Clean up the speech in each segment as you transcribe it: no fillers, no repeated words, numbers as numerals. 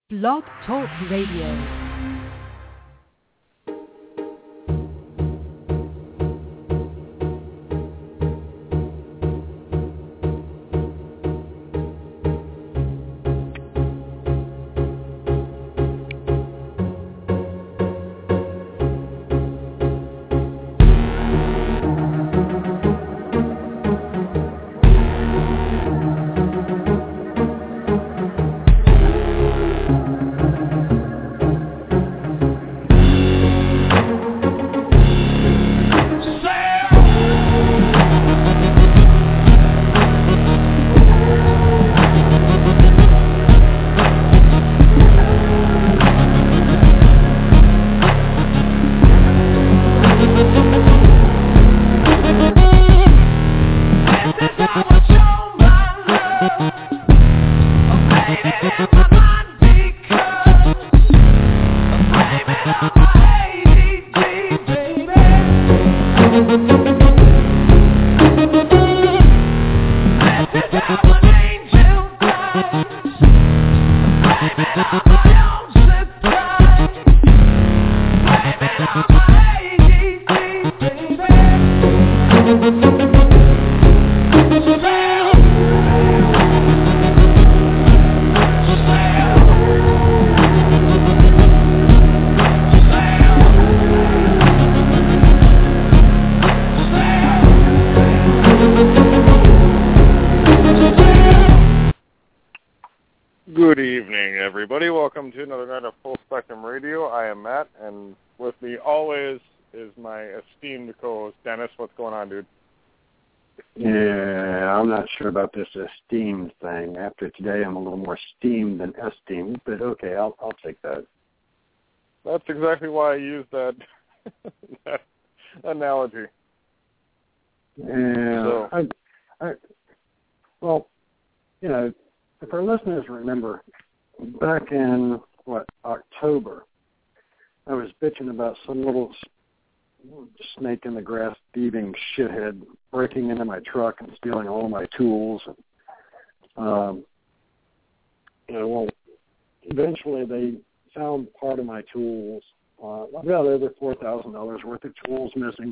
Blog Talk Radio. Good evening, everybody. Welcome to another night of Full Spectrum Radio. I am Matt, and with me always is my esteemed co-host, Dennis. What's going on, dude? Yeah, I'm not sure about this esteemed thing. After today, I'm a little more steamed than esteemed, but okay, I'll take that. That's exactly why I used that, that analogy. Yeah, well, you know, if our listeners remember, back in, October, I was bitching about some little snake in the grass thieving shithead breaking into my truck and stealing all my tools. Eventually they found part of my tools. I've got over $4,000 worth of tools missing.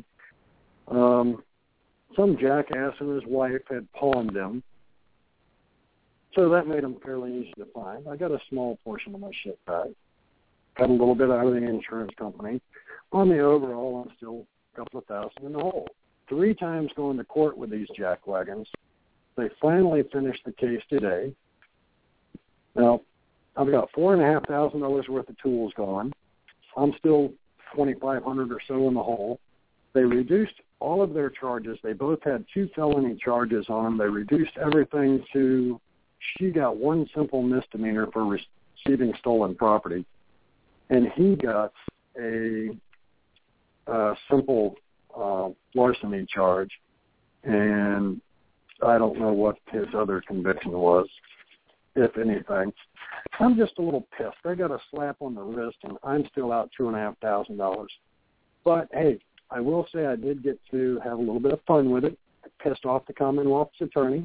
Some jackass and his wife had pawned them. So that made them fairly easy to find. I got a small portion of my shit back. Got a little bit out of the insurance company. On the overall, I'm still a couple of thousand in the hole. 3 times going to court with these jackwagons. They finally finished the case today. Now, I've got $4,500 worth of tools gone. I'm still $2,500 or so in the hole. They reduced all of their charges. They both had 2 felony charges on them. They reduced everything to... She got 1 simple misdemeanor for receiving stolen property, and he got a simple larceny charge, and I don't know what his other conviction was, if anything. I'm just a little pissed. I got a slap on the wrist, and I'm still out $2,500. But, hey, I will say I did get to have a little bit of fun with it. I pissed off the Commonwealth's attorney.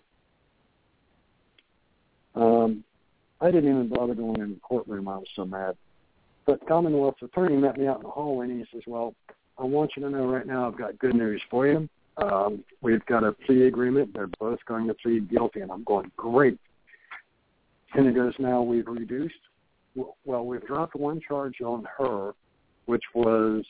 I didn't even bother going in the courtroom. I was so mad. But Commonwealth's attorney met me out in the hallway, and he says, well, I want you to know right now I've got good news for you. We've got a plea agreement. They're both going to plead guilty. And I'm going, great. And he goes, now we've reduced. Well, we've dropped 1 charge on her, which was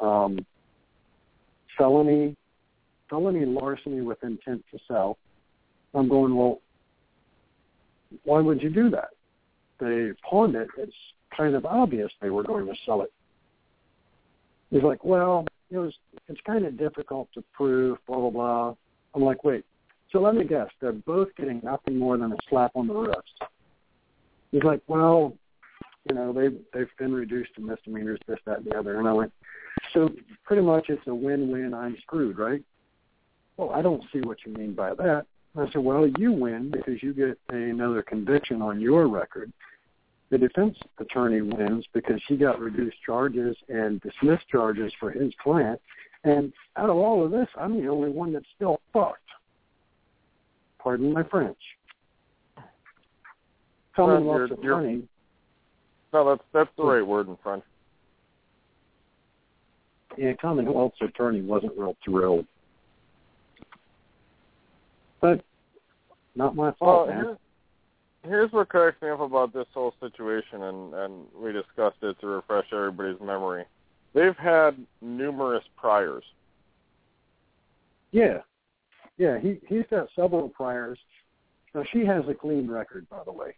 felony larceny with intent to sell. I'm going, well, why would you do that? They pawned it. It's kind of obvious they were going to sell it. He's like, well, it's kind of difficult to prove, blah, blah, blah. I'm like, wait, so let me guess. They're both getting nothing more than a slap on the wrist. He's like, well, they've been reduced to misdemeanors, this, that, and the other. And I went, so pretty much it's a win-win, I'm screwed, right? Well, I don't see what you mean by that. I said, well, you win because you get another conviction on your record. The defense attorney wins because he got reduced charges and dismissed charges for his client. And out of all of this, I'm the only one that's still fucked. Pardon my French. Commonwealth's attorney No, that's the right word in French. Yeah, Commonwealth's attorney wasn't real thrilled. But not my fault, man. Here's what cracks me up about this whole situation, and we discussed it to refresh everybody's memory. They've had numerous priors. Yeah. Yeah, he's got several priors. Now, she has a clean record, by the way.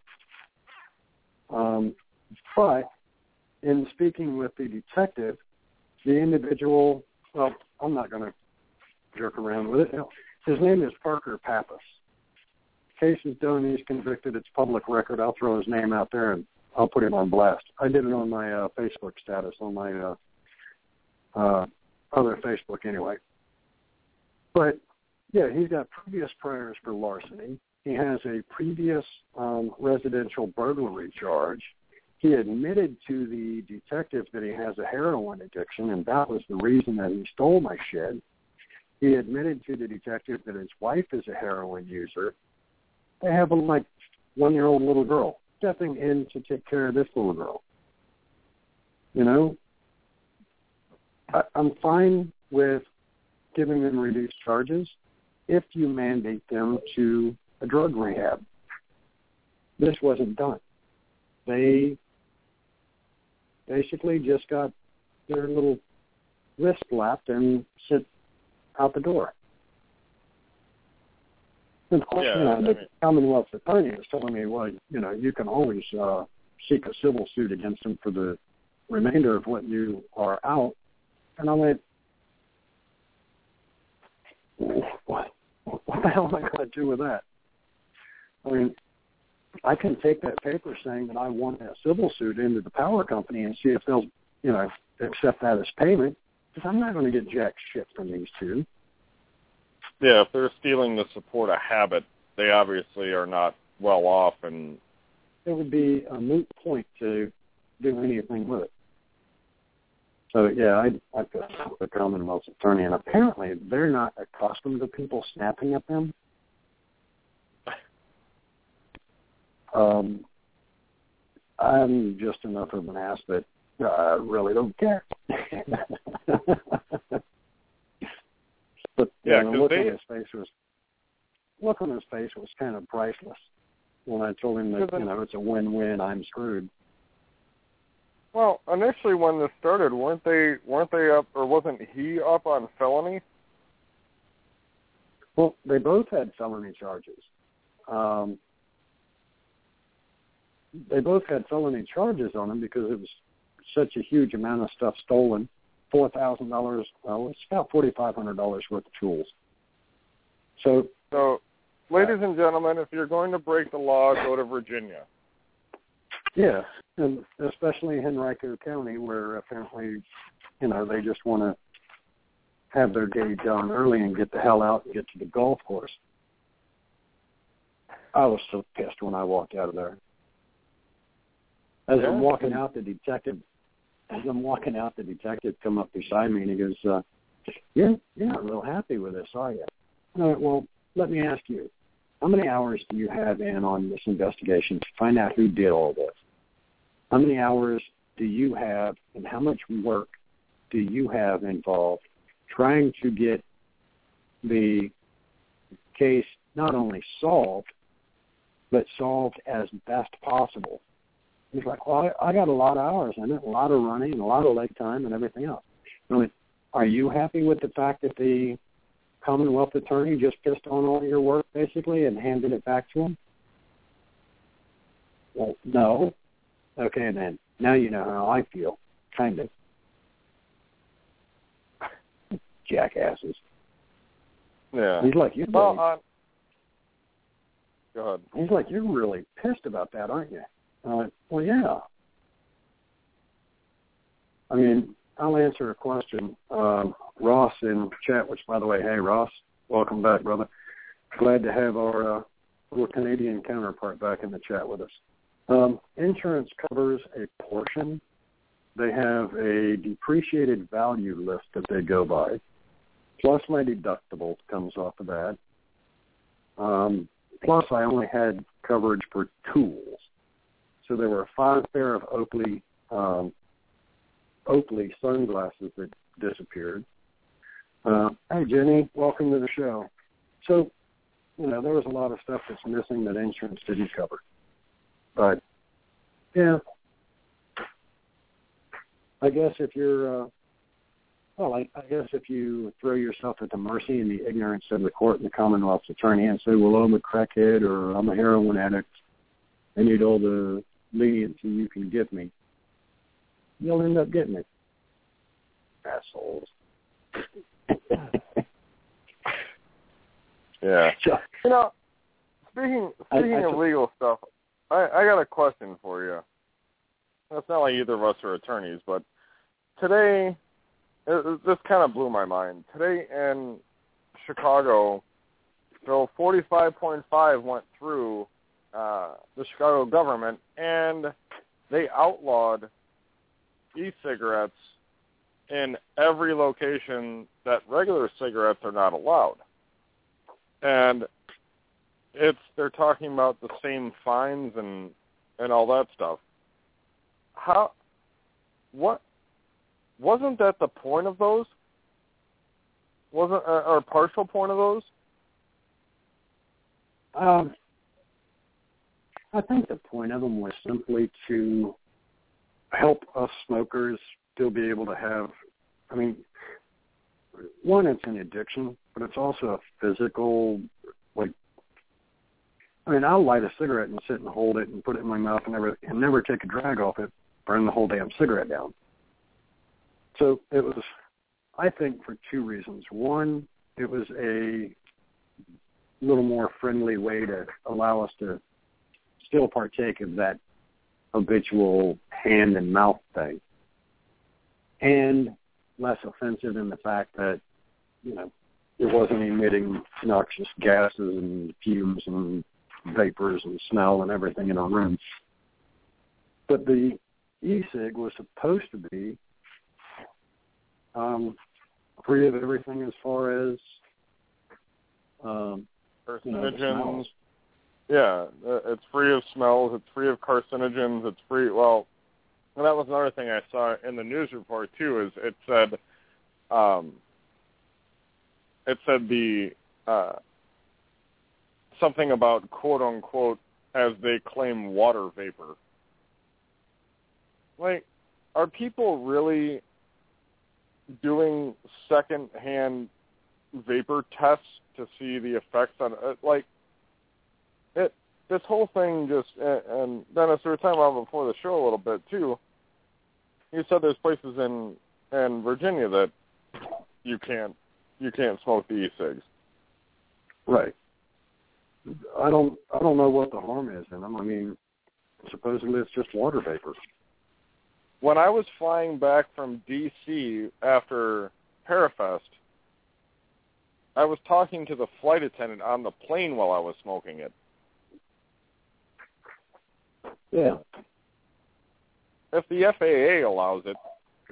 But in speaking with the detective, the individual, well, I'm not going to jerk around with it. No, his name is Parker Pappas. Case is done. He's convicted. It's public record. I'll throw his name out there and I'll put him on blast. I did it on my Facebook status, on my other Facebook anyway. But, yeah, he's got previous priors for larceny. He has a previous residential burglary charge. He admitted to the detective that he has a heroin addiction, and that was the reason that he stole my shit. He admitted to the detective that his wife is a heroin user. They have a, 1-year-old little girl stepping in to take care of this little girl. You know, I'm fine with giving them reduced charges if you mandate them to a drug rehab. This wasn't done. They basically just got their little wrist slapped and sent out the door. And of course, the Commonwealth's attorney was telling me, well, you can always seek a civil suit against them for the remainder of what you are out. And I went, what the hell am I going to do with that? I mean, I can take that paper saying that I want a civil suit into the power company and see if they'll, accept that as payment, because I'm not going to get jack shit from these two. Yeah, if they're stealing to support a habit, they obviously are not well off, and it would be a moot point to do anything with it. So, yeah, I put the Commonwealth's attorney, and apparently they're not accustomed to people snapping at them. I'm just enough of an ass that I really don't care. But look on his face was kind of priceless when I told him that it's a win-win. I'm screwed. Well, initially when this started, weren't they up, or wasn't he up on felony? Well, they both had felony charges. They both had felony charges on them because it was such a huge amount of stuff stolen. $4,000. Well, it's about $4,500 worth of tools. So, ladies and gentlemen, if you're going to break the law, go to Virginia. Yeah, and especially in Henrico County, where apparently, they just want to have their day done early and get the hell out and get to the golf course. I was so pissed when I walked out of there. As I'm walking out, the detective come up beside me and he goes, you're not real happy with this, are you? And I went, well, let me ask you, how many hours do you have in on this investigation to find out who did all this? How many hours do you have and how much work do you have involved trying to get the case not only solved, but solved as best possible? He's like, well, I got a lot of hours in it, a lot of running, and a lot of leg time and everything else. I mean, are you happy with the fact that the Commonwealth attorney just pissed on all your work, basically, and handed it back to him? Well, no. Okay, then. Now you know how I feel, kind of. Jackasses. Yeah. He's like, go ahead. He's like, you're really pissed about that, aren't you? Well, yeah. I mean, I'll answer a question. Ross in chat, which, by the way, hey, Ross, welcome back, brother. Glad to have our little Canadian counterpart back in the chat with us. Insurance covers a portion. They have a depreciated value list that they go by, plus my deductible comes off of that. Plus, I only had coverage for tools. So there were 5 pair of Oakley sunglasses that disappeared. Hey, Jenny, welcome to the show. So, there was a lot of stuff that's missing that insurance didn't cover. But, yeah, I guess if you're, I guess if you throw yourself at the mercy and the ignorance of the court and the Commonwealth's attorney and say, well, I'm a crackhead or I'm a heroin addict, I need all the leniency you can give me, you'll end up getting it. Assholes. Yeah. Speaking of legal stuff, I got a question for you. It's not like either of us are attorneys, but today, this kind of blew my mind. Today in Chicago, Bill 45.5 went through the Chicago government, and they outlawed e-cigarettes in every location that regular cigarettes are not allowed. And they're talking about the same fines and all that stuff. Wasn't that the point of those? Wasn't or partial point of those? I think the point of them was simply to help us smokers still be able to have, one, it's an addiction, but it's also a physical, I'll light a cigarette and sit and hold it and put it in my mouth and never take a drag off it, burn the whole damn cigarette down. So it was, I think, for 2 reasons. One, it was a little more friendly way to allow us to still partake of that habitual hand and mouth thing, and less offensive in the fact that, it wasn't emitting noxious gases and fumes and vapors and smell and everything in a room. But the e-cig was supposed to be free of everything as far as carcinogens. Yeah, it's free of smells. It's free of carcinogens. It's free. Well, and that was another thing I saw in the news report too. Is it said the something about quote unquote, as they claim, water vapor. Are people really doing second-hand vapor tests to see the effects on it? This whole thing just, and Dennis, we were talking about before the show a little bit too. You said there's places in Virginia that you can't smoke the e-cigs. Right. I don't know what the harm is in them. Supposedly it's just water vapor. When I was flying back from D.C. after Parafest, I was talking to the flight attendant on the plane while I was smoking it. Yeah. If the FAA allows it.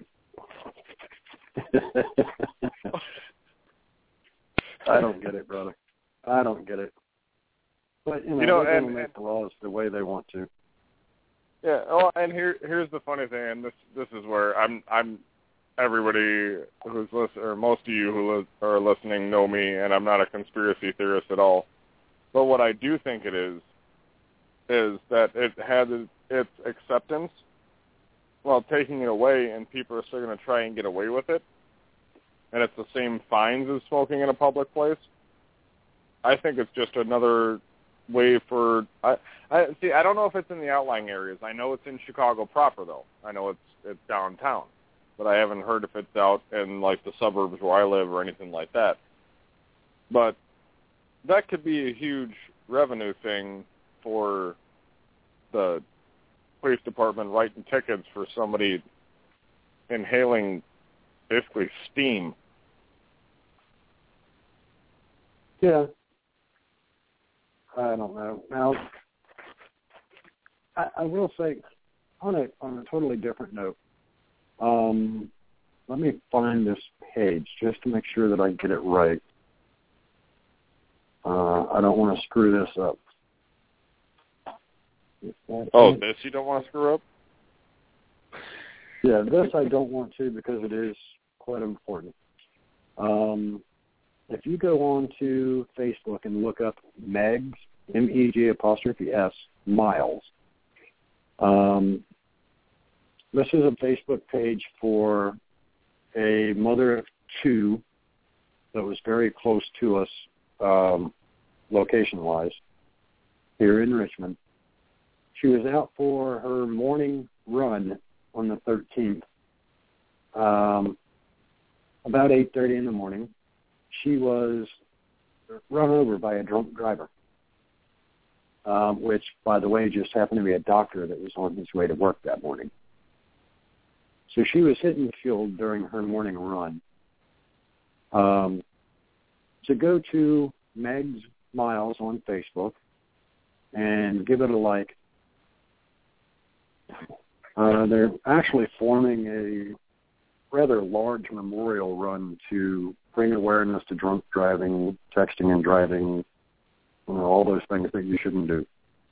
I don't get it, brother. I don't get it. But, they're going to make the laws the way they want to. Yeah, and here's the funny thing, and this is where I'm everybody who's listening, or most of you who are listening know me, and I'm not a conspiracy theorist at all. But what I do think it is that it has its acceptance while taking it away, and people are still going to try and get away with it. And it's the same fines as smoking in a public place. I think it's just another way for I don't know if it's in the outlying areas. I know it's in Chicago proper though. I know it's downtown, but I haven't heard if it's out in the suburbs where I live or anything like that. But that could be a huge revenue thing for the police department, writing tickets for somebody inhaling basically steam. Yeah. I don't know. Now, I will say, on a totally different note, let me find this page just to make sure that I get it right. I don't want to screw this up. This you don't want to screw up? Yeah, this I don't want to because it is quite important. If you go on to Facebook and look up Megs, MEG''S, Miles, this is a Facebook page for a mother of two that was very close to us location-wise here in Richmond. She was out for her morning run on the 13th, about 8:30 in the morning. She was run over by a drunk driver, which, by the way, just happened to be a doctor that was on his way to work that morning. So she was hit and killed during her morning run. So go to Megs Miles on Facebook and give it a like. They're actually forming a rather large memorial run to bring awareness to drunk driving, texting and driving, all those things that you shouldn't do.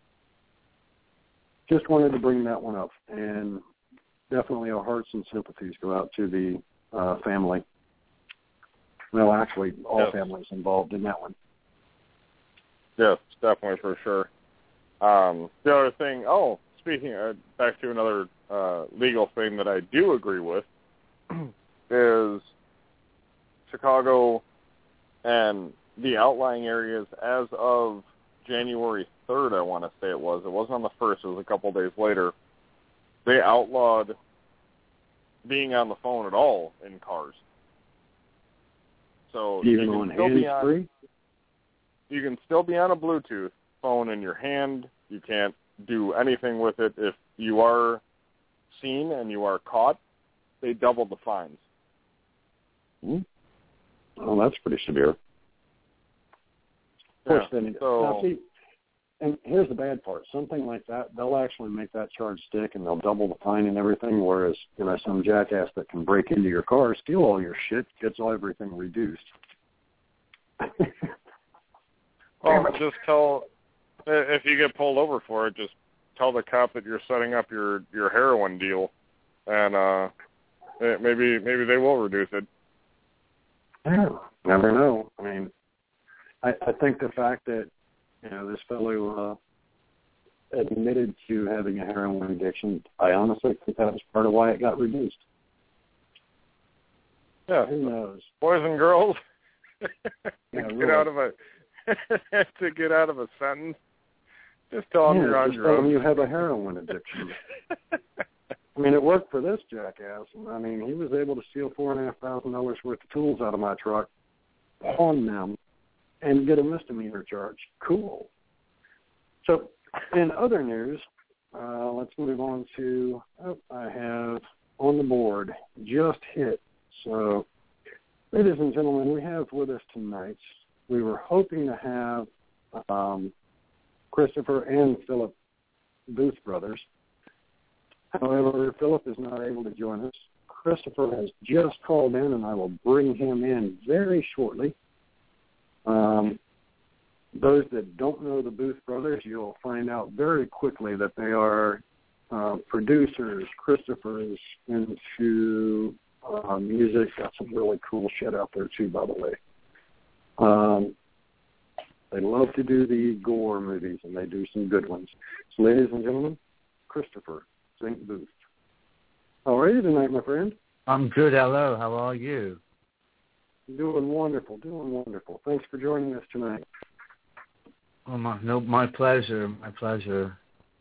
Just wanted to bring that one up, and definitely our hearts and sympathies go out to the family. Well, actually, all families involved in that one. Yes, definitely, for sure. The other thing, speaking back to another legal thing that I do agree with, is Chicago and the outlying areas as of January 3rd, I want to say it was. It wasn't on the 1st. It was a couple days later. They outlawed being on the phone at all in cars. So even on hands-free? You can still be on a Bluetooth phone in your hand. You can't do anything with it. If you are seen and you are caught, they double the fines. Oh, that's pretty severe. Of course, now see, and here's the bad part. Something like that, they'll actually make that charge stick, and they'll double the fine and everything, whereas, some jackass that can break into your car, steal all your shit, gets everything reduced. Well, just tell, if you get pulled over for it, just tell the cop that you're setting up your heroin deal, and maybe they will reduce it. Yeah, never know. I mean, I think the fact that, this fellow admitted to having a heroin addiction, I honestly think that was part of why it got reduced. Yeah. Who knows? Boys and girls, get out of to get out of a sentence, just tell them you're on your own. Tell them you have a heroin addiction. I mean, it worked for this jackass. I mean, he was able to steal $4,500 worth of tools out of my truck, pawn them, and get a misdemeanor charge. Cool. So, in other news, let's move on to, I have on the board, just hit. So, ladies and gentlemen, we have with us tonight, we were hoping to have Christopher and Philip Booth brothers. However, Philip is not able to join us. Christopher has just called in, and I will bring him in very shortly. Those that don't know the Booth brothers, you'll find out very quickly that they are producers. Christopher is into music. Got some really cool shit out there, too, by the way. They love to do the gore movies, and they do some good ones. So, ladies and gentlemen, Christopher St. Booth. How are you tonight, my friend? I'm good. Hello. How are you? Doing wonderful. Thanks for joining us tonight. Oh, my pleasure. My pleasure.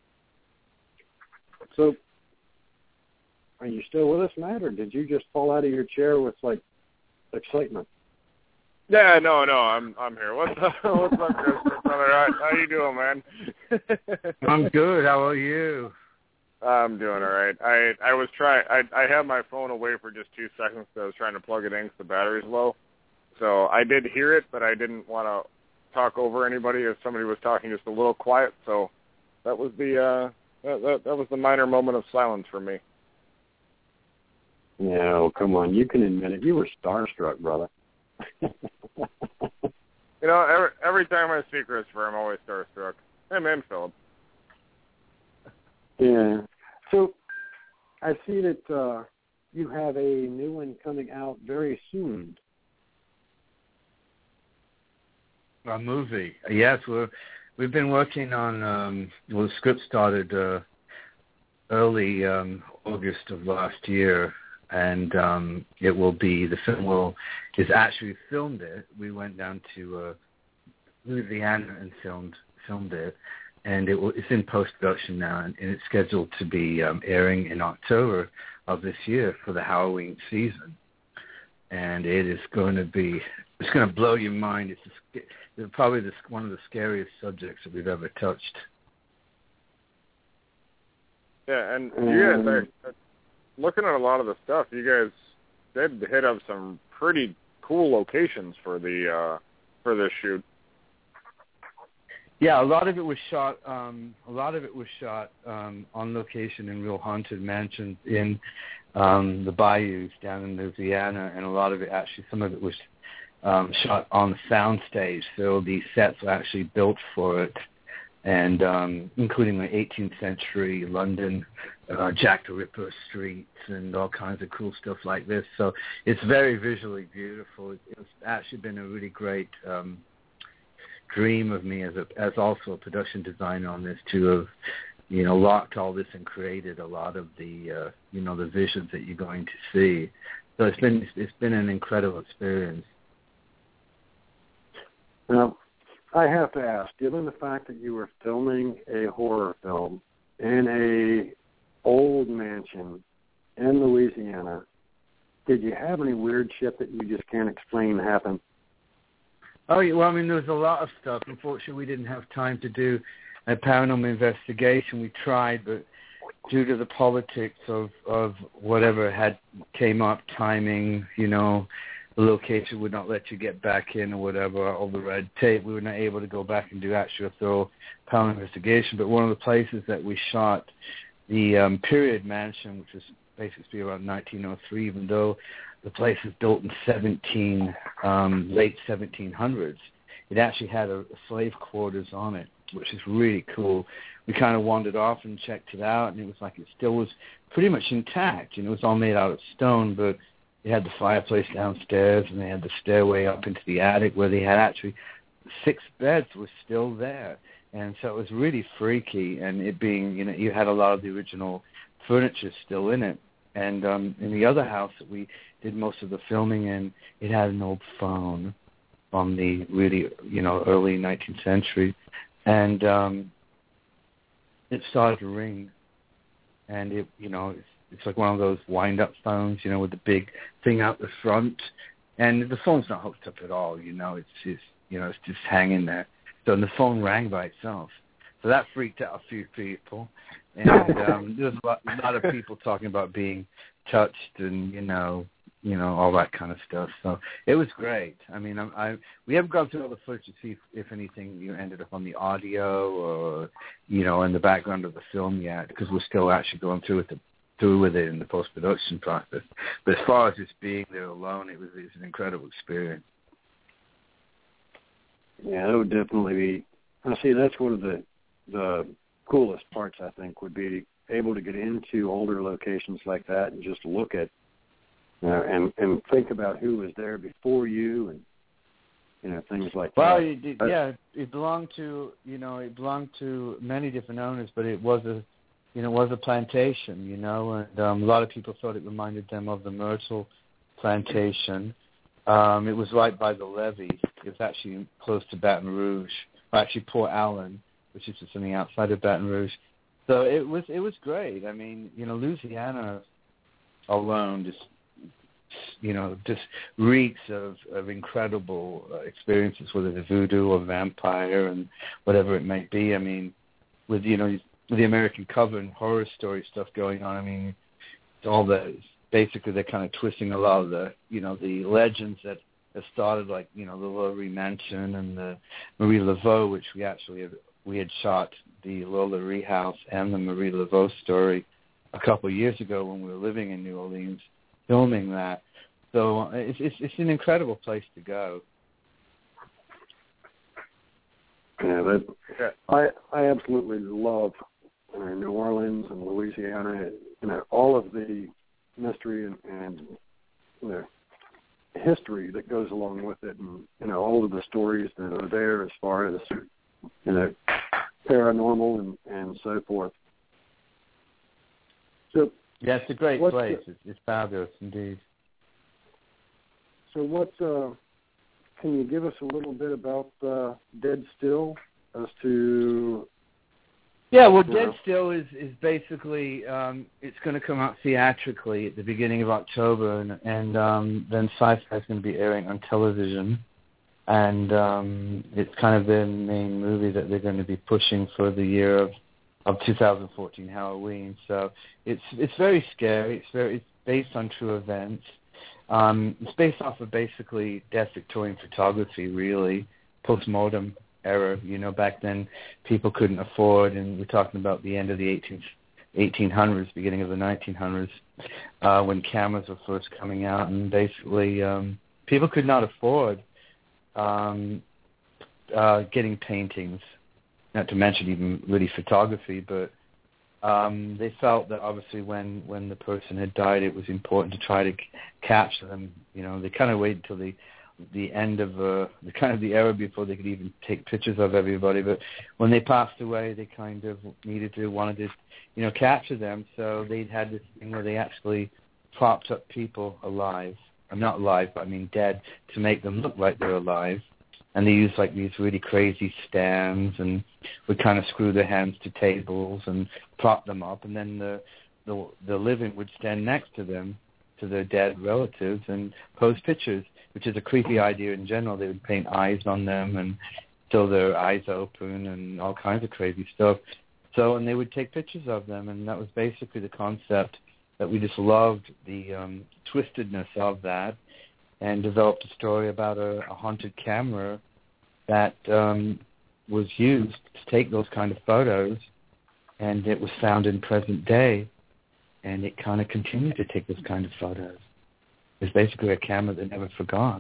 So, are you still with us, Matt, or did you just fall out of your chair with, excitement? Yeah, no, I'm here. What's up, Christopher, brother? How you doing, man? I'm good. How are you? I'm doing all right. I was trying. I had my phone away for just 2 seconds because I was trying to plug it in because the battery's low. So I did hear it, but I didn't want to talk over anybody if somebody was talking just a little quiet. So that was the that was the minor moment of silence for me. No, come on. You can admit it. You were starstruck, brother. Every time I see Christopher, I'm always starstruck. Him and Philip. Yeah. So I see that you have a new one coming out very soon. A movie. Yes, we've been working on. The script started early August of last year, and it will be the film is actually filmed it. We went down to Louisiana and filmed it, and it's in post-production now, and it's scheduled to be airing in October of this year for the Halloween season. And it's going to blow your mind. It's probably one of the scariest subjects that we've ever touched. Yeah, and you guys are looking at a lot of the stuff. You guys did hit up some pretty cool locations for this shoot. Yeah, a lot of it was shot. On location in real haunted mansions in the bayous down in Louisiana, and a lot of it actually, some of it was shot on the sound stage. So the sets were actually built for it, and including the 18th century London, Jack the Ripper streets, and all kinds of cool stuff like this. So it's very visually beautiful. It's actually been a really great dream of me as also a production designer on this to have, locked all this and created a lot of the the visions that you're going to see. So it's been an incredible experience. Now, I have to ask, given the fact that you were filming a horror film in a old mansion in Louisiana, did you have any weird shit that you just can't explain happen? Oh, well, there was a lot of stuff. Unfortunately, we didn't have time to do a paranormal investigation. We tried, but due to the politics of whatever came up, timing, the location would not let you get back in or whatever, all the red tape, we were not able to go back and do actual thorough paranormal investigation. But one of the places that we shot the period mansion, which was basically around 1903, even though the place was built in late 1700s. It actually had a slave quarters on it, which is really cool. We kind of wandered off and checked it out, and it was like it still was pretty much intact. It was all made out of stone, but they had the fireplace downstairs, and they had the stairway up into the attic where they had actually 6 beds were still there. And so it was really freaky, and it being, you had a lot of the original furniture still in it. And in the other house that we did most of the filming in, it had an old phone from the really, early 19th century. And it started to ring. And it, it's like one of those wind-up phones, with the big thing out the front. And the phone's not hooked up at all, it's just hanging there. So the phone rang by itself. So that freaked out a few people. And there was a lot of people talking about being touched and, all that kind of stuff. So it was great. We haven't gone through all the footage to see if anything ended up on the audio or, in the background of the film yet, because we're still actually going through with it in the post-production process. But as far as just being there alone, it was an incredible experience. Yeah, that would definitely be. I see. That's one of the coolest parts, I think, would be able to get into older locations like that and just look at, and think about who was there before you, and things like that. Well, it belonged to many different owners, but it was a plantation, and a lot of people thought it reminded them of the Myrtle plantation. It was right by the levee. It was actually close to Baton Rouge, or actually Port Allen, which is just on the outside of Baton Rouge. So it was great. Louisiana alone just reeks of incredible experiences, whether it's voodoo or vampire and whatever it may be. With the American Coven horror story stuff going on, it's all the basically they're kind of twisting a lot of the the legends that started, like the Lola Mansion and the Marie Laveau, which we had shot the Lola Ree house and the Marie Laveau story a couple of years ago when we were living in New Orleans, filming that. So it's an incredible place to go. Yeah, I absolutely love New Orleans and Louisiana, all of the mystery and history that goes along with it, and all of the stories that are there as far as paranormal and so forth. So yeah, it's a great place. It's fabulous indeed. So can you give us a little bit about Dead Still as to... Yeah, well, Dead Still is basically, it's going to come out theatrically at the beginning of October, and then Sci-Fi is going to be airing on television. And it's kind of their main movie that they're going to be pushing for the year of 2014 Halloween. So it's very scary. It's based on true events. It's based off of basically death Victorian photography, really, post-mortem era. Back then people couldn't afford, and we're talking about the end of the 1800s, beginning of the 1900s, when cameras were first coming out, and basically people could not afford getting paintings, not to mention even really photography, but they felt that obviously when the person had died, it was important to try to capture them. They kind of waited until the end of the era before they could even take pictures of everybody. But when they passed away, they kind of wanted to capture them. So they'd had this thing where they actually propped up people alive. I'm not alive, but I mean dead, to make them look like they're alive. And they used like these really crazy stands, and would kind of screw their hands to tables and prop them up, and then the living would stand next to them, to their dead relatives, and pose pictures, which is a creepy idea in general. They would paint eyes on them and sew their eyes open and all kinds of crazy stuff. So, and they would take pictures of them, and that was basically the concept that we just loved, the twistedness of that, and developed a story about a haunted camera that was used to take those kind of photos, and it was found in present day, and it kind of continued to take those kind of photos. It's basically a camera that never forgot.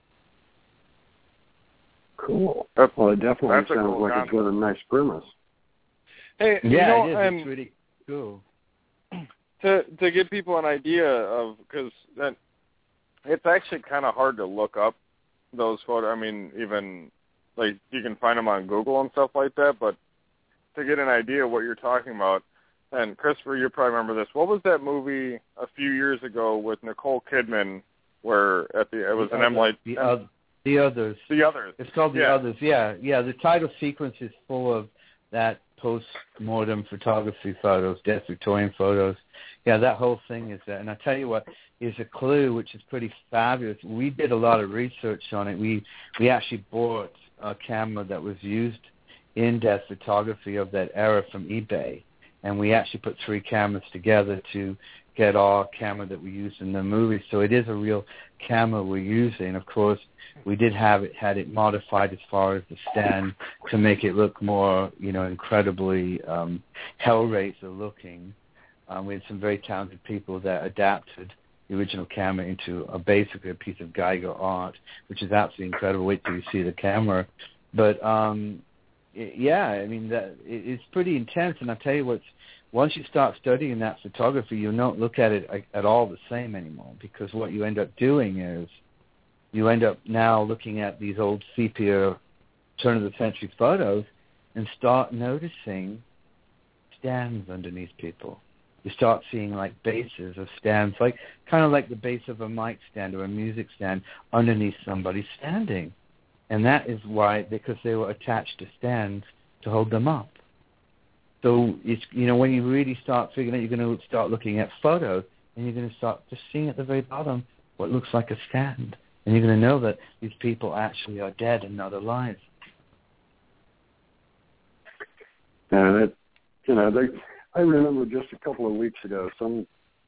Cool. Well, it definitely sounds like it's got a nice premise. Hey, yeah, it is. It's really cool. To give people an idea of, because it's actually kind of hard to look up those photos. I mean, even like you can find them on Google and stuff like that, but to get an idea of what you're talking about, and Christopher, you probably remember this. What was that movie a few years ago with Nicole Kidman where it was an M. Light... The Others. The Others. It's called The Others, yeah. Yeah, the title sequence is full of that post-mortem photography photos, death Victorian photos. Yeah, that whole thing is there. And I tell you what, is a clue, which is pretty fabulous. We did a lot of research on it. We actually bought a camera that was used in death photography of that era from eBay. And we actually put 3 cameras together to get our camera that we used in the movie. So it is a real camera we're using. Of course, we did had it modified as far as the stand to make it look more, incredibly Hellraiser looking. We had some very talented people that adapted the original camera into basically a piece of Geiger art, which is absolutely incredible. Wait till you see the camera. But it's pretty intense. And I'll tell you what, once you start studying that photography, you don't look at it at all the same anymore, because what you end up doing is you end up now looking at these old sepia turn-of-the-century photos and start noticing stands underneath people. You start seeing like bases of stands, like kind of like the base of a mic stand or a music stand underneath somebody standing. And that is why, because they were attached to stands to hold them up. So it's, when you really start figuring out, you're going to start looking at photos, and you're going to start just seeing at the very bottom what looks like a stand. And you're going to know that these people actually are dead and not alive. And I remember just a couple of weeks ago, some,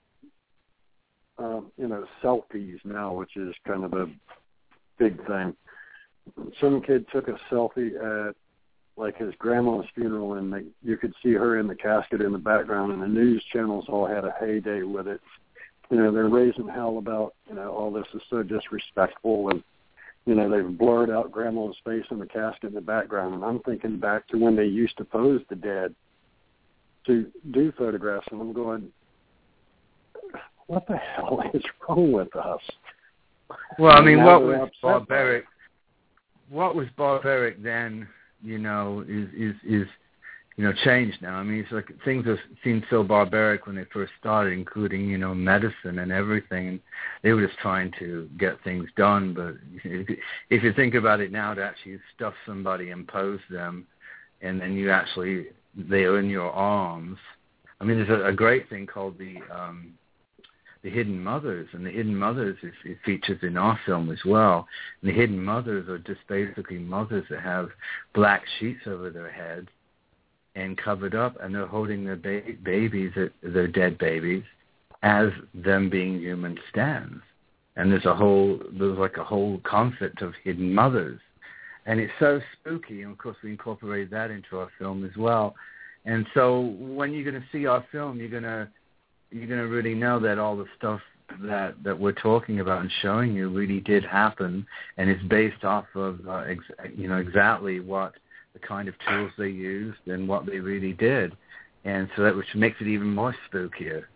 selfies now, which is kind of a big thing. Some kid took a selfie at like his grandma's funeral, and you could see her in the casket in the background, and the news channels all had a heyday with it. They're raising hell about, all this is so disrespectful, and, they've blurred out grandma's face in the casket in the background. And I'm thinking back to when they used to pose the dead, to do photographs, and I'm going, what the hell is wrong with us? Well, I mean, what was barbaric? What was barbaric then, is changed now. I mean, it's like things seemed so barbaric when they first started, including, medicine and everything. And they were just trying to get things done. But if you think about it now, to actually stuff somebody, impose them, and then they are in your arms. I mean, there's a great thing called the Hidden Mothers, and the Hidden Mothers it features in our film as well. And the Hidden Mothers are just basically mothers that have black sheets over their heads and covered up, and they're holding their babies, their dead babies, as them being human stands. And there's like a whole concept of hidden mothers, and it's so spooky. And of course, we incorporate that into our film as well. And so, when you're going to see our film, you're going to really know that all the stuff that we're talking about and showing you really did happen, and it's based off of exactly what the kind of tools they used and what they really did, and so that which makes it even more spookier.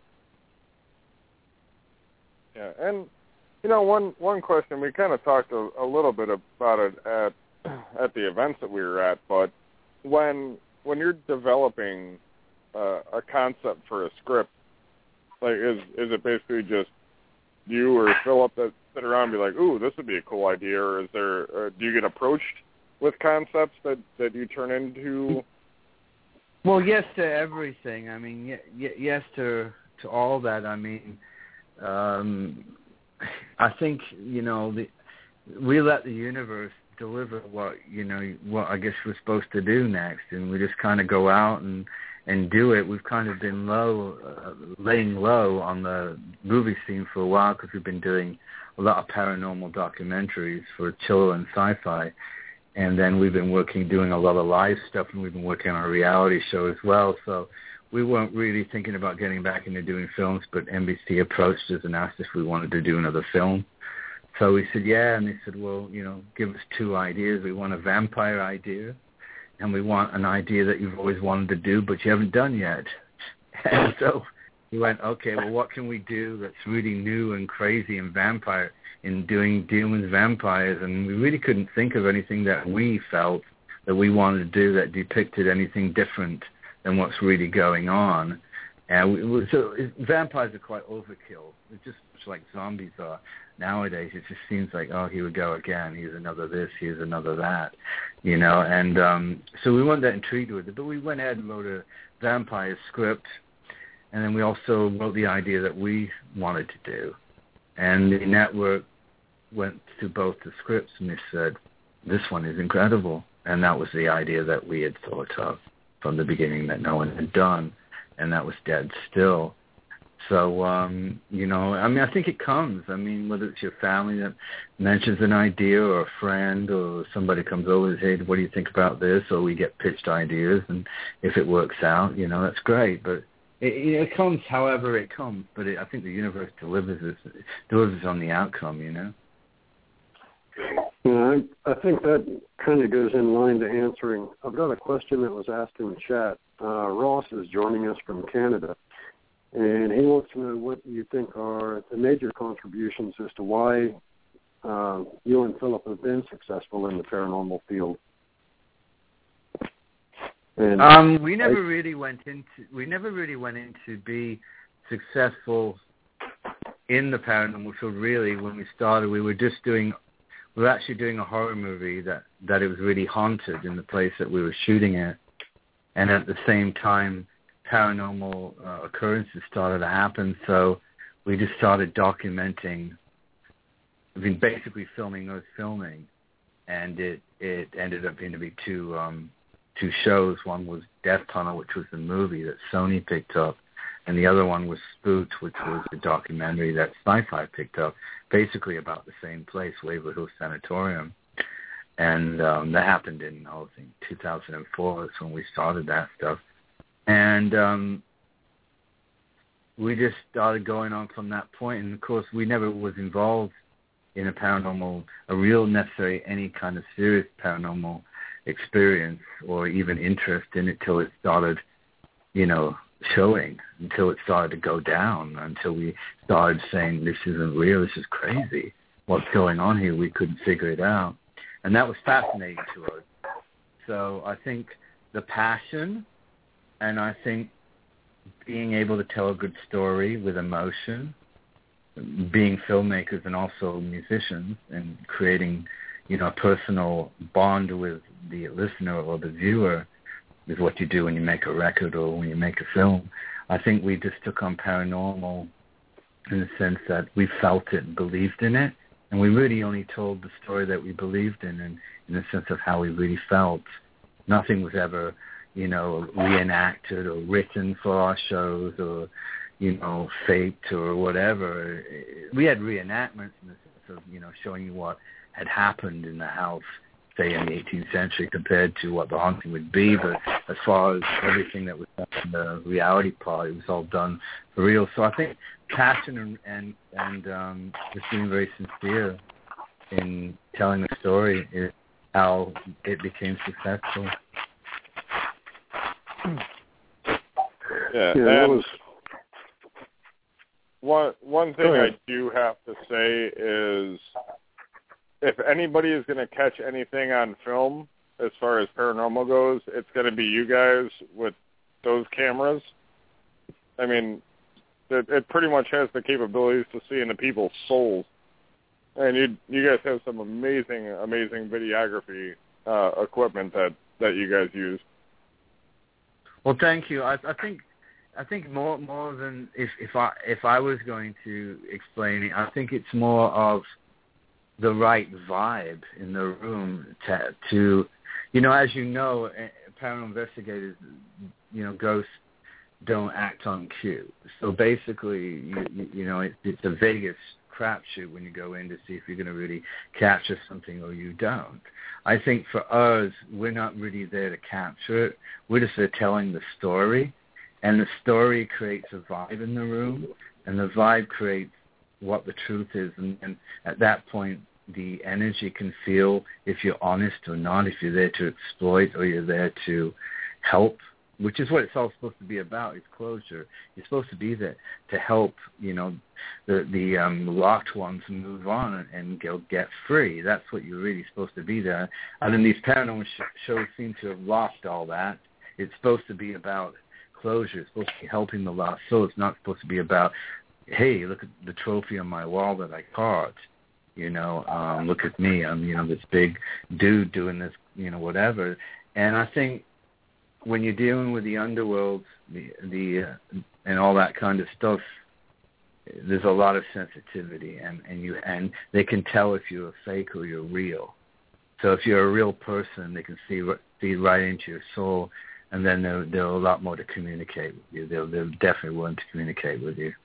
Yeah, and one question, we kind of talked a little bit about it at the events that we were at, but when you're developing a concept for a script, like is it basically just you or Philip that sit around and be like, ooh, this would be a cool idea, or is there do you get approached with concepts that you turn into? Well, yes to everything. I mean, yes to all that. I mean, I think we let the universe deliver what I guess we're supposed to do next, and we just kind of go out and do it. We've kind of been laying low on the movie scene for a while because we've been doing a lot of paranormal documentaries for Chiller and Sci-Fi. And then we've been doing a lot of live stuff, and we've been working on a reality show as well. So we weren't really thinking about getting back into doing films, but NBC approached us and asked if we wanted to do another film. So we said, yeah, and they said, well, give us two ideas. We want a vampire idea, and we want an idea that you've always wanted to do, but you haven't done yet. And so we went, okay, well, what can we do that's really new and crazy and vampire in dealing with vampires? And we really couldn't think of anything that we felt that we wanted to do that depicted anything different than what's really going on. And so vampires are quite overkill. It's just like zombies are nowadays. It just seems like, oh, here we go again. Here's another this. Here's another that. And so we weren't that intrigued with it. But we went ahead and wrote a vampire script, and then we also wrote the idea that we wanted to do. And the network went through both the scripts, and they said, this one is incredible. And that was the idea that we had thought of from the beginning that no one had done, and that was Dead Still. So, I mean, I think it comes. I mean, whether it's your family that mentions an idea, or a friend, or somebody comes over and says, hey, what do you think about this? Or we get pitched ideas, and if it works out, that's great. But it comes however it comes. But I think the universe delivers on the outcome, Yeah, I think that kind of goes in line to answering. I've got a question that was asked in the chat. Ross is joining us from Canada, and he wants to know what you think are the major contributions as to why you and Philip have been successful in the paranormal field. And we never really went into be successful in the paranormal field. Really, when we started, we were actually doing a horror movie that it was really haunted in the place that we were shooting at, and at the same time, paranormal occurrences started to happen. So we just started documenting. I mean, basically filming, and it ended up being to be two shows. One was Death Tunnel, which was the movie that Sony picked up, and the other one was Spooked, which was a documentary that Sci-Fi picked up, basically about the same place, Waverly Hills Sanatorium. And that happened in, I think, 2004. That's when we started that stuff. And we just started going on from that point. And, of course, we never was involved in a real necessary, any kind of serious paranormal experience or even interest in it till it started, showing until it started to go down, until we started saying, this isn't real, this is crazy. What's going on here? We couldn't figure it out. And that was fascinating to us. So I think the passion, and I think being able to tell a good story with emotion, being filmmakers and also musicians, and creating, a personal bond with the listener or the viewer is what you do when you make a record or when you make a film. I think we just took on paranormal in the sense that we felt it and believed in it, and we really only told the story that we believed in the sense of how we really felt. Nothing was ever, reenacted or written for our shows or, faked or whatever. We had reenactments in the sense of, showing you what had happened in the house, say, in the 18th century compared to what the haunting would be. But as far as everything that was done in the reality part, it was all done for real. So I think passion and just being very sincere in telling the story is how it became successful. Yeah, that was... One thing I do have to say is, if anybody is going to catch anything on film as far as paranormal goes, it's going to be you guys with those cameras. I mean, it pretty much has the capabilities to see into people's souls. And you guys have some amazing videography equipment that you guys use. Well, thank you. I think more than if I was going to explain it, I think it's more of the right vibe in the room to as paranormal investigators, ghosts don't act on cue. So basically, it's a Vegas crapshoot when you go in to see if you're going to really capture something or you don't. I think for us, we're not really there to capture it. We're just there telling the story, and the story creates a vibe in the room, and the vibe creates what the truth is, and at that point, the energy can feel if you're honest or not, if you're there to exploit or you're there to help, which is what it's all supposed to be about, is closure. You're supposed to be there to help, the locked ones move on and get free. That's what you're really supposed to be there. And then these paranormal shows seem to have lost all that. It's supposed to be about closure. It's supposed to be helping the lost soul. It's not supposed to be about, hey, look at the trophy on my wall that I carved. Look at me. I'm, this big dude doing this, whatever. And I think when you're dealing with the underworld, and all that kind of stuff, there's a lot of sensitivity, and they can tell if you're a fake or you're real. So if you're a real person, they can see right into your soul, and then they're a lot more to communicate with you. They're definitely willing to communicate with you.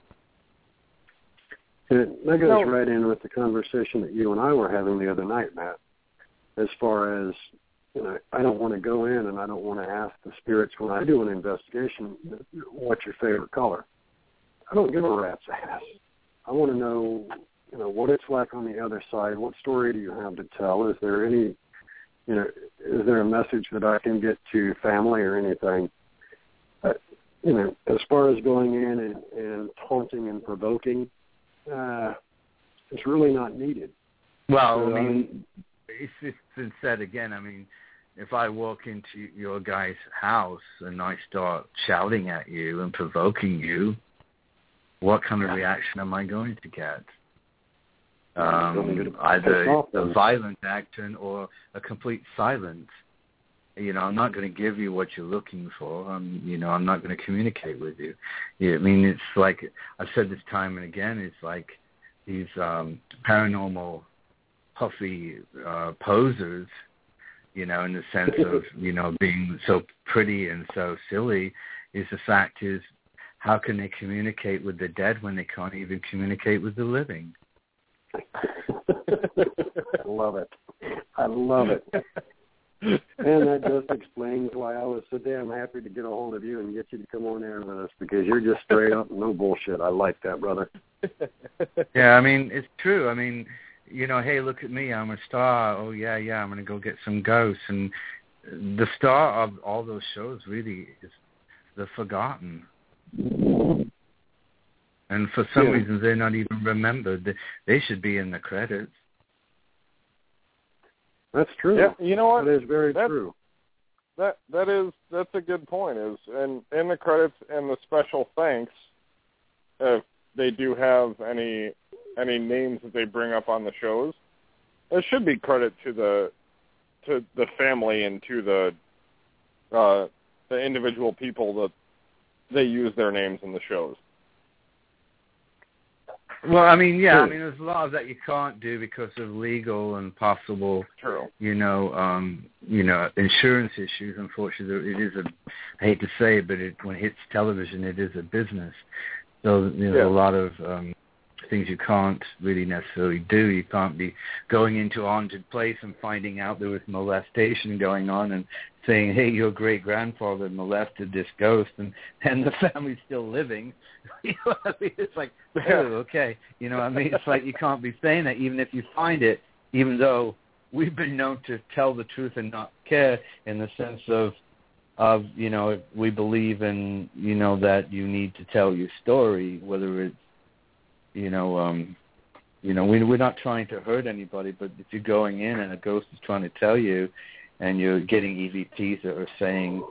That goes right in with the conversation that you and I were having the other night, Matt, as far as, I don't want to go in and I don't want to ask the spirits when I do an investigation, what's your favorite color? I don't give a rat's ass. I want to know, what it's like on the other side. What story do you have to tell? Is there any, is there a message that I can get to family or anything? As far as going in and taunting and provoking, it's really not needed. Well, it's been said again. If I walk into your guy's house and I start shouting at you and provoking you, what kind of reaction am I going to get? Either a violent action or a complete silence. I'm not going to give you what you're looking for. I'm not going to communicate with you. It's like, I've said this time and again, it's like these paranormal puffy posers, in the sense of, being so pretty and so silly, is the fact is, how can they communicate with the dead when they can't even communicate with the living? I love it. And that just explains why I was so damn happy to get a hold of you and get you to come on air with us, because you're just straight up, no bullshit. I like that, brother. Yeah, it's true. Hey, look at me, I'm a star. Oh, yeah, I'm going to go get some ghosts. And the star of all those shows really is the forgotten. And for some reason, they're not even remembered. They should be in the credits. That's true. Yeah, you know what? That is very true. That's a good point. Is and in the credits and the special thanks, if they do have any names that they bring up on the shows, there should be credit to the family and to the individual people that they use their names in the shows. Well, I mean, yeah, I mean, there's a lot of that you can't do because of legal and possible, insurance issues. Unfortunately, it is I hate to say it, but when it hits television, it is a business. So there's a lot of things you can't really necessarily do. You can't be going into a haunted place and finding out there was molestation going on and saying, hey, your great-grandfather molested this ghost, and the family's still living. You know what I mean? It's like, okay. You know what I mean? It's like you can't be saying that even if you find it, even though we've been known to tell the truth and not care in the sense of we believe in, that you need to tell your story, whether it's, we're not trying to hurt anybody, but if you're going in and a ghost is trying to tell you and you're getting EVPs that are saying,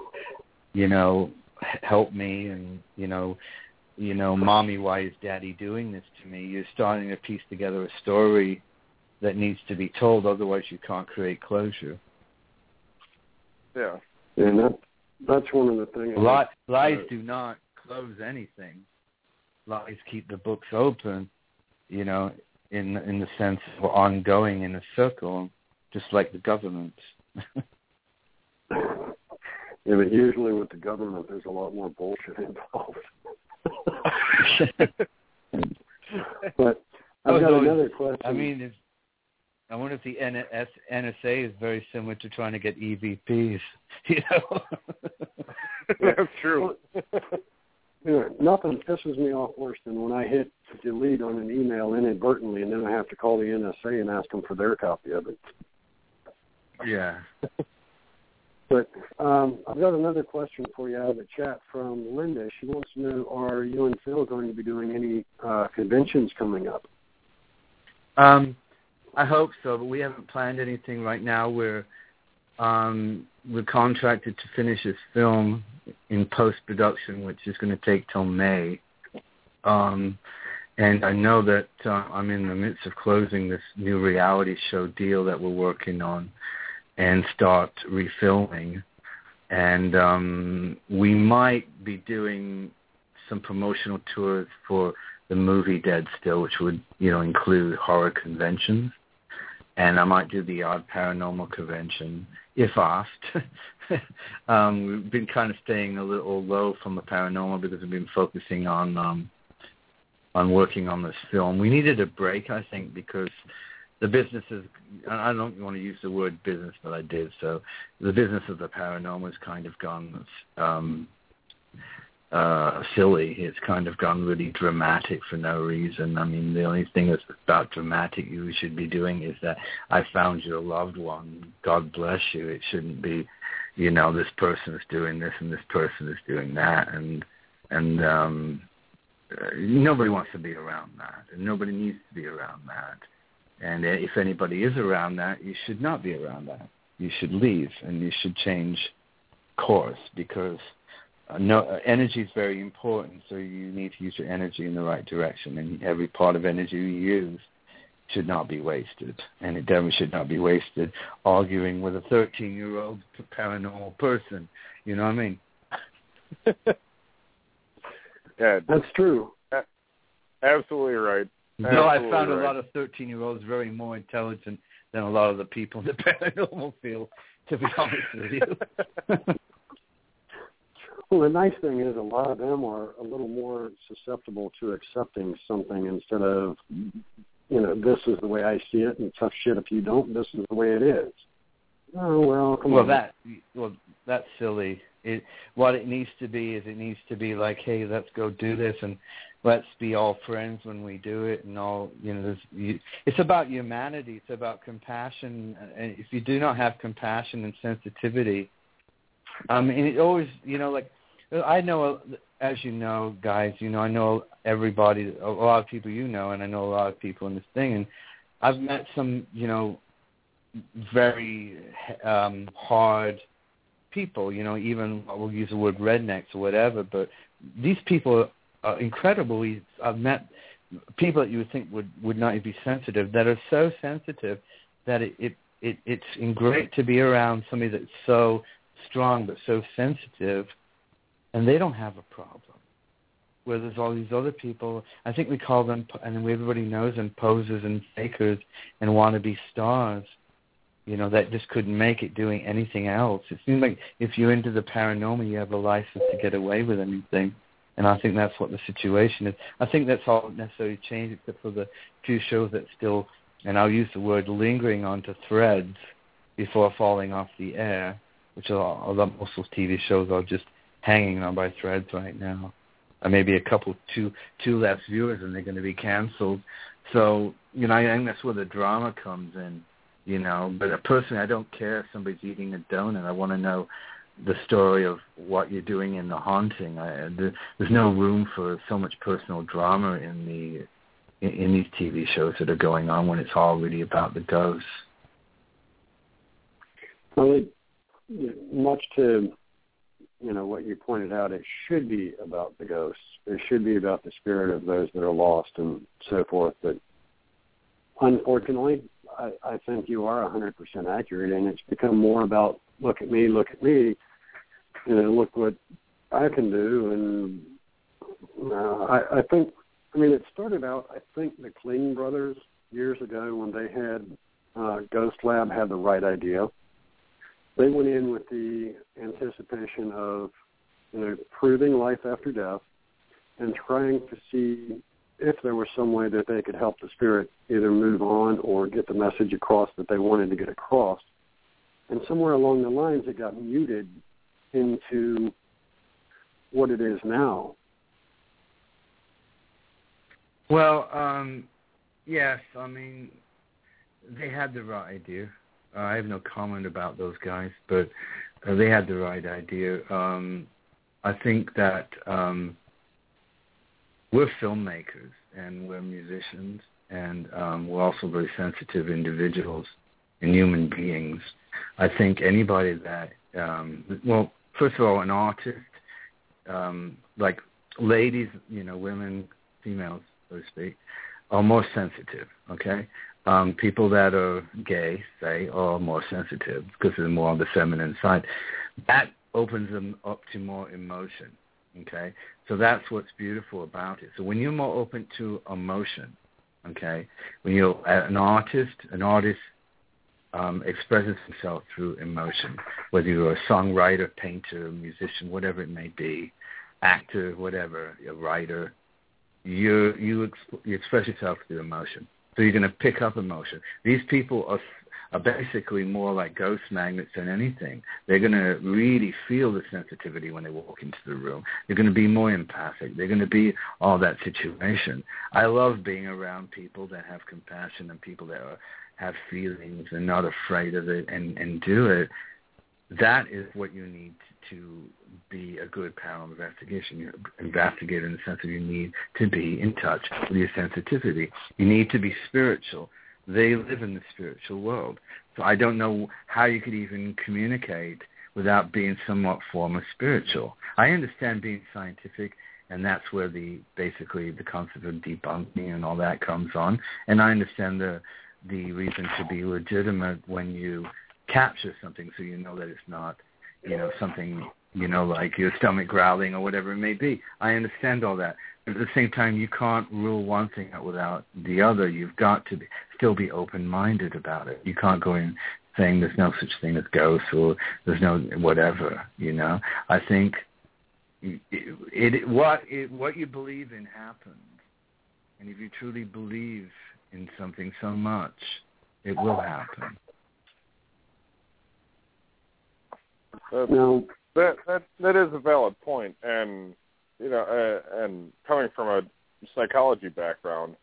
help me and, mommy, why is daddy doing this to me? You're starting to piece together a story that needs to be told, otherwise you can't create closure. Yeah. And that's one of the things. Lies do not close anything. Lies keep the books open, in the sense of ongoing in a circle, just like the government. Yeah, but usually with the government, there's a lot more bullshit involved. But I've got another question. I mean, I wonder if the NSA is very similar to trying to get EVPs. That's true. Nothing pisses me off worse than when I hit delete on an email inadvertently, and then I have to call the NSA and ask them for their copy of it. Yeah. But I've got another question for you out of the chat from Linda. She wants to know, are you and Phil going to be doing any conventions coming up? I hope so, but we haven't planned anything right now. We're contracted to finish this film in post-production, which is going to take till May. And I know that I'm in the midst of closing this new reality show deal that we're working on and start refilming. And we might be doing some promotional tours for the movie Dead Still, which would, include horror conventions. And I might do the odd paranormal convention, if asked. We've been kind of staying a little low from the paranormal because we've been focusing on working on this film. We needed a break, I think, because the business is, I don't want to use the word business, but I did. So the business of the paranormal has kind of gone silly. It's kind of gone really dramatic for no reason. I mean, the only thing that's about dramatic you should be doing is that I found your loved one. God bless you. It shouldn't be, this person is doing this and this person is doing that. And nobody wants to be around that. And nobody needs to be around that. And if anybody is around that, you should not be around that. You should leave and you should change course because energy is very important, so you need to use your energy in the right direction, and every part of energy you use should not be wasted, and it definitely should not be wasted arguing with a 13-year-old paranormal person. You know what I mean? Yeah, that's true. Absolutely right. No, I found a lot of 13-year-olds very more intelligent than a lot of the people in the paranormal field, to be honest with you. Well, the nice thing is a lot of them are a little more susceptible to accepting something instead of, this is the way I see it, and tough shit if you don't, this is the way it is. Oh, well, come on. That's silly. What it needs to be is it needs to be like, hey, let's go do this, and let's be all friends when we do it, and all, it's about humanity. It's about compassion. And if you do not have compassion and sensitivity, it always, I know, as you know, guys, I know everybody, a lot of people and I know a lot of people in this thing, and I've met some, very hard people, even we'll use the word rednecks or whatever, but these people are incredibly, I've met people that you would think would not be sensitive that are so sensitive that it's great to be around somebody that's so strong but so sensitive, and they don't have a problem. Where there's all these other people, I think we call them, and everybody knows them, posers and fakers and wannabe stars, that just couldn't make it doing anything else. It seems like if you're into the paranormal, you have a license to get away with anything. And I think that's what the situation is. I think that's all necessarily changed except for the few shows that still, and I'll use the word lingering onto threads before falling off the air, which most of those TV shows are just hanging on by threads right now. Or maybe two less viewers and they're going to be canceled. So, I think that's where the drama comes in, But personally, I don't care if somebody's eating a donut. I want to know the story of what you're doing in the haunting. There's no room for so much personal drama in these TV shows that are going on when it's all really about the ghosts. Well, much to what you pointed out, it should be about the ghosts. It should be about the spirit of those that are lost and so forth. But unfortunately, I think you are 100% accurate, and it's become more about look at me, look what I can do. And I think, it started out, I think the Kling brothers years ago when they had Ghost Lab had the right idea. They went in with the anticipation of proving life after death and trying to see if there was some way that they could help the spirit either move on or get the message across that they wanted to get across. And somewhere along the lines, it got muted into what it is now. Well, yes, they had the right idea. I have no comment about those guys, but they had the right idea. I think that we're filmmakers and we're musicians, and we're also very sensitive individuals and human beings. I think anybody that, first of all, an artist, like ladies, women, females, so to speak, are more sensitive, okay? People that are gay, say, are more sensitive because they're more on the feminine side. That opens them up to more emotion, okay? So that's what's beautiful about it. So when you're more open to emotion, okay, when you're an artist expresses himself through emotion, whether you're a songwriter, painter, musician, whatever it may be, actor, whatever, a writer, you express yourself through emotion. So you're going to pick up emotion. These people are basically more like ghost magnets than anything. They're going to really feel the sensitivity when they walk into the room. They're going to be more empathic. They're going to be all that situation. I love being around people that have compassion and people that have feelings and not afraid of it and do it. That is what you need to be a good paranormal investigator in the sense that you need to be in touch with your sensitivity. You need to be spiritual. They live in the spiritual world. So I don't know how you could even communicate without being somewhat form of spiritual. I understand being scientific, and that's where basically the concept of debunking and all that comes on. And I understand the reason to be legitimate when you capture something so you know that it's not, something, like your stomach growling or whatever it may be. I understand all that. But at the same time, you can't rule one thing out without the other. You've got to still be open-minded about it. You can't go in saying there's no such thing as ghosts or there's no whatever, I think what you believe in happens. And if you truly believe in something so much, it will happen. That is a valid point, and and coming from a psychology background,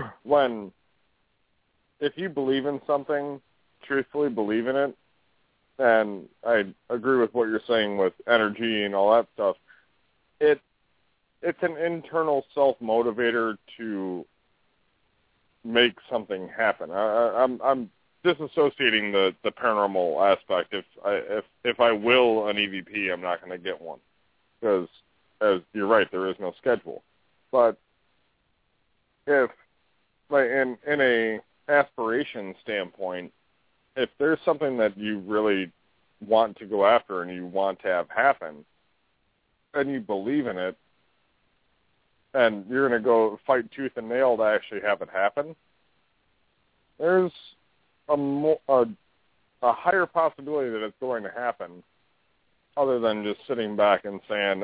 if you believe in something, truthfully believe in it, and I agree with what you're saying with energy and all that stuff. It's an internal self-motivator to make something happen. I'm disassociating the paranormal aspect. If I will an EVP, I'm not going to get one, because, as you're right, there is no schedule. But if, like, in a aspiration standpoint, if there's something that you really want to go after and you want to have happen, and you believe in it, and you're going to go fight tooth and nail to actually have it happen, there's a higher possibility that it's going to happen, other than just sitting back and saying,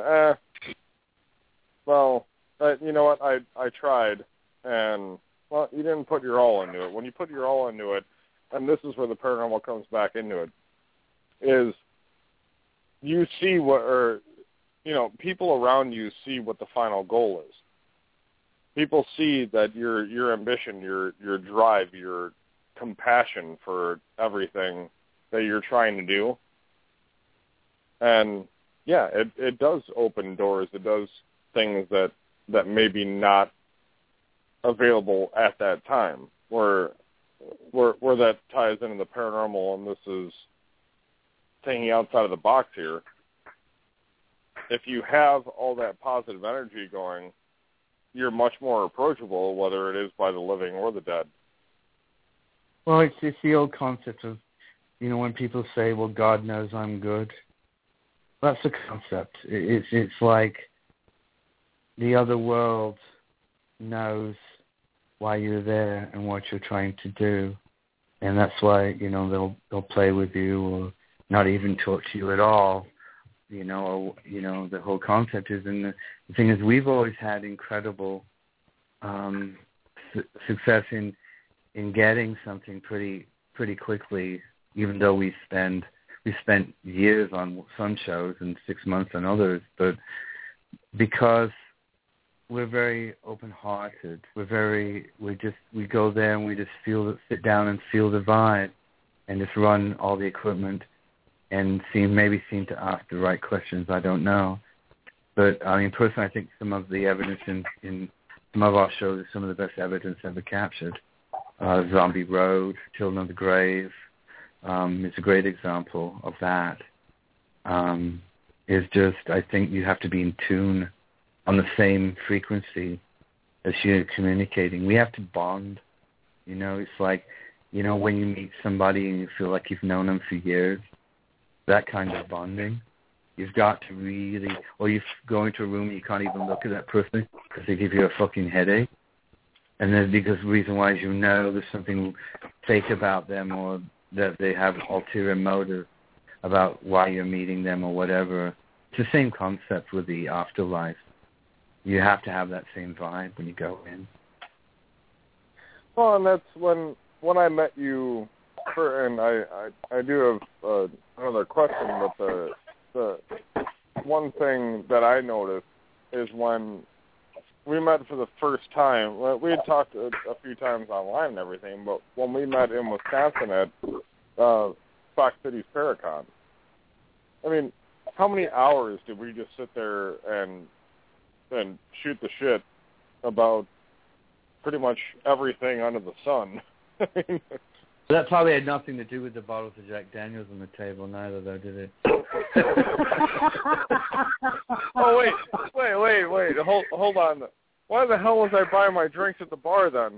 well, you know what, I tried, and, well, you didn't put your all into it. When you put your all into it, and this is where the paranormal comes back into it, is you see what, or, you know, people around you see what the final goal is. People see that your ambition, your drive, your compassion for everything that you're trying to do. And, yeah, it does open doors. It does things that maybe not available at that time, where that ties into the paranormal, and this is thinking outside of the box here. If you have all that positive energy going, you're much more approachable, whether it is by the living or the dead. Well, it's the old concept of, you know, when people say, well, God knows I'm good. That's a concept. It's like the other world knows why you're there and what you're trying to do. And that's why, you know, they'll play with you or not even talk to you at all. You know, the whole concept is, and the thing is, we've always had incredible success in getting something pretty quickly, even though we spent years on some shows and 6 months on others. But because we're very open-hearted, we go there and we just sit down and feel the vibe, and just run all the equipment. And seem to ask the right questions. I don't know. But, I mean, personally, I think some of the evidence in some of our shows is some of the best evidence ever captured. Zombie Road, Children of the Grave is a great example of that. It's just, I think you have to be in tune on the same frequency as you're communicating. We have to bond. You know, it's like, you know, when you meet somebody and you feel like you've known them for years, that kind of bonding. You've got to really, or you go into a room and you can't even look at that person because they give you a fucking headache. And then because the reason why is, you know, there's something fake about them, or that they have ulterior motive about why you're meeting them or whatever. It's the same concept with the afterlife. You have to have that same vibe when you go in. Well, and that's when I met you. And I do have another question, but the one thing that I noticed is when we met for the first time, we had talked a few times online and everything, but when we met in Wisconsin at Fox City's Paracon, I mean, how many hours did we just sit there and shoot the shit about pretty much everything under the sun? I mean, that probably had nothing to do with the bottles of Jack Daniels on the table, neither, though, did it? Oh, wait. Hold on. Why the hell was I buying my drinks at the bar then?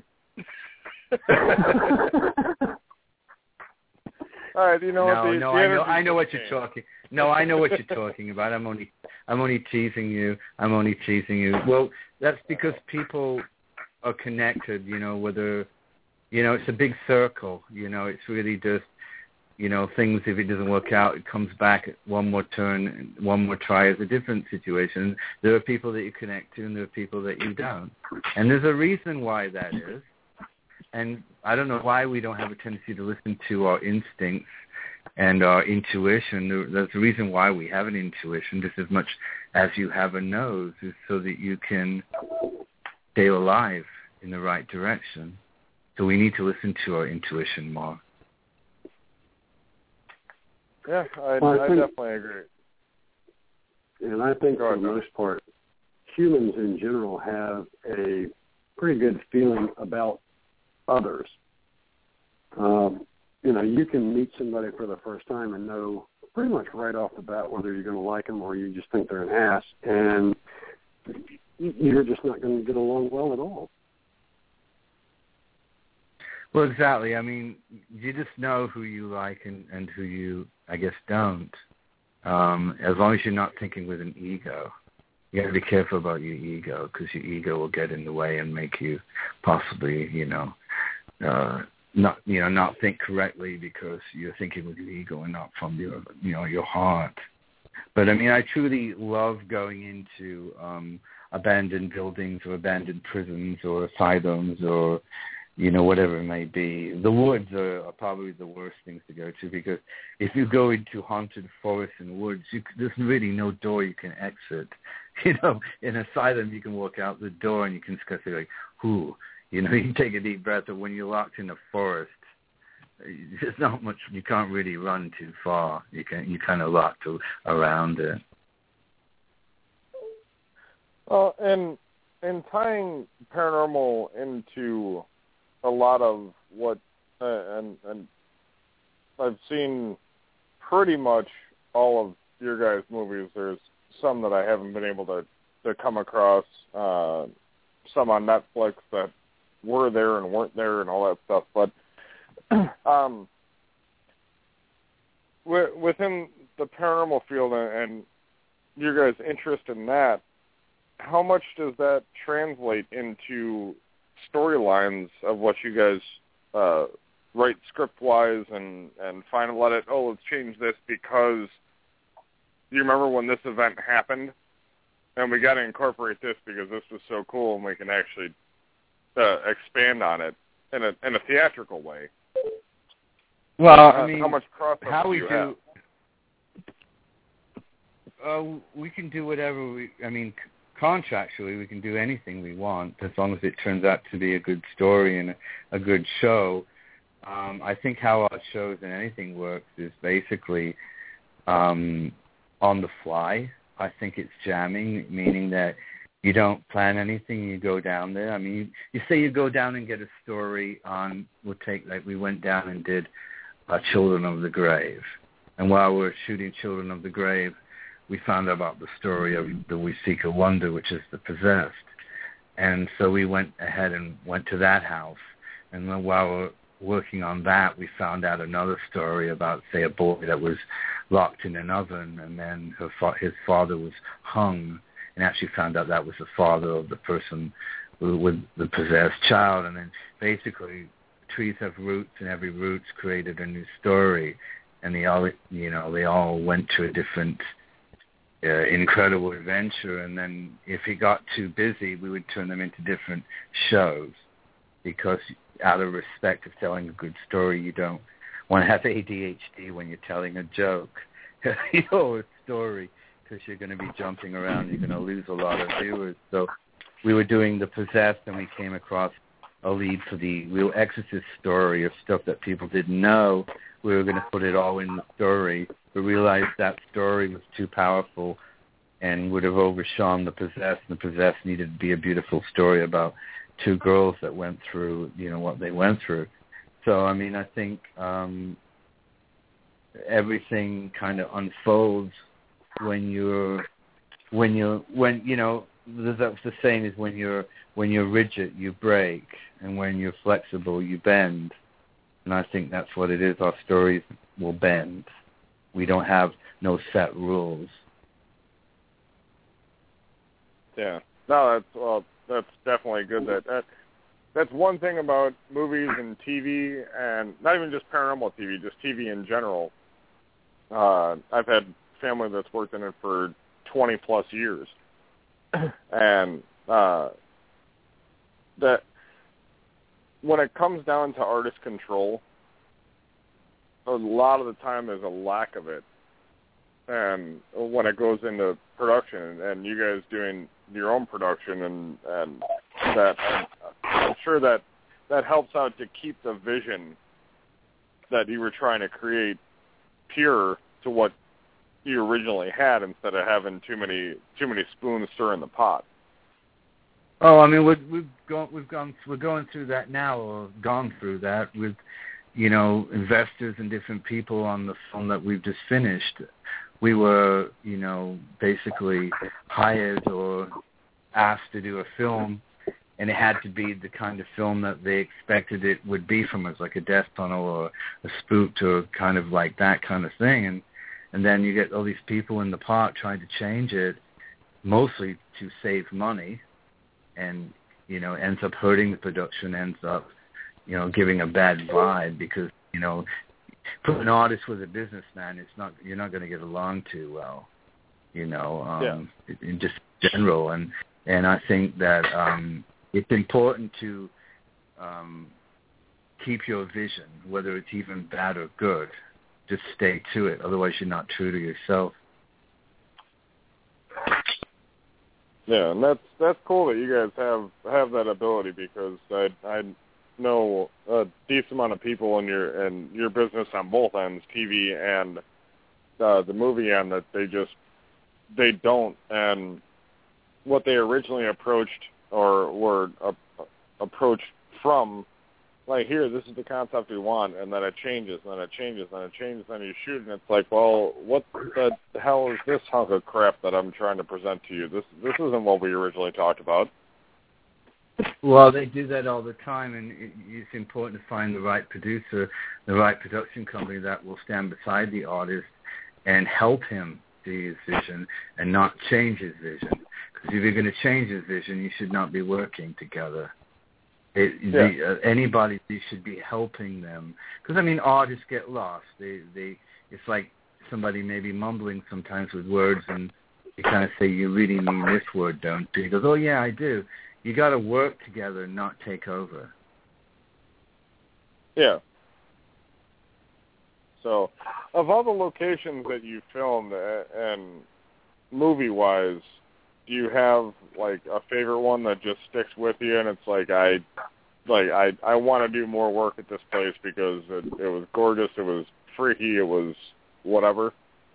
All right, you know what? I know what you're talking. No, I know what you're talking about. I'm only teasing you. Well, that's because people are connected, you know, whether... You know, it's a big circle. You know, it's really just, you know, things, if it doesn't work out, it comes back one more turn, one more try is a different situation. There are people that you connect to and there are people that you don't. And there's a reason why that is. And I don't know why we don't have a tendency to listen to our instincts and our intuition. There's a reason why we have an intuition just as much as you have a nose, is so that you can stay alive in the right direction. So we need to listen to our intuition more. Yeah, I definitely agree. And I think for the most part, humans in general have a pretty good feeling about others. You can meet somebody for the first time and know pretty much right off the bat whether you're going to like them or you just think they're an ass, and you're just not going to get along well at all. Well, exactly. I mean, you just know who you like and who you, I guess, don't. As long as you're not thinking with an ego. You got to be careful about your ego, because your ego will get in the way and make you possibly, not think correctly because you're thinking with your ego and not from your heart. But I mean, I truly love going into abandoned buildings or abandoned prisons or asylums or whatever it may be. The woods are probably the worst things to go to, because if you go into haunted forests and woods, there's really no door you can exit. In an asylum, you can walk out the door and you can just say, like, whoo. You can take a deep breath, but when you're locked in a forest, there's not much, you can't really run too far. You're kind of locked around it. Well, and tying paranormal into a lot of what, and I've seen pretty much all of your guys' movies. There's some that I haven't been able to come across, some on Netflix that were there and weren't there and all that stuff. But within the paranormal field and your guys' interest in that, how much does that translate into storylines of what you guys write script-wise and finally let it, let's change this because you remember when this event happened and we got to incorporate this because this was so cool and we can actually expand on it in a theatrical way? Well, I mean, how much crossover do you have? We can do whatever contractually, we can do anything we want as long as it turns out to be a good story and a good show. I think how our shows and anything works is basically on the fly. I think it's jamming, meaning that you don't plan anything, you go down there. I mean, you say you go down and get a story on, we went down and did Children of the Grave. And while we're shooting Children of the Grave, we found out about the story of the We Seek a Wonder, which is the Possessed. And so we went ahead and went to that house. And then while we're working on that, we found out another story about, say, a boy that was locked in an oven, and then his father was hung, and actually found out that was the father of the person with the possessed child. And then basically, trees have roots, and every root's created a new story. And they all went to a different incredible adventure, and then if he got too busy, we would turn them into different shows, because out of respect of telling a good story, you don't want to have ADHD when you're telling a joke, a story, because you're going to be jumping around, you're going to lose a lot of viewers. So we were doing The Possessed, and we came across a lead for the real Exorcist story of stuff that people didn't know. We were going to put it all in the story, but realized that story was too powerful and would have overshone The Possessed. The Possessed needed to be a beautiful story about two girls that went through, what they went through. So, I mean, I think everything kind of unfolds when that's the saying is when you're rigid, you break, and when you're flexible, you bend. And I think that's what it is. Our stories will bend. We don't have no set rules. Yeah. No, that's definitely good. That's one thing about movies and TV, and not even just paranormal TV, just TV in general. I've had family that's worked in it for 20 plus years, and that when it comes down to artist control, a lot of the time there's a lack of it. And when it goes into production, and you guys doing your own production, and that, I'm sure that helps out to keep the vision that you were trying to create pure to what you originally had instead of having too many spoons stirring the pot. Oh, I mean, we're going through that now, or gone through that with, investors and different people on the film that we've just finished. We were, basically hired or asked to do a film, and it had to be the kind of film that they expected it would be from us, like a Death Tunnel or a Spooked or kind of like that kind of thing. And then you get all these people in the park trying to change it, mostly to save money, and, ends up hurting the production, ends up, giving a bad vibe because, for an artist with a businessman, you're not going to get along too well, in just general. And I think that it's important to keep your vision, whether it's even bad or good. Just stay to it. Otherwise, you're not true to yourself. Yeah, and that's cool that you guys have that ability, because I know a decent amount of people in your business on both ends, TV and the movie end, that they don't. And what they originally approached or were approached from, like, here, this is the concept we want, and then it changes, and then it changes, and then it changes, and then you shoot, and it's like, well, what the hell is this hunk of crap that I'm trying to present to you? This isn't what we originally talked about. Well, they do that all the time, and it's important to find the right producer, the right production company that will stand beside the artist and help him see his vision and not change his vision. Because if you're going to change his vision, you should not be working together. Anybody should be helping them, because artists get lost. It's like somebody maybe mumbling sometimes with words, and you kind of say, "You really mean this word, don't you?" He goes, "Oh yeah, I do." You got to work together, not take over. Yeah. So, of all the locations that you filmed and movie-wise, do you have like a favorite one that just sticks with you, and it's like I want to do more work at this place because it was gorgeous, it was freaky, it was whatever?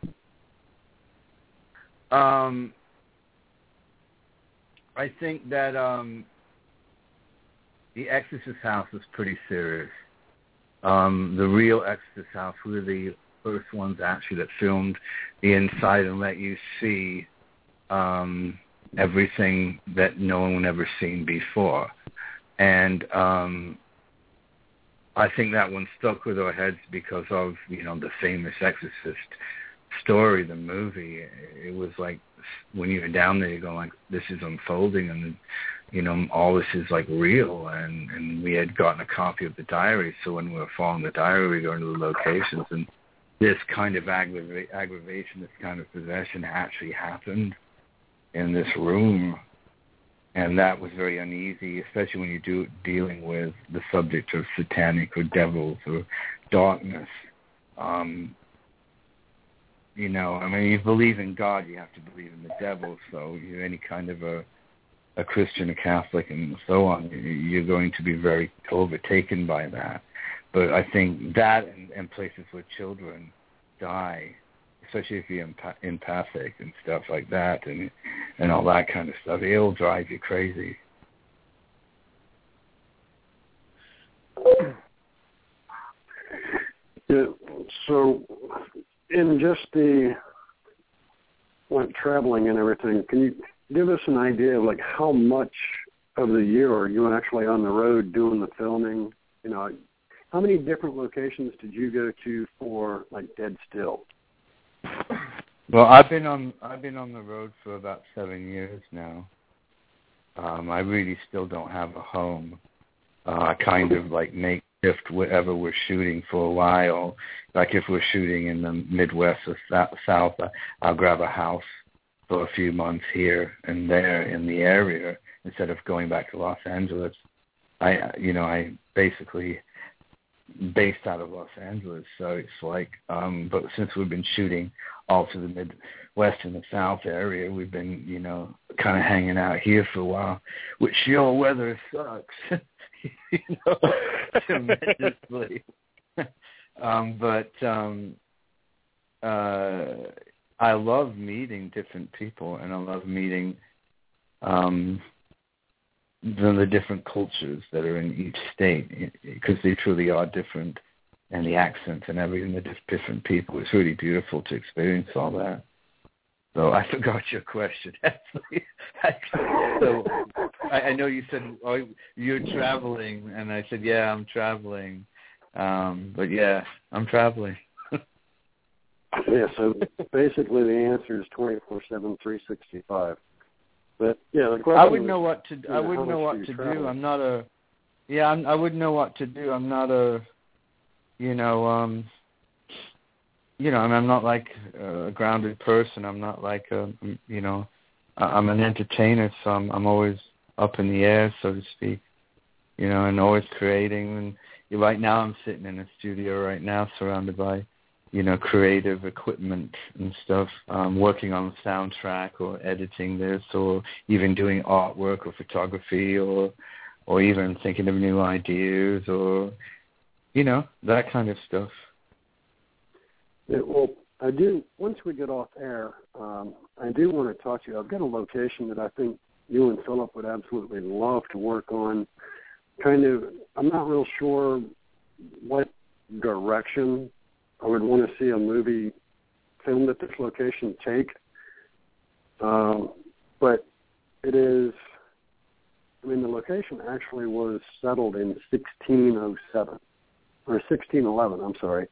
I think that the Exorcist house is pretty serious. The real Exorcist house, we were the first ones actually that filmed the inside and let you see everything that no one had ever seen before. And I think that one stuck with our heads because of, the famous Exorcist story, the movie. It was like, when you're down there, you go like, this is unfolding, and all this is like real. And we had gotten a copy of the diary, so when we were following the diary, we go into the locations, and this kind of aggravation, this kind of possession actually happened in this room. And that was very uneasy, especially when you're dealing with the subject of satanic or devils or darkness. You believe in God, you have to believe in the devil. So you're any kind of a Christian, a Catholic, and so on, you're going to be very overtaken by that. But I think that and places where children die, especially if you're empathic and stuff like that, and all that kind of stuff, it'll drive you crazy. Yeah, so in just the traveling and everything, can you give us an idea of like how much of the year are you actually on the road doing the filming? How many different locations did you go to for like Dead Still? Well, I've been on the road for about 7 years now. I really still don't have a home. I kind of like make shift wherever we're shooting for a while. Like if we're shooting in the Midwest or South, I'll grab a house for a few months here and there in the area instead of going back to Los Angeles. I basically based out of Los Angeles, so it's like, but since we've been shooting all through the Midwest and the South area, we've been, kind of hanging out here for a while, which your weather sucks, tremendously. But I love meeting different people, and I love meeting the different cultures that are in each state, because they truly are different, and the accents and everything, they're just different people. It's really beautiful to experience all that. So I forgot your question, actually. So I know you said, oh, you're traveling, and I said, yeah, I'm traveling. But yeah, I'm traveling. Yeah, so basically the answer is 24/7, 365. But yeah, the question I wouldn't know is, what to. I wouldn't know what to do. I'm not a. Yeah, I wouldn't know what to do. I'm not a. I'm not like a grounded person. I'm not like I'm an entertainer, so I'm always up in the air, so to speak. And always creating. And right now, I'm sitting in a studio right now, surrounded by, creative equipment and stuff, working on a soundtrack or editing this, or even doing artwork or photography, or even thinking of new ideas, or that kind of stuff. Yeah, well, I do. Once we get off air, I do want to talk to you. I've got a location that I think you and Philip would absolutely love to work on. I'm not real sure what direction I would want to see a movie filmed at this location take. But it is, the location actually was settled in 1607, or 1611, I'm sorry.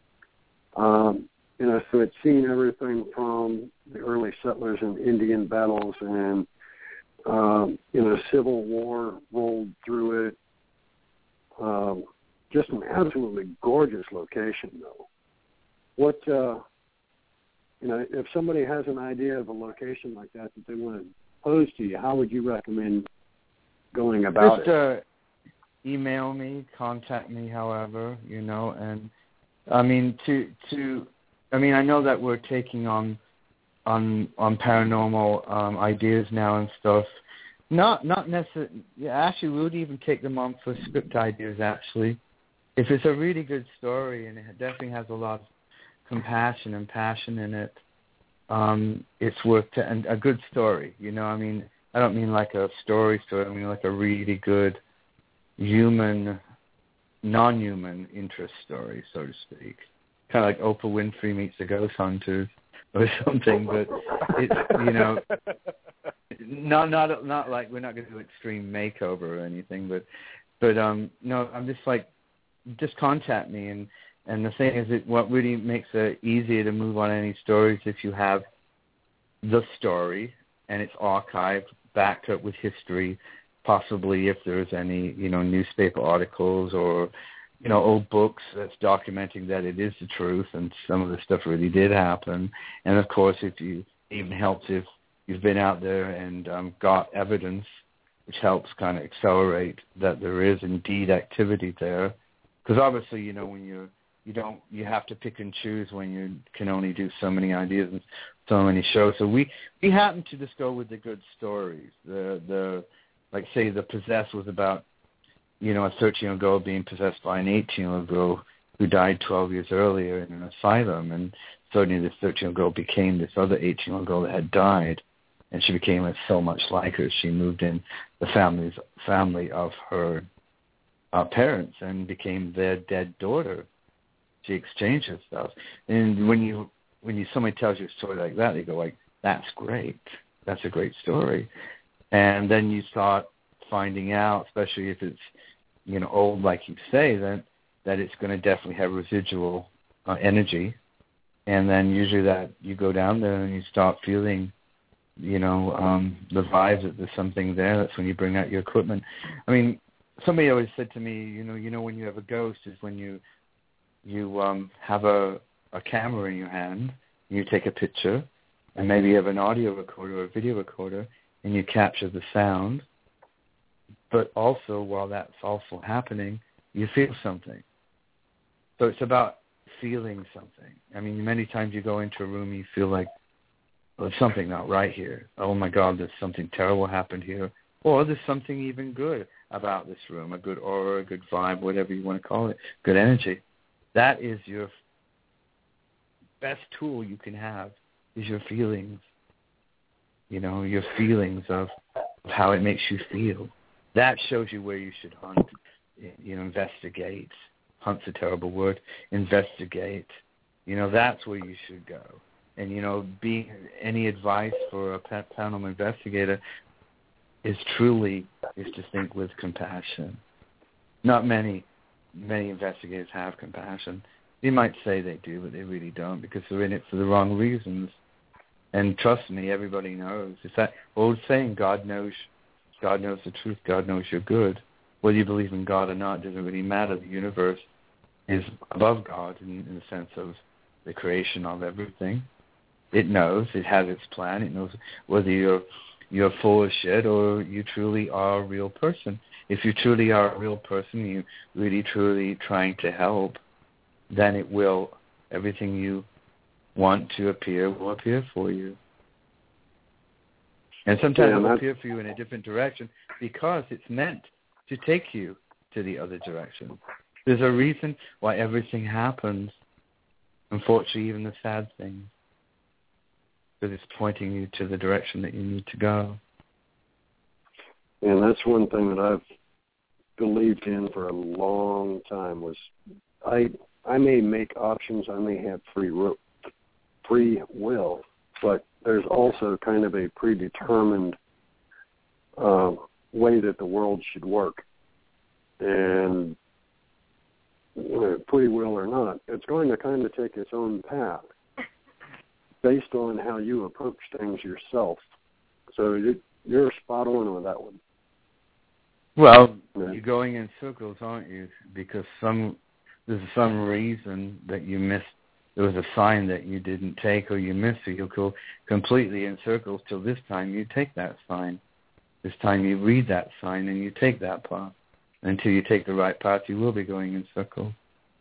So it's seen everything from the early settlers and Indian battles and, Civil War rolled through it. Just an absolutely gorgeous location, though. What, if somebody has an idea of a location like that they want to pose to you, how would you recommend going about it? Just email me, contact me, however, and I know that we're taking on paranormal ideas now and stuff. Not necessarily. Yeah, actually, we would even take them on for script ideas. Actually, if it's a really good story and it definitely has a lot of compassion and passion in it, it's worth and a good story. I don't mean like a story. I mean like a really good non-human interest story, so to speak. Kind of like Oprah Winfrey meets the Ghost Hunters or something, but it's, not like we're not going to do extreme makeover or anything, but no, I'm just contact me, and the thing is, what really makes it easier to move on any stories if you have the story and it's archived, backed up with history, possibly if there's any, newspaper articles or, old books that's documenting that it is the truth and some of the stuff really did happen. And, of course, it even helps if you've been out there and got evidence, which helps kind of accelerate that there is indeed activity there. Because obviously, when you have to pick and choose when you can only do so many ideas and so many shows. So we happen to just go with the good stories. Like say The Possessed was about, a 13-year-old girl being possessed by an 18-year-old girl who died 12 years earlier in an asylum, and suddenly this 13-year-old girl became this other 18-year-old girl that had died, and she became so much like her. She moved in the family of her parents and became their dead daughter. She exchanged her stuff. And when somebody tells you a story like that, you go like, that's great. That's a great story. And then you start finding out, especially if it's, old, like you say, that it's going to definitely have residual energy. And then usually that you go down there and you start feeling, the vibes that there's something there. That's when you bring out your equipment. Somebody always said to me, when you have a ghost is when you have a camera in your hand, and you take a picture, and maybe you have an audio recorder or a video recorder, and you capture the sound. But also, while that's also happening, you feel something. So it's about feeling something. Many times you go into a room, you feel like, well, there's something not right here. Oh, my God, there's something terrible happened here. Or there's something even good about this room, a good aura, a good vibe, whatever you want to call it, good energy. That is best tool you can have is your feelings. Your feelings of how it makes you feel. That shows you where you should hunt. Investigate. Hunt's a terrible word. Investigate. That's where you should go. And, any advice for a paranormal investigator is to think with compassion. Not many investigators have compassion. They might say they do, but they really don't, because they're in it for the wrong reasons. And trust me, everybody knows. It's that old saying, God knows the truth, God knows you're good. Whether you believe in God or not doesn't really matter. The universe is above God in the sense of the creation of everything. It knows. It has its plan. It knows whether you're full of shit or you truly are a real person. If you truly are a real person, you really truly trying to help, then everything you want to appear will appear for you. And sometimes it will appear for you in a different direction because it's meant to take you to the other direction. There's a reason why everything happens, unfortunately, even the sad things, because it's pointing you to the direction that you need to go. And that's one thing that I've believed in for a long time was I may make options, I may have free will, but there's also kind of a predetermined way that the world should work. And free will or not, it's going to kind of take its own path based on how you approach things yourself. So you're spot on with that one. Well, you're going in circles, aren't you? Because there's some reason that you missed. There was a sign that you didn't take or you missed, so you'll go completely in circles till this time you take that sign. This time you read that sign and you take that path. Until you take the right path, you will be going in circles.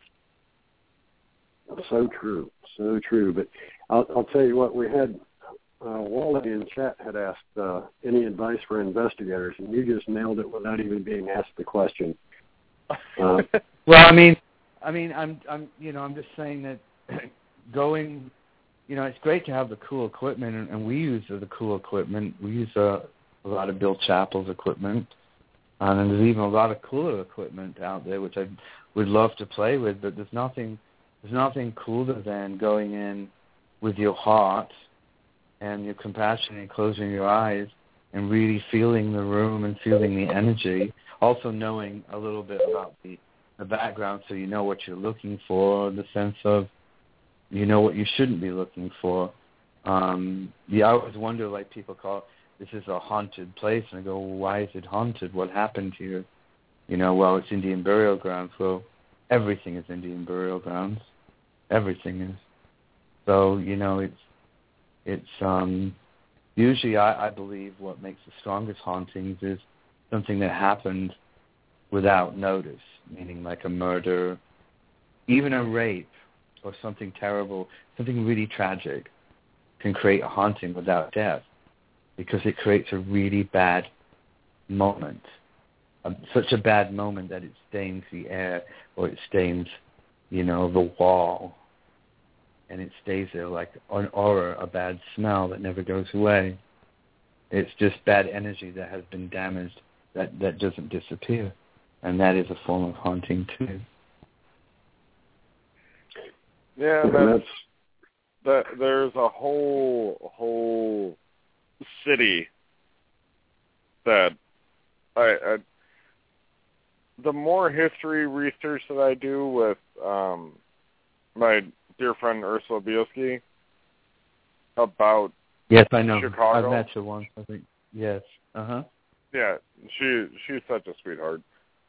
So true, so true. But I'll tell you what, we had Wally in chat had asked any advice for investigators, and you just nailed it without even being asked the question. Well, I'm just saying that going, it's great to have the cool equipment, and we use the cool equipment. We use a lot of Bill Chappell's equipment, and there's even a lot of cooler equipment out there, which I would love to play with, but there's nothing cooler than going in with your heart and your compassion and closing your eyes and really feeling the room and feeling the energy, also knowing a little bit about the background so you know what you're looking for, the sense of you know what you shouldn't be looking for. I always wonder, like people call it, this is a haunted place, and I go, well, why is it haunted? What happened here? Well, it's Indian burial grounds. Well, everything is Indian burial grounds. Everything is. So, it's usually I believe what makes the strongest hauntings is something that happened without notice, meaning like a murder, even a rape or something terrible, something really tragic can create a haunting without death because it creates a really bad moment, such a bad moment that it stains the air or it stains, the wall, and it stays there like an aura, a bad smell that never goes away. It's just bad energy that has been damaged that doesn't disappear, and that is a form of haunting too. Yeah, there's a whole city that the more history research that I do with my dear friend Ursula Bielski about yes, I know. Chicago. I've met her once, I think. Yes. Yeah, she's such a sweetheart,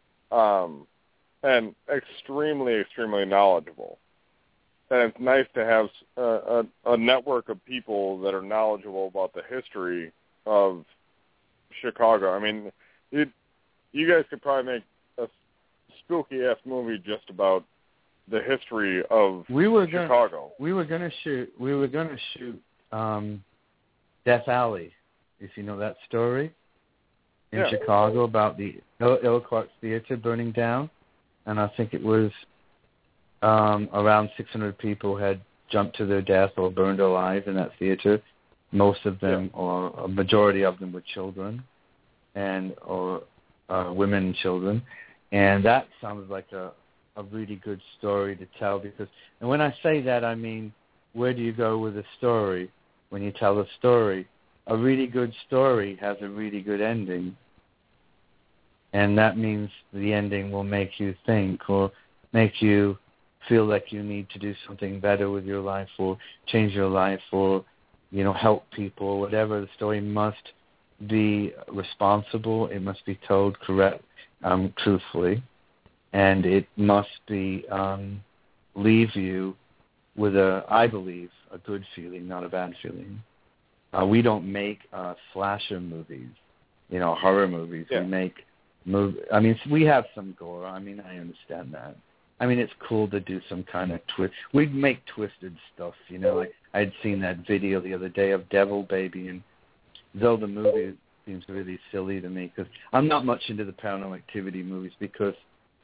and extremely knowledgeable. And it's nice to have a network of people that are knowledgeable about the history of Chicago. I mean, you guys could probably make a spooky-ass movie just about the history of Chicago. We were gonna shoot Death Alley, if you know that story, in Chicago about the Iroquois Theater burning down, and I think it was around 600 people had jumped to their death or burned alive in that theater. Most of them, or a majority of them, were children, or women and children, and that sounds like a really good story to tell. Because, and when I say that, I mean, where do you go with a story when you tell a story? A really good story has a really good ending, and that means the ending will make you think or make you feel like you need to do something better with your life or change your life or, help people. Whatever, the story must be responsible. It must be told correct, truthfully, and it must be leave you with I believe, a good feeling, not a bad feeling. We don't make slasher movies, horror movies. Yeah. We make we have some gore. I understand that. It's cool to do some kind of twist. We make twisted stuff, like I'd seen that video the other day of Devil Baby, and though the movie seems really silly to me, because I'm not much into the Paranormal Activity movies because,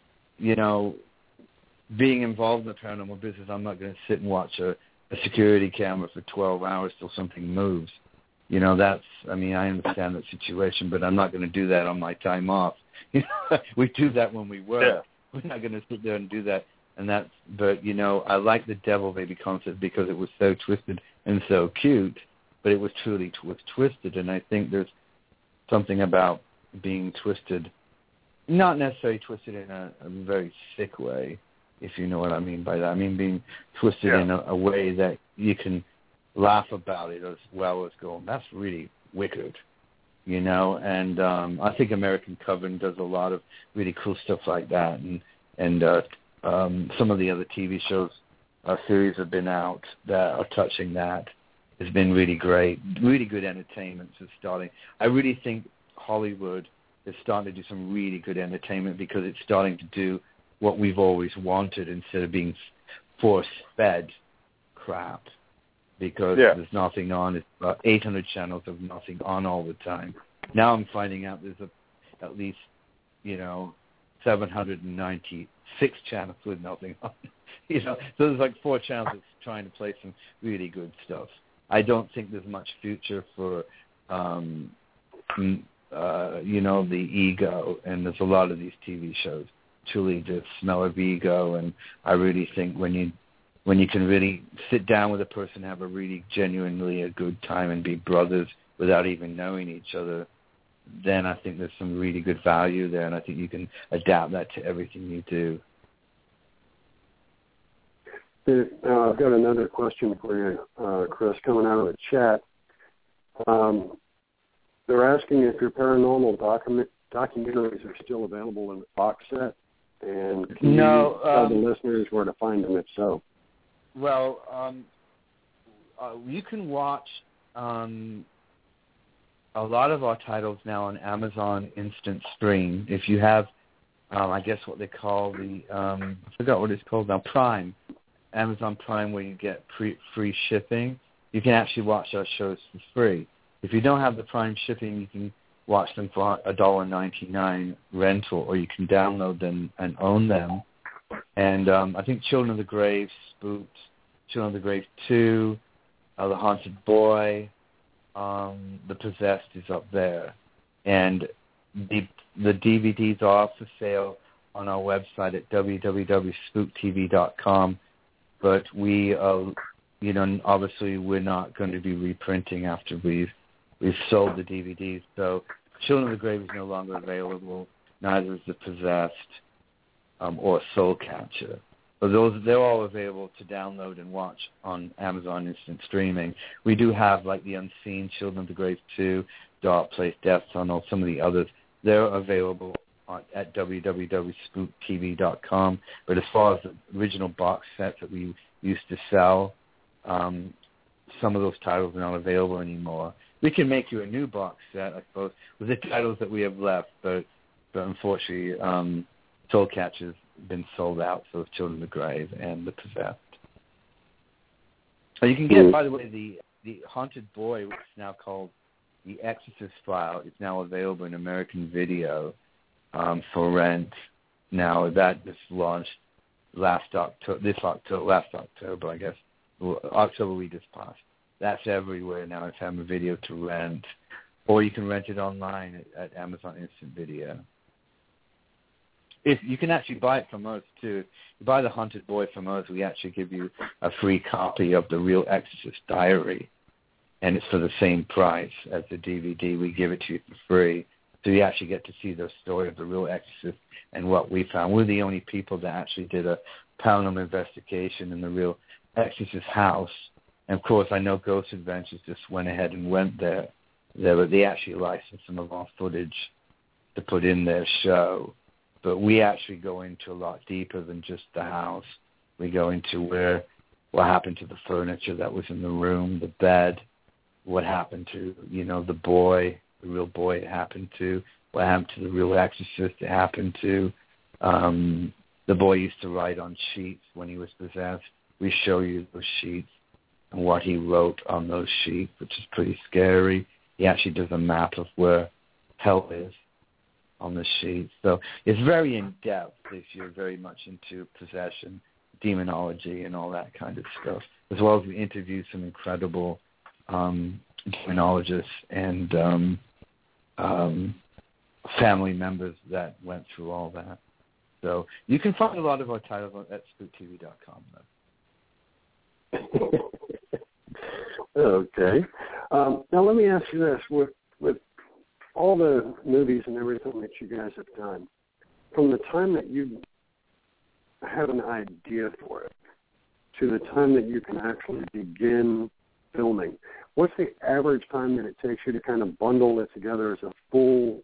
being involved in the paranormal business, I'm not going to sit and watch a security camera for 12 hours till something moves. I understand that situation, but I'm not going to do that on my time off. We do that when we work. Yeah. We're not going to sit there and do that. But I like the Devil Baby concept because it was so twisted and so cute, but it was truly twisted. And I think there's something about being twisted, not necessarily twisted in a very sick way, if you know what I mean by that. Being twisted in a way that you can laugh about it as well as go, that's really wicked, and I think American Coven does a lot of really cool stuff like that, and some of the other TV shows, series have been out that are touching that. It's been really great, really good entertainment. So starting, I really think Hollywood is starting to do some really good entertainment because it's starting to do what we've always wanted instead of being force-fed crap. Because there's nothing on. It's about 800 channels of nothing on all the time. Now I'm finding out there's at least, 796 channels with nothing on. So there's like 4 channels that's trying to play some really good stuff. I don't think there's much future for, the ego, and there's a lot of these TV shows truly the smell of ego, and I really think when you can really sit down with a person, have a really genuinely a good time and be brothers without even knowing each other, then I think there's some really good value there, and I think you can adapt that to everything you do. I've got another question for you, Chris, coming out of the chat. They're asking if your paranormal documentaries are still available in the box set, and can you tell the listeners where to find them if so? Well, you can watch a lot of our titles now on Amazon Instant Stream. If you have, I guess what they call I forgot what it's called now, Prime, Amazon Prime, where you get free shipping, you can actually watch our shows for free. If you don't have the Prime shipping, you can watch them for $1.99 rental, or you can download them and own them. And I think Children of the Grave, Spooked, Children of the Grave 2, The Haunted Boy, The Possessed is up there. And the DVDs are for sale on our website at www.spooktv.com. But we, obviously we're not going to be reprinting after we've sold the DVDs. So Children of the Grave is no longer available. Neither is The Possessed or Soul Catcher. But they're all available to download and watch on Amazon Instant Streaming. We do have like The Unseen, Children of the Grave 2, Dark Place, Death Tunnel, some of the others. They're available at www.spooktv.com. But as far as the original box sets that we used to sell, some of those titles are not available anymore. We can make you a new box set, I suppose, with the titles that we have left, but unfortunately, Soul Catcher's been sold out, so it's Children of the Grave and The Possessed. You can get, by the way, the Haunted Boy, which is now called The Exorcist File, is now available in American Video for rent. Now that just launched last October, I guess, October we just passed. That's everywhere now. It's Hammer Video to rent, or you can rent it online at Amazon Instant Video. If you can actually buy it from us too. You buy The Haunted Boy from us, we actually give you a free copy of The Real Exorcist Diary, and it's for the same price as the DVD. We give it to you for free, so you actually get to see the story of the real exorcist and what we found. We're the only people that actually did a paranormal investigation in the real exorcist house. And of course, I know Ghost Adventures just went ahead and went there. They actually licensed some of our footage to put in their show. But we actually go into a lot deeper than just the house. We go into what happened to the furniture that was in the room, the bed, what happened to, the boy, the real boy it happened to, what happened to the real exorcist it happened to. The boy used to write on sheets when he was possessed. We show you those sheets and what he wrote on those sheets, which is pretty scary. He actually does a map of where hell is on the sheet. So it's very in-depth if you're very much into possession, demonology, and all that kind of stuff, as well as we interview some incredible demonologists and family members that went through all that. So you can find a lot of our titles at spooktv.com, though. Okay. Now let me ask you this. With all the movies and everything that you guys have done, from the time that you have an idea for it to the time that you can actually begin filming, what's the average time that it takes you to kind of bundle it together as a full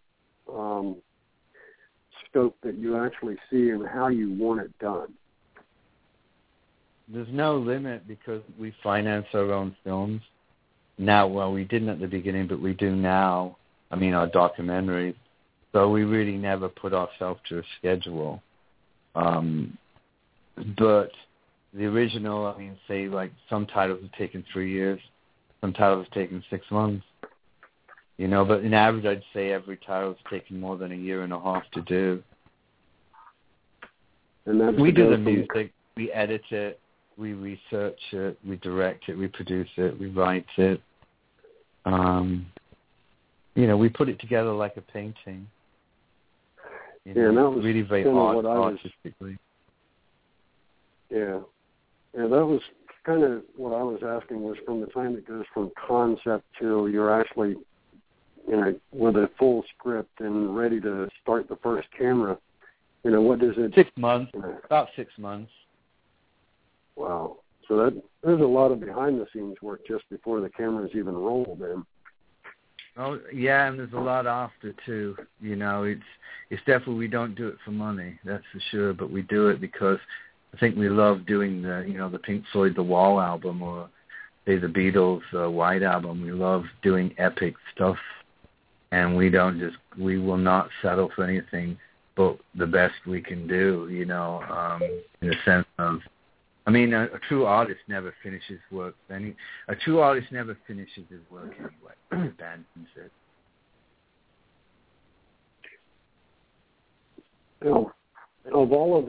scope that you actually see and how you want it done? There's no limit because we finance our own films. Now, well, we didn't at the beginning, but we do now. I mean, our documentaries. So we really never put ourselves to a schedule. But the original, say, like some titles have taken 3 years. Some titles have taken 6 months. But in average, I'd say every title's taken more than a year and a half to do. And we do the music, we edit it, we research it, we direct it, we produce it, we write it. We put it together like a painting. And that was really very artistically. Yeah, that was kind of what I was asking, was from the time it goes from concept to you're actually, with a full script and ready to start the first camera. What does it? 6 months, about 6 months. Wow. So there's a lot of behind-the-scenes work just before the cameras even roll, then. Oh, yeah, and there's a lot after, too. It's definitely, we don't do it for money, that's for sure, but we do it because I think we love doing the Pink Floyd The Wall album, or, say, the Beatles White Album. We love doing epic stuff, and we will not settle for anything but the best we can do, in the sense of, a true artist never finishes work. A true artist never finishes his work anyway. He abandons it. Of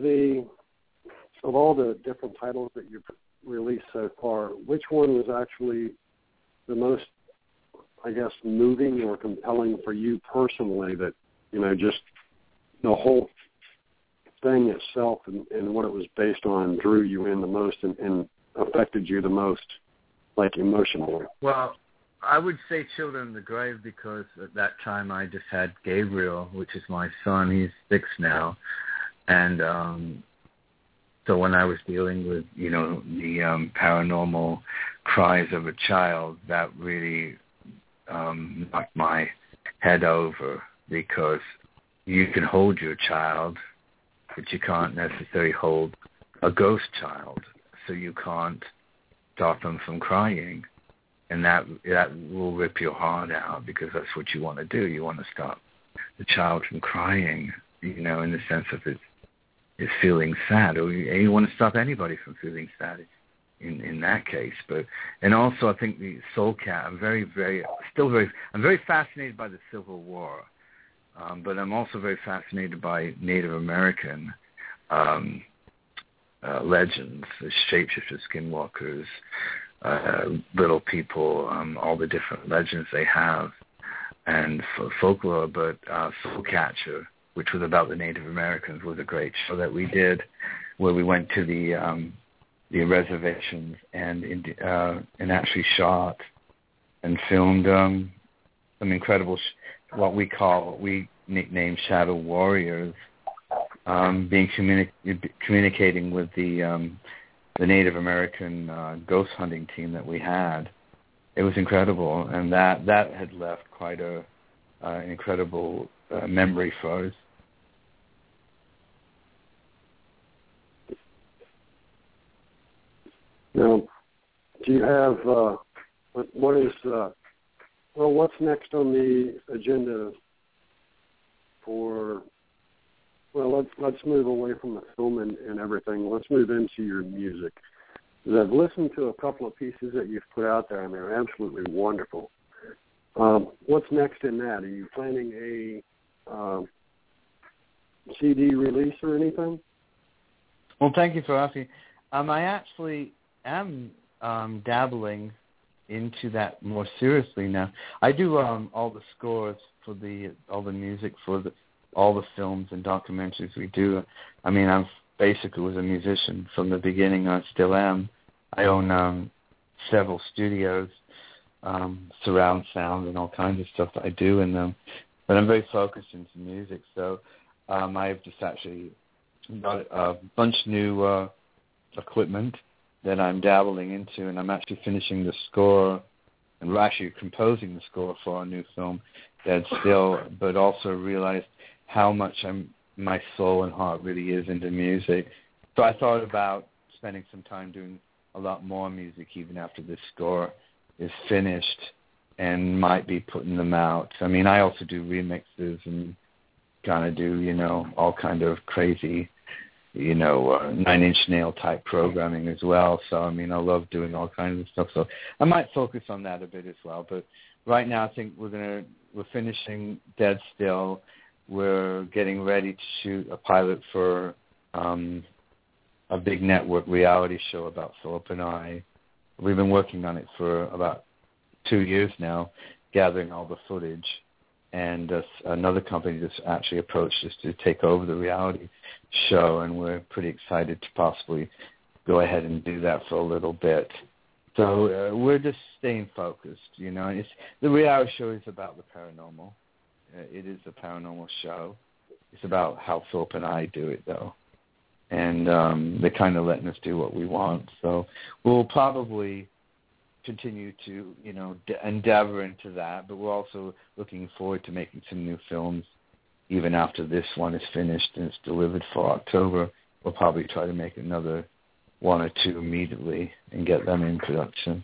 all the different titles that you've released so far, which one was actually the most, I guess, moving or compelling for you personally? That just the whole thing itself and what it was based on drew you in the most and affected you the most, like emotionally? Well, I would say Children of the Grave, because at that time I just had Gabriel, which is my son. He's 6 now. And so when I was dealing with, the paranormal cries of a child, that really knocked my head over, because you can hold your child, but you can't necessarily hold a ghost child, so you can't stop them from crying. And that will rip your heart out, because that's what you want to do. You want to stop the child from crying, in the sense of it's feeling sad, or you want to stop anybody from feeling sad in that case. And also I think the Soul Cat, I'm very fascinated by the Civil War. But I'm also very fascinated by Native American legends, the shapeshifters, skinwalkers, little people, all the different legends they have, and folklore. But Soulcatcher, which was about the Native Americans, was a great show that we did, where we went to the reservations and actually shot and filmed some incredible, what we nicknamed Shadow Warriors, communicating with the Native American ghost hunting team that we had. It was incredible, and that had left quite an incredible memory for us. Now, do you have what's next on the agenda for? Well, let's move away from the film and everything. Let's move into your music. Because I've listened to a couple of pieces that you've put out there, and they're absolutely wonderful. What's next in that? Are you planning a CD release or anything? Well, thank you for asking. I actually am dabbling into that more seriously now. I do all the scores for all the music for all the films and documentaries we do. I mean, I basically was a musician from the beginning. I still am. I own several studios, surround sound and all kinds of stuff that I do in them. But I'm very focused into music, so I've just actually got a bunch of new equipment that I'm dabbling into, and I'm actually finishing the score, and we're actually composing the score for our new film, Dead Still, but also realized how much my soul and heart really is into music. So I thought about spending some time doing a lot more music even after this score is finished, and might be putting them out. I mean, I also do remixes and kind of do, all kind of crazy, 9-inch nail type programming as well. So, I mean, I love doing all kinds of stuff. So I might focus on that a bit as well. But right now I think we're finishing Dead Still. We're getting ready to shoot a pilot for a big network reality show about Philip and I. We've been working on it for about 2 years now, gathering all the footage. And another company just actually approached us to take over the reality show, and we're pretty excited to possibly go ahead and do that for a little bit. So we're just staying focused, the reality show is about the paranormal. It is a paranormal show. It's about how Philip and I do it, though. And they're kind of letting us do what we want. So we'll probably continue to, endeavor into that, but we're also looking forward to making some new films even after this one is finished and it's delivered for October. We'll probably try to make another 1 or 2 immediately and get them in production.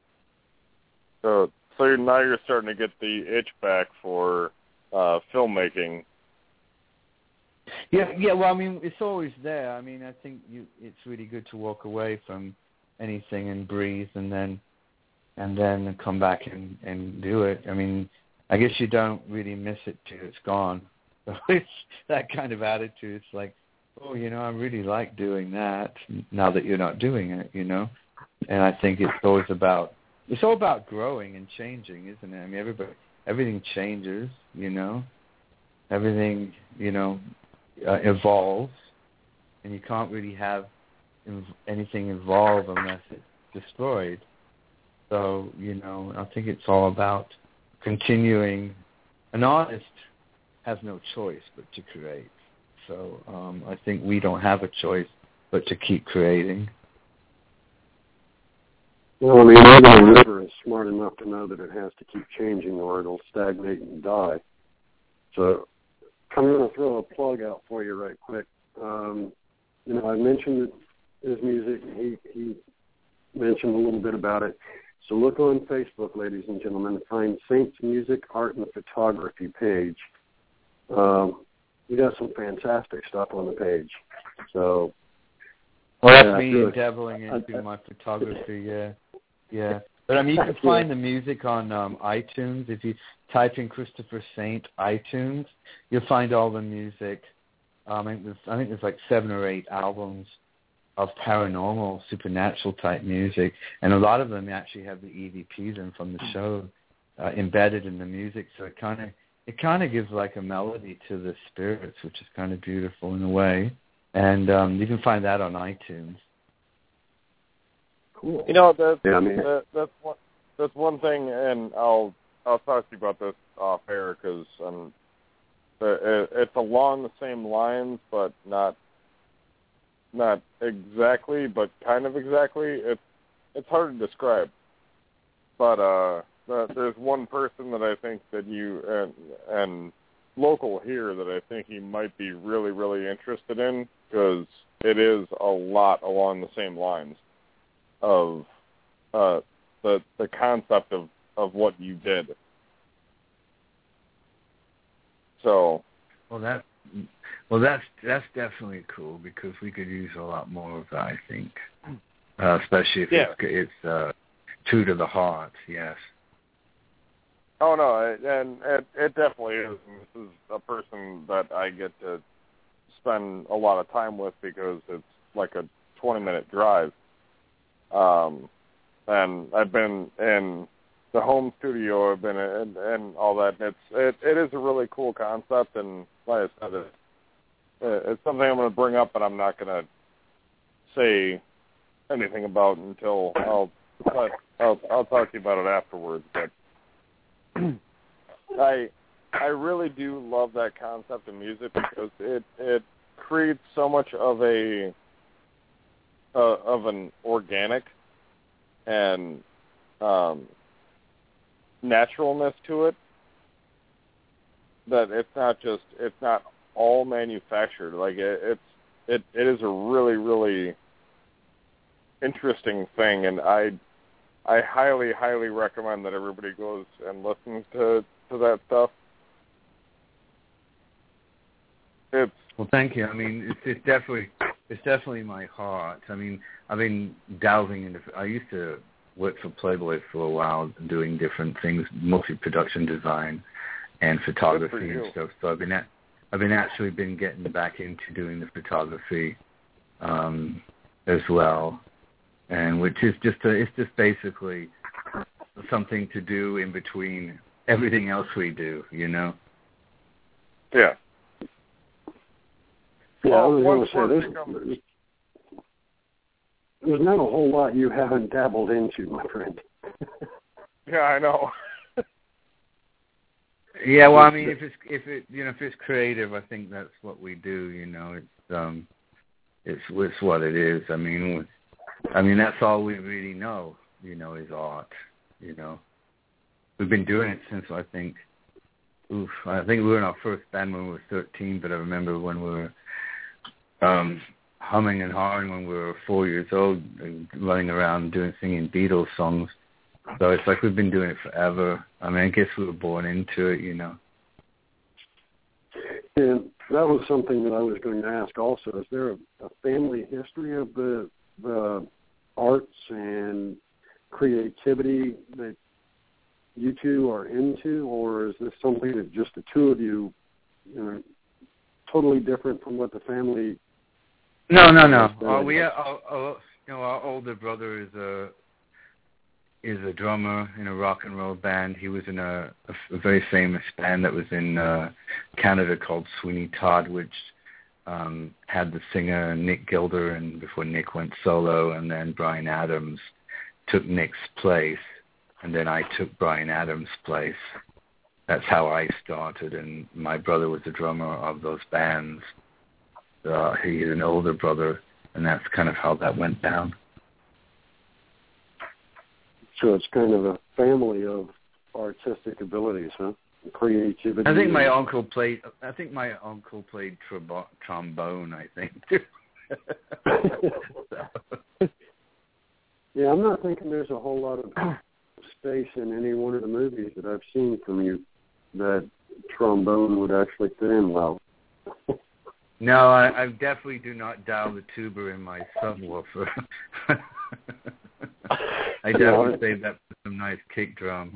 So now you're starting to get the itch back for filmmaking. Yeah. Well, I mean, it's always there. I mean, I think it's really good to walk away from anything and breathe, and then come back and do it. I mean, I guess you don't really miss it till it's gone. So it's that kind of attitude. It's like, oh, I really like doing that now that you're not doing it, And I think it's all about growing and changing, isn't it? I mean, everything changes, Everything, evolves, and you can't really have anything evolve unless it's destroyed. So, I think it's all about continuing. An artist has no choice but to create. So I think we don't have a choice but to keep creating. Well, I mean, even a river is smart enough to know that it has to keep changing or it'll stagnate and die. So I'm going to throw a plug out for you right quick. I mentioned his music. He mentioned a little bit about it. So look on Facebook, ladies and gentlemen, and find Saints Music, Art, and Photography page. You got some fantastic stuff on the page. So, that's me dabbling into my photography. Yeah. But I mean, you can find the music on iTunes. If you type in Christopher Saint iTunes, you'll find all the music. I think there's like 7 or 8 albums paranormal, supernatural type music, and a lot of them actually have the EVPs in from the show embedded in the music, so it kind of gives like a melody to the spirits, which is kind of beautiful in a way. And you can find that on iTunes. Cool. You know, that's one thing, and I'll talk to you about this off air because it's along the same lines, but not exactly, but kind of exactly. It's hard to describe, but there's one person that I think that you and local here that I think you might be really, really interested in, because it is a lot along the same lines of the concept of what you did. So, well, that's definitely cool, because we could use a lot more of that, I think, especially if it's true to the heart. Yes. Oh no, and it definitely is. And this is a person that I get to spend a lot of time with because it's like a 20-minute drive. And I've been in the home studio, I've been and all that. And it is a really cool concept, and like I said, it's something I'm going to bring up, but I'm not going to say anything about until I'll talk to you about it afterwards. But I really do love that concept of music because it creates so much of an organic and naturalness to it, that it's not all manufactured. Like it is a really, really interesting thing, and I highly, highly recommend that everybody goes and listens to that stuff. Well, thank you. I mean, it's definitely my heart. I mean, I've been delving into. I used to work for Playboy for a while, doing different things, mostly production design and photography and stuff. So I've been actually getting back into doing the photography as well, and which is it's just basically something to do in between everything else we do, you know. Yeah. Yeah, I was going to say, there's not a whole lot you haven't dabbled into, my friend. Yeah, I know. Yeah, well, I mean, if it's creative, I think that's what we do. You know, it's what it is. I mean, that's all we really know. You know, is art. You know, we've been doing it since I think we were in our first band when we were 13. But I remember when we were humming and hawing when we were 4 years old, and running around singing Beatles songs. So it's like we've been doing it forever. I mean, I guess we were born into it, you know. And that was something that I was going to ask also. Is there a family history of the arts and creativity that you two are into, or is this something that just the two of you, totally different from what the family? No. Our older brother is a drummer in a rock and roll band. He was in a very famous band that was in Canada called Sweeney Todd, which had the singer Nick Gilder, and before Nick went solo, and then Bryan Adams took Nick's place, and then I took Bryan Adams' place. That's how I started, and my brother was the drummer of those bands. He's an older brother, and that's kind of how that went down. So it's kind of a family of artistic abilities, huh? Creativity. I think my uncle played trombone, I think. Yeah, I'm not thinking there's a whole lot of space in any one of the movies that I've seen from you that trombone would actually fit in well. No, I definitely do not dial the tuba in my subwoofer. I definitely save that for some nice kick drum.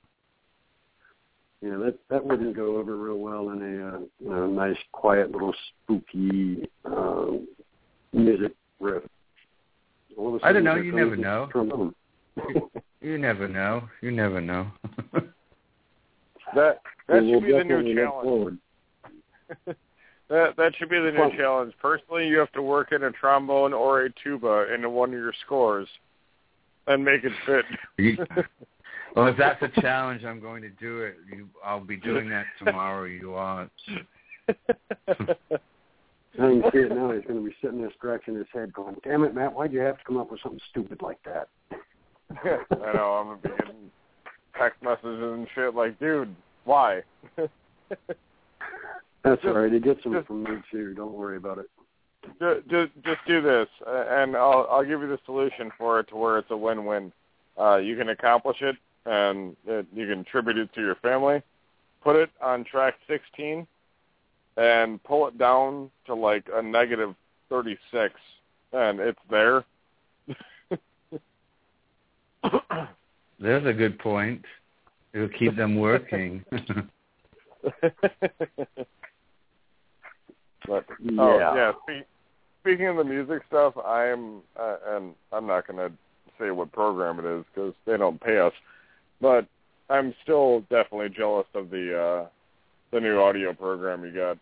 Yeah, that wouldn't go over real well in a nice, quiet little spooky music riff. of a I sudden don't know. there You comes never this know. trombone. You never know. You never know. That And should be we'll the new definitely look challenge. forward. That should be the new challenge. Personally, you have to work in a trombone or a tuba into one of your scores and make it fit. Well, if that's a challenge, I'm going to do it. I'll be doing that tomorrow. You want? I can see it now. He's going to be sitting there scratching his head going, damn it, Matt, why'd you have to come up with something stupid like that? I know, I'm going to be getting text messages and shit like, dude, why? That's all right. He gets them from me, too. Don't worry about it. Just do this, and I'll give you the solution for it to where it's a win-win. You can accomplish it, and you can attribute it to your family. Put it on track 16, and pull it down to like a negative 36, and it's there. There's a good point. It'll keep them working. But, yeah. Speaking of the music stuff, and I'm not going to say what program it is because they don't pay us, but I'm still definitely jealous of the new audio program you got.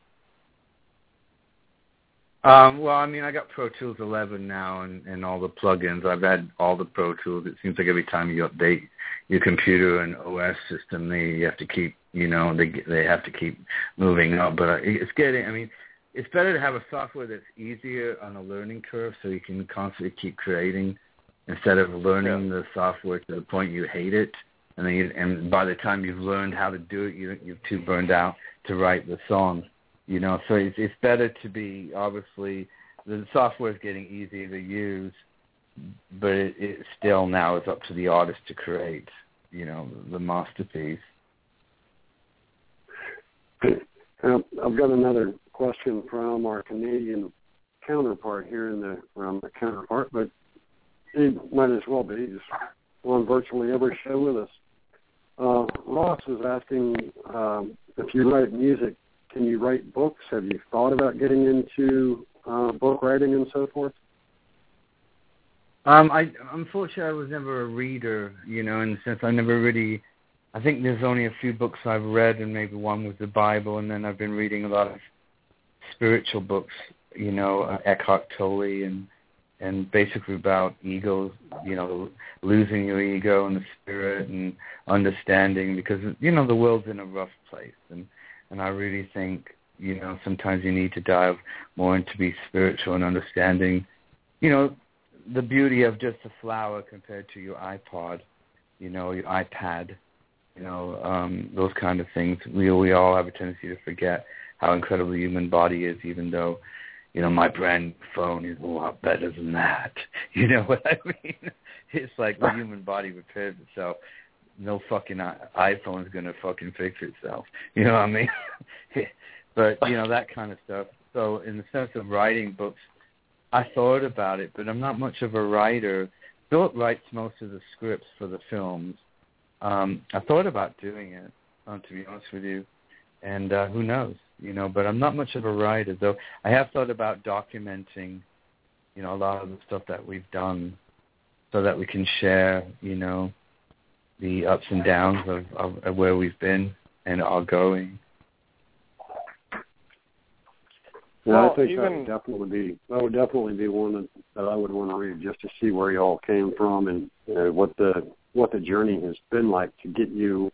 Well, I mean, I got Pro Tools 11 now and all the plugins. I've had all the Pro Tools. It seems like every time you update your computer and OS system, they have to keep, they have to keep moving up. But it's getting, I mean, it's better to have a software that's easier on a learning curve so you can constantly keep creating instead of learning the software to the point you hate it. And then and by the time you've learned how to do it, you're too burned out to write the song. So it's better to be, obviously, the software is getting easier to use, but it still now is up to the artist to create, the masterpiece. I've got another question from our Canadian counterpart here but he might as well be. He's on virtually every show with us. Ross is asking if you write music, can you write books? Have you thought about getting into book writing and so forth? Unfortunately, I was never a reader, in the sense I never really, I think there's only a few books I've read, and maybe one was the Bible, and then I've been reading a lot of spiritual books, Eckhart Tolle, and basically about ego, losing your ego and the spirit and understanding, because, the world's in a rough place, and I really think, sometimes you need to dive more into be spiritual and understanding, the beauty of just a flower compared to your iPod, your iPad, those kind of things. We all have a tendency to forget how incredible the human body is, even though, my brand new phone is a lot better than that. You know what I mean? It's like the human body repairs itself. No fucking iPhone's going to fucking fix itself. You know what I mean? But, that kind of stuff. So in the sense of writing books, I thought about it, but I'm not much of a writer. Philip writes most of the scripts for the films. I thought about doing it, to be honest with you, and who knows, but I'm not much of a writer, though I have thought about documenting, a lot of the stuff that we've done so that we can share, the ups and downs of where we've been and are going. Yeah, I think that would definitely be one that I would want to read, just to see where you all came from and what the journey has been like to get you,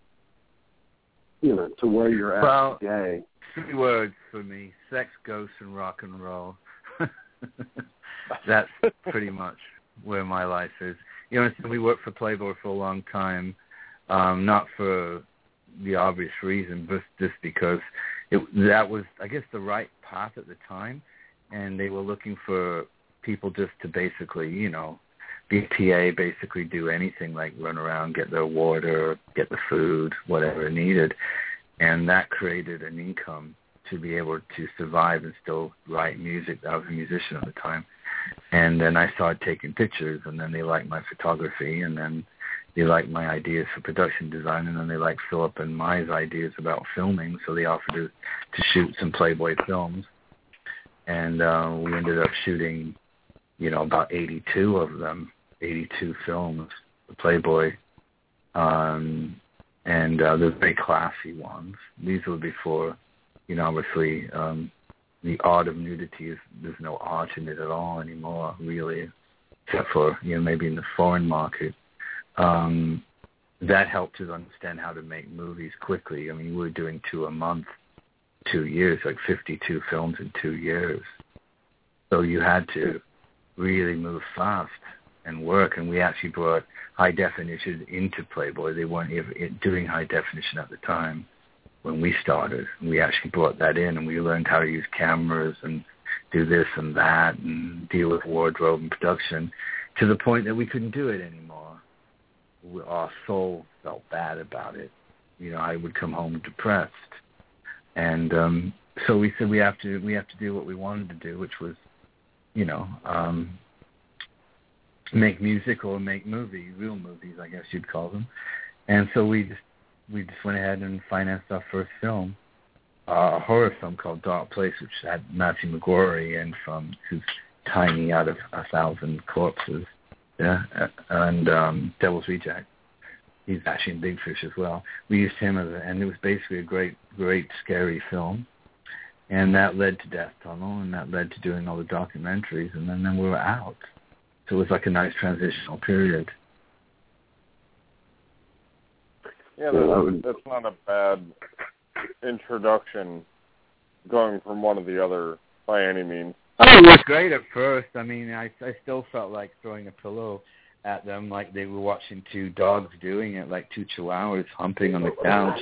to where you're at today. 3 words for me: sex, ghosts, and rock and roll. That's pretty much where my life is. We worked for Playboy for a long time, not for the obvious reason, but just because that was, I guess, the right path at the time, and they were looking for people just to basically, be a PA, basically do anything like run around, get their water, get the food, whatever needed, and that created an income to be able to survive and still write music. I was a musician at the time. And then I started taking pictures, and then they liked my photography, and then they liked my ideas for production design, and then they liked Philip and my ideas about filming, so they offered to shoot some Playboy films. And we ended up shooting, about 82 of them, 82 films, Playboy, and they're very classy ones. These were before, obviously, the art of nudity there's no art in it at all anymore, really, except for, maybe in the foreign market. That helped us understand how to make movies quickly. I mean, we were doing 2 a month, 2 years, like 52 films in 2 years. So you had to really move fast and work, and we actually brought high definition into Playboy. They weren't even doing high definition at the time when we started. We actually brought that in, and we learned how to use cameras and do this and that and deal with wardrobe and production to the point that we couldn't do it anymore. Our soul felt bad about it. I would come home depressed, and so we said we have to do what we wanted to do, which was, make music or make movies, real movies, I guess you'd call them. And so we just went ahead and financed our first film, a horror film called Dark Place, which had Matthew McGrory in who's tiny out of 1,000 corpses. Yeah, and Devil's Reject. He's actually in Big Fish as well. We used him and it was basically a great, great, scary film. And that led to Death Tunnel, and that led to doing all the documentaries, and then we were out. So it was like a nice transitional period. Yeah, that's not a bad introduction going from one to the other by any means. Oh, it was great at first. I mean, I still felt like throwing a pillow at them like they were watching 2 dogs doing it, like 2 chihuahuas humping on the couch.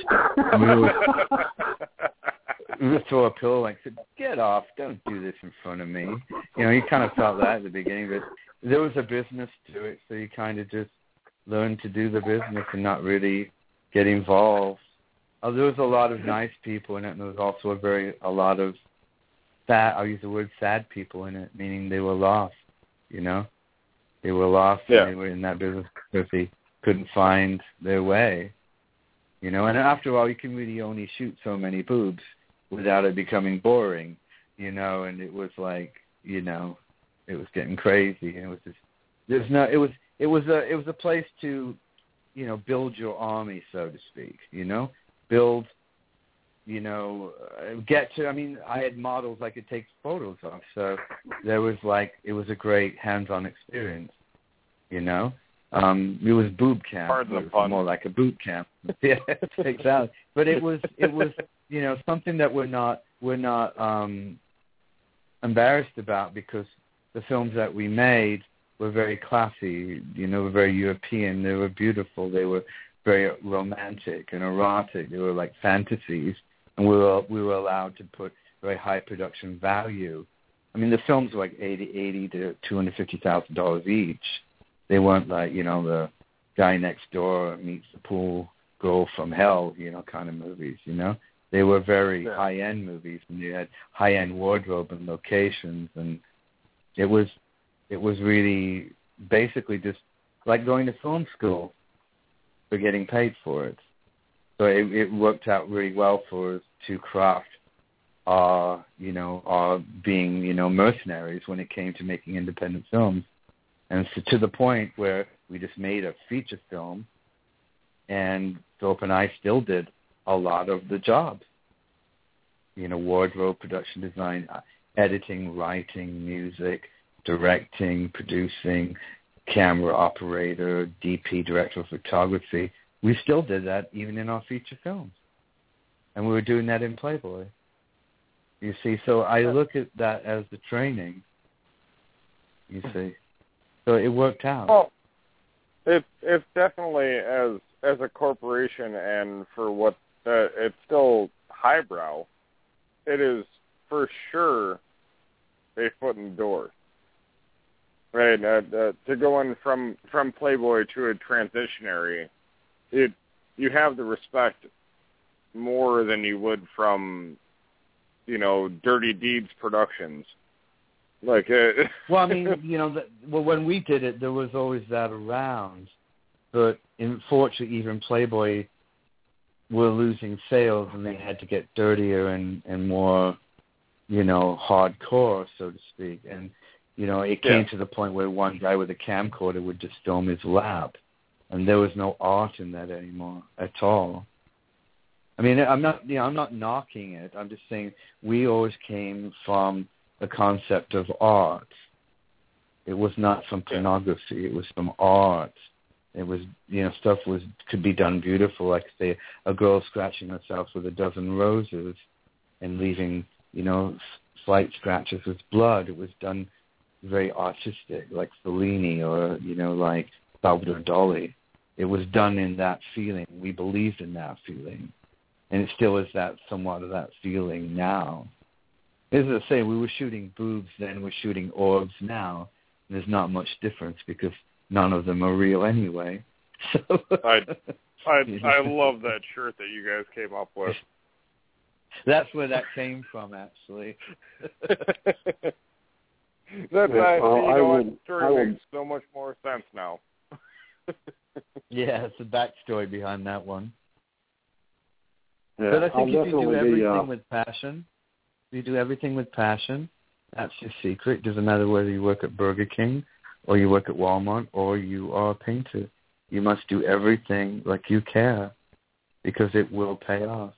We would throw a pillow like, said, get off, don't do this in front of me. You kind of felt that at the beginning, but there was a business to it, so you kind of just learned to do the business and not really get involved. There was a lot of nice people in it, and there was also a lot of I'll use the word sad people in it, meaning they were lost, They were lost, and they were in that business because they couldn't find their way, And after all, you can really only shoot so many boobs without it becoming boring, and it was like, it was getting crazy, and it was a place to, build your army, so to speak, build, I had models I could take photos of, so it was a great hands-on experience, It was boob camp. It was more like a boot camp. Yeah, exactly. But it was something that we're not embarrassed about, because the films that we made were very classy, were very European. They were beautiful. They were very romantic and erotic. They were like fantasies. And we were allowed to put very high production value. I mean, the films were like $80 to $250,000 each. They weren't like, the guy next door meets the pool girl from hell, kind of movies, They were very high-end movies, and you had high-end wardrobe and locations, and it was really basically just like going to film school for getting paid for it. So it worked out really well for us to craft our being, mercenaries when it came to making independent films. And so to the point where we just made a feature film, and Philip and I still did a lot of the jobs. Wardrobe, production design, editing, writing, music, directing, producing, camera operator, DP, director of photography. We still did that even in our feature films. And we were doing that in Playboy. You see, so I look at that as the training, you see. So it worked out. Well, it's definitely, as a corporation, and for what it's still highbrow, it is for sure a foot in the door. Right, to go in from Playboy to a transitionary, you have the respect more than you would from, Dirty Deeds Productions. Like, well, I mean, when we did it, there was always that around, but unfortunately, even Playboy were losing sales, and they had to get dirtier and more, hardcore, so to speak, and It came to the point where one guy with a camcorder would just film his lap, and there was no art in that anymore at all. I mean, I'm not knocking it. I'm just saying we always came from the concept of art. It was not from pornography. It was from art. It was, stuff could be done beautiful, like say a girl scratching herself with a dozen roses and leaving, slight scratches with blood. It was done very artistic, like Fellini or, like Salvador Dali. It was done in that feeling. We believed in that feeling. And it still is somewhat of that feeling now. As I say, we were shooting boobs then, we're shooting orbs now. And there's not much difference because none of them are real anyway. So I love that shirt that you guys came up with. That's where that came from, actually. That story makes so much more sense now. Yeah, it's the backstory behind that one. Yeah, but I think if you do everything with passion, that's your secret. It doesn't matter whether you work at Burger King or you work at Walmart or you are a painter. You must do everything like you care because it will pay off.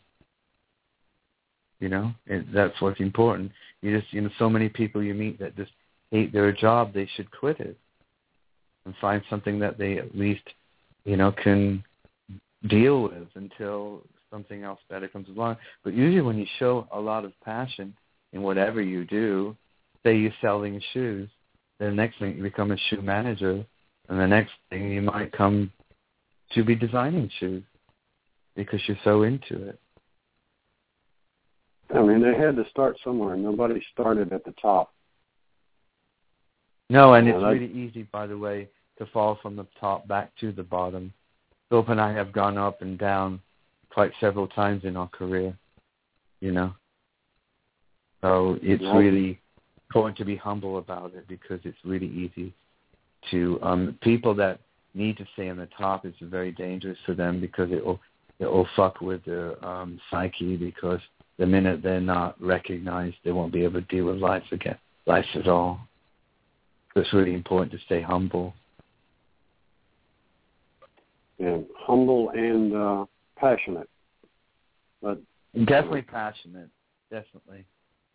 That's what's important. You just, so many people you meet that just hate their job, they should quit it and find something that they at least, can deal with until something else better comes along. But usually when you show a lot of passion in whatever you do, say you're selling shoes, then the next thing you become a shoe manager, and the next thing you might come to be designing shoes because you're so into it. I mean, they had to start somewhere. Nobody started at the top. No, and it's really easy, by the way, to fall from the top back to the bottom. Philip and I have gone up and down quite several times in our career, So it's really important to be humble about it because it's really easy to people that need to stay on the top. It's very dangerous for them because it will fuck with their psyche because the minute they're not recognized, they won't be able to deal with life at all. So it's really important to stay humble. Yeah, humble and passionate. But definitely passionate, definitely.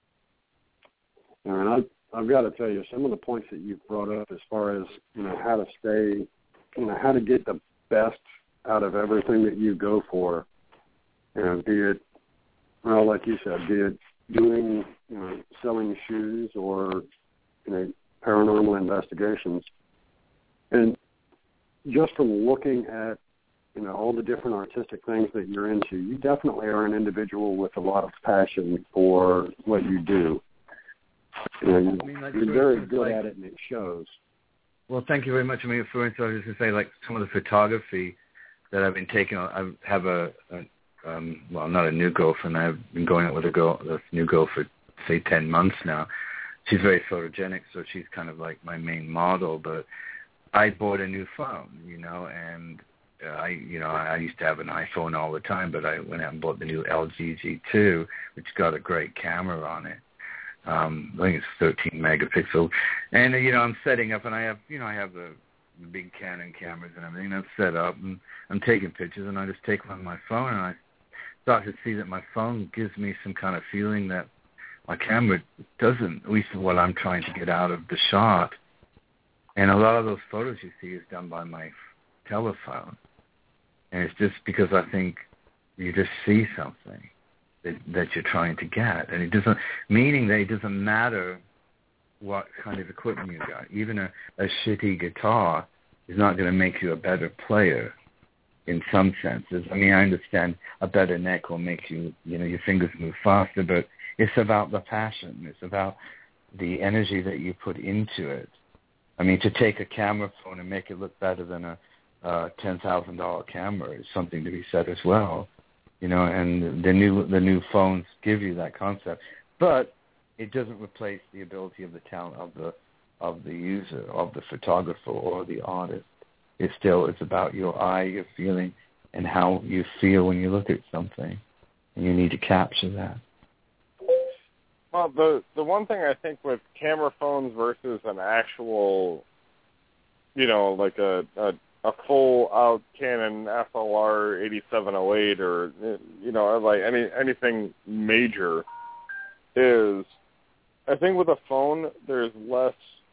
And I've got to tell you, some of the points that you've brought up as far as, how to stay, how to get the best out of everything that you go for, be it, well, like you said, be it doing, selling shoes or, paranormal investigations. And just from looking at, all the different artistic things that you're into, you definitely are an individual with a lot of passion for what you do. And you're very good at it, and it shows. Well, thank you very much. I mean, for instance, I was just going to say, like, some of the photography that I've been taking, I have not a new girlfriend. I've been going out with a new girl for, say, 10 months now. She's very photogenic, so she's kind of like my main model. But I bought a new phone, and I used to have an iPhone all the time, but I went out and bought the new LG G2, which got a great camera on it. I think it's 13 megapixel. And, I'm setting up, and I have the big Canon cameras and everything that's set up, and I'm taking pictures, and I just take them on my phone, and I start to see that my phone gives me some kind of feeling that my camera doesn't, at least what I'm trying to get out of the shot. And a lot of those photos you see is done by my telephone. And it's just because I think you just see something that you're trying to get. And it doesn't, meaning that it doesn't matter what kind of equipment you got. Even a shitty guitar is not going to make you a better player in some senses. I mean, I understand a better neck will make you, your fingers move faster, but it's about the passion. It's about the energy that you put into it. I mean, to take a camera phone and make it look better than a $10,000 camera is something to be said as well. And the new phones give you that concept. But it doesn't replace the ability of the talent of the user, of the photographer or the artist. It still is about your eye, your feeling, and how you feel when you look at something. And you need to capture that. Well, the one thing I think with camera phones versus an actual, like a full out Canon SLR 8708 or like anything major is, I think with a phone there's less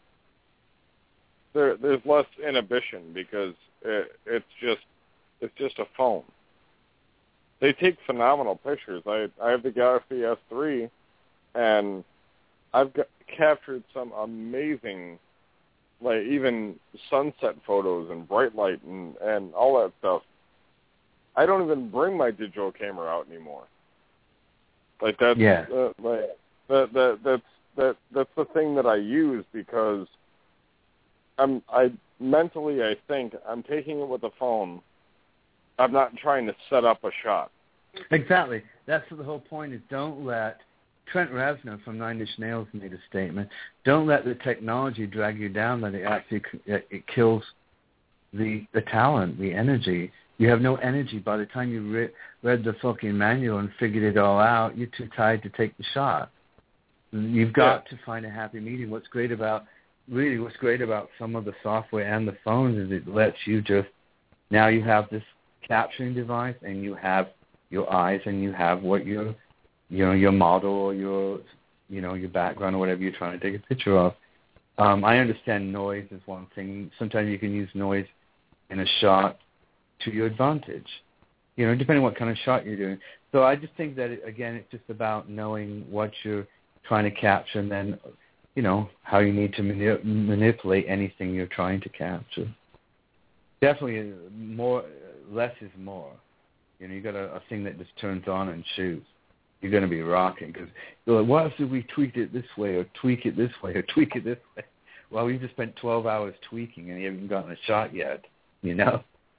inhibition because it's just a phone. They take phenomenal pictures. I have the Galaxy S3, and I've captured some amazing, like even sunset photos and bright light and all that stuff. I don't even bring my digital camera out anymore. Like that's that's the thing that I use because I think I'm taking it with the phone. I'm not trying to set up a shot. Exactly. That's the whole point is don't let, Trent Reznor from Nine Inch Nails made a statement, don't let the technology drag you down, that it kills the talent, the energy. You have no energy. By the time you read the fucking manual and figured it all out, you're too tired to take the shot. You've got to find a happy medium. What's great about some of the software and the phones is it lets you just, now you have this capturing device and you have your eyes and you have what your model or your background or whatever you're trying to take a picture of. I understand noise is one thing. Sometimes you can use noise in a shot to your advantage, depending on what kind of shot you're doing. So I just think that, again, it's just about knowing what you're trying to capture and then, how you need to manipulate anything you're trying to capture. Definitely less is more. You got a thing that just turns on and shoots. You're going to be rocking because you're like, what if we tweak it this way or tweak it this way or tweak it this way? Well, we just spent 12 hours tweaking and you haven't gotten a shot yet, Yeah.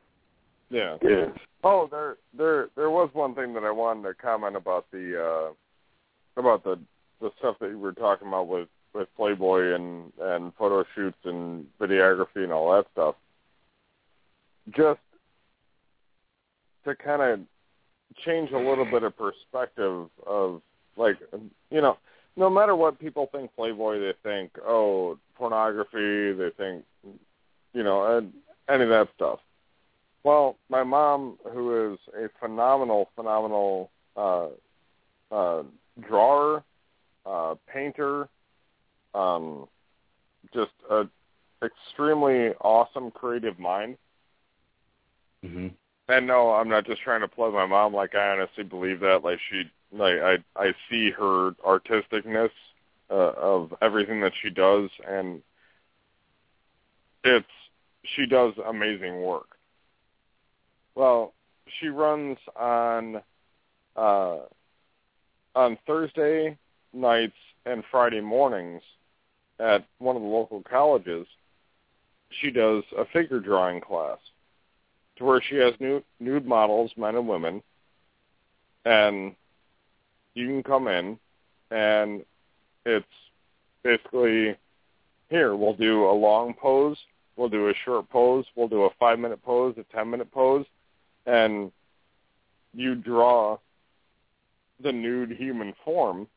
Oh, there was one thing that I wanted to comment about the stuff that you were talking about with Playboy and photo shoots and videography and all that stuff. Just to kind of change a little bit of perspective of, like, no matter what people think Playboy, they think, oh, pornography, they think, any of that stuff. Well, my mom, who is a phenomenal drawer, painter, just an extremely awesome creative mind. Mm-hmm. And no, I'm not just trying to plug my mom. Like, I honestly believe that. Like, I see her artisticness of everything that she does, and she does amazing work. Well, she runs on Thursday nights and Friday mornings at one of the local colleges. She does a figure drawing class to where she has nude models, men and women, and you can come in, and it's basically, here, we'll do a long pose, we'll do a short pose, we'll do a 5-minute pose, a 10-minute pose, and you draw the nude human form,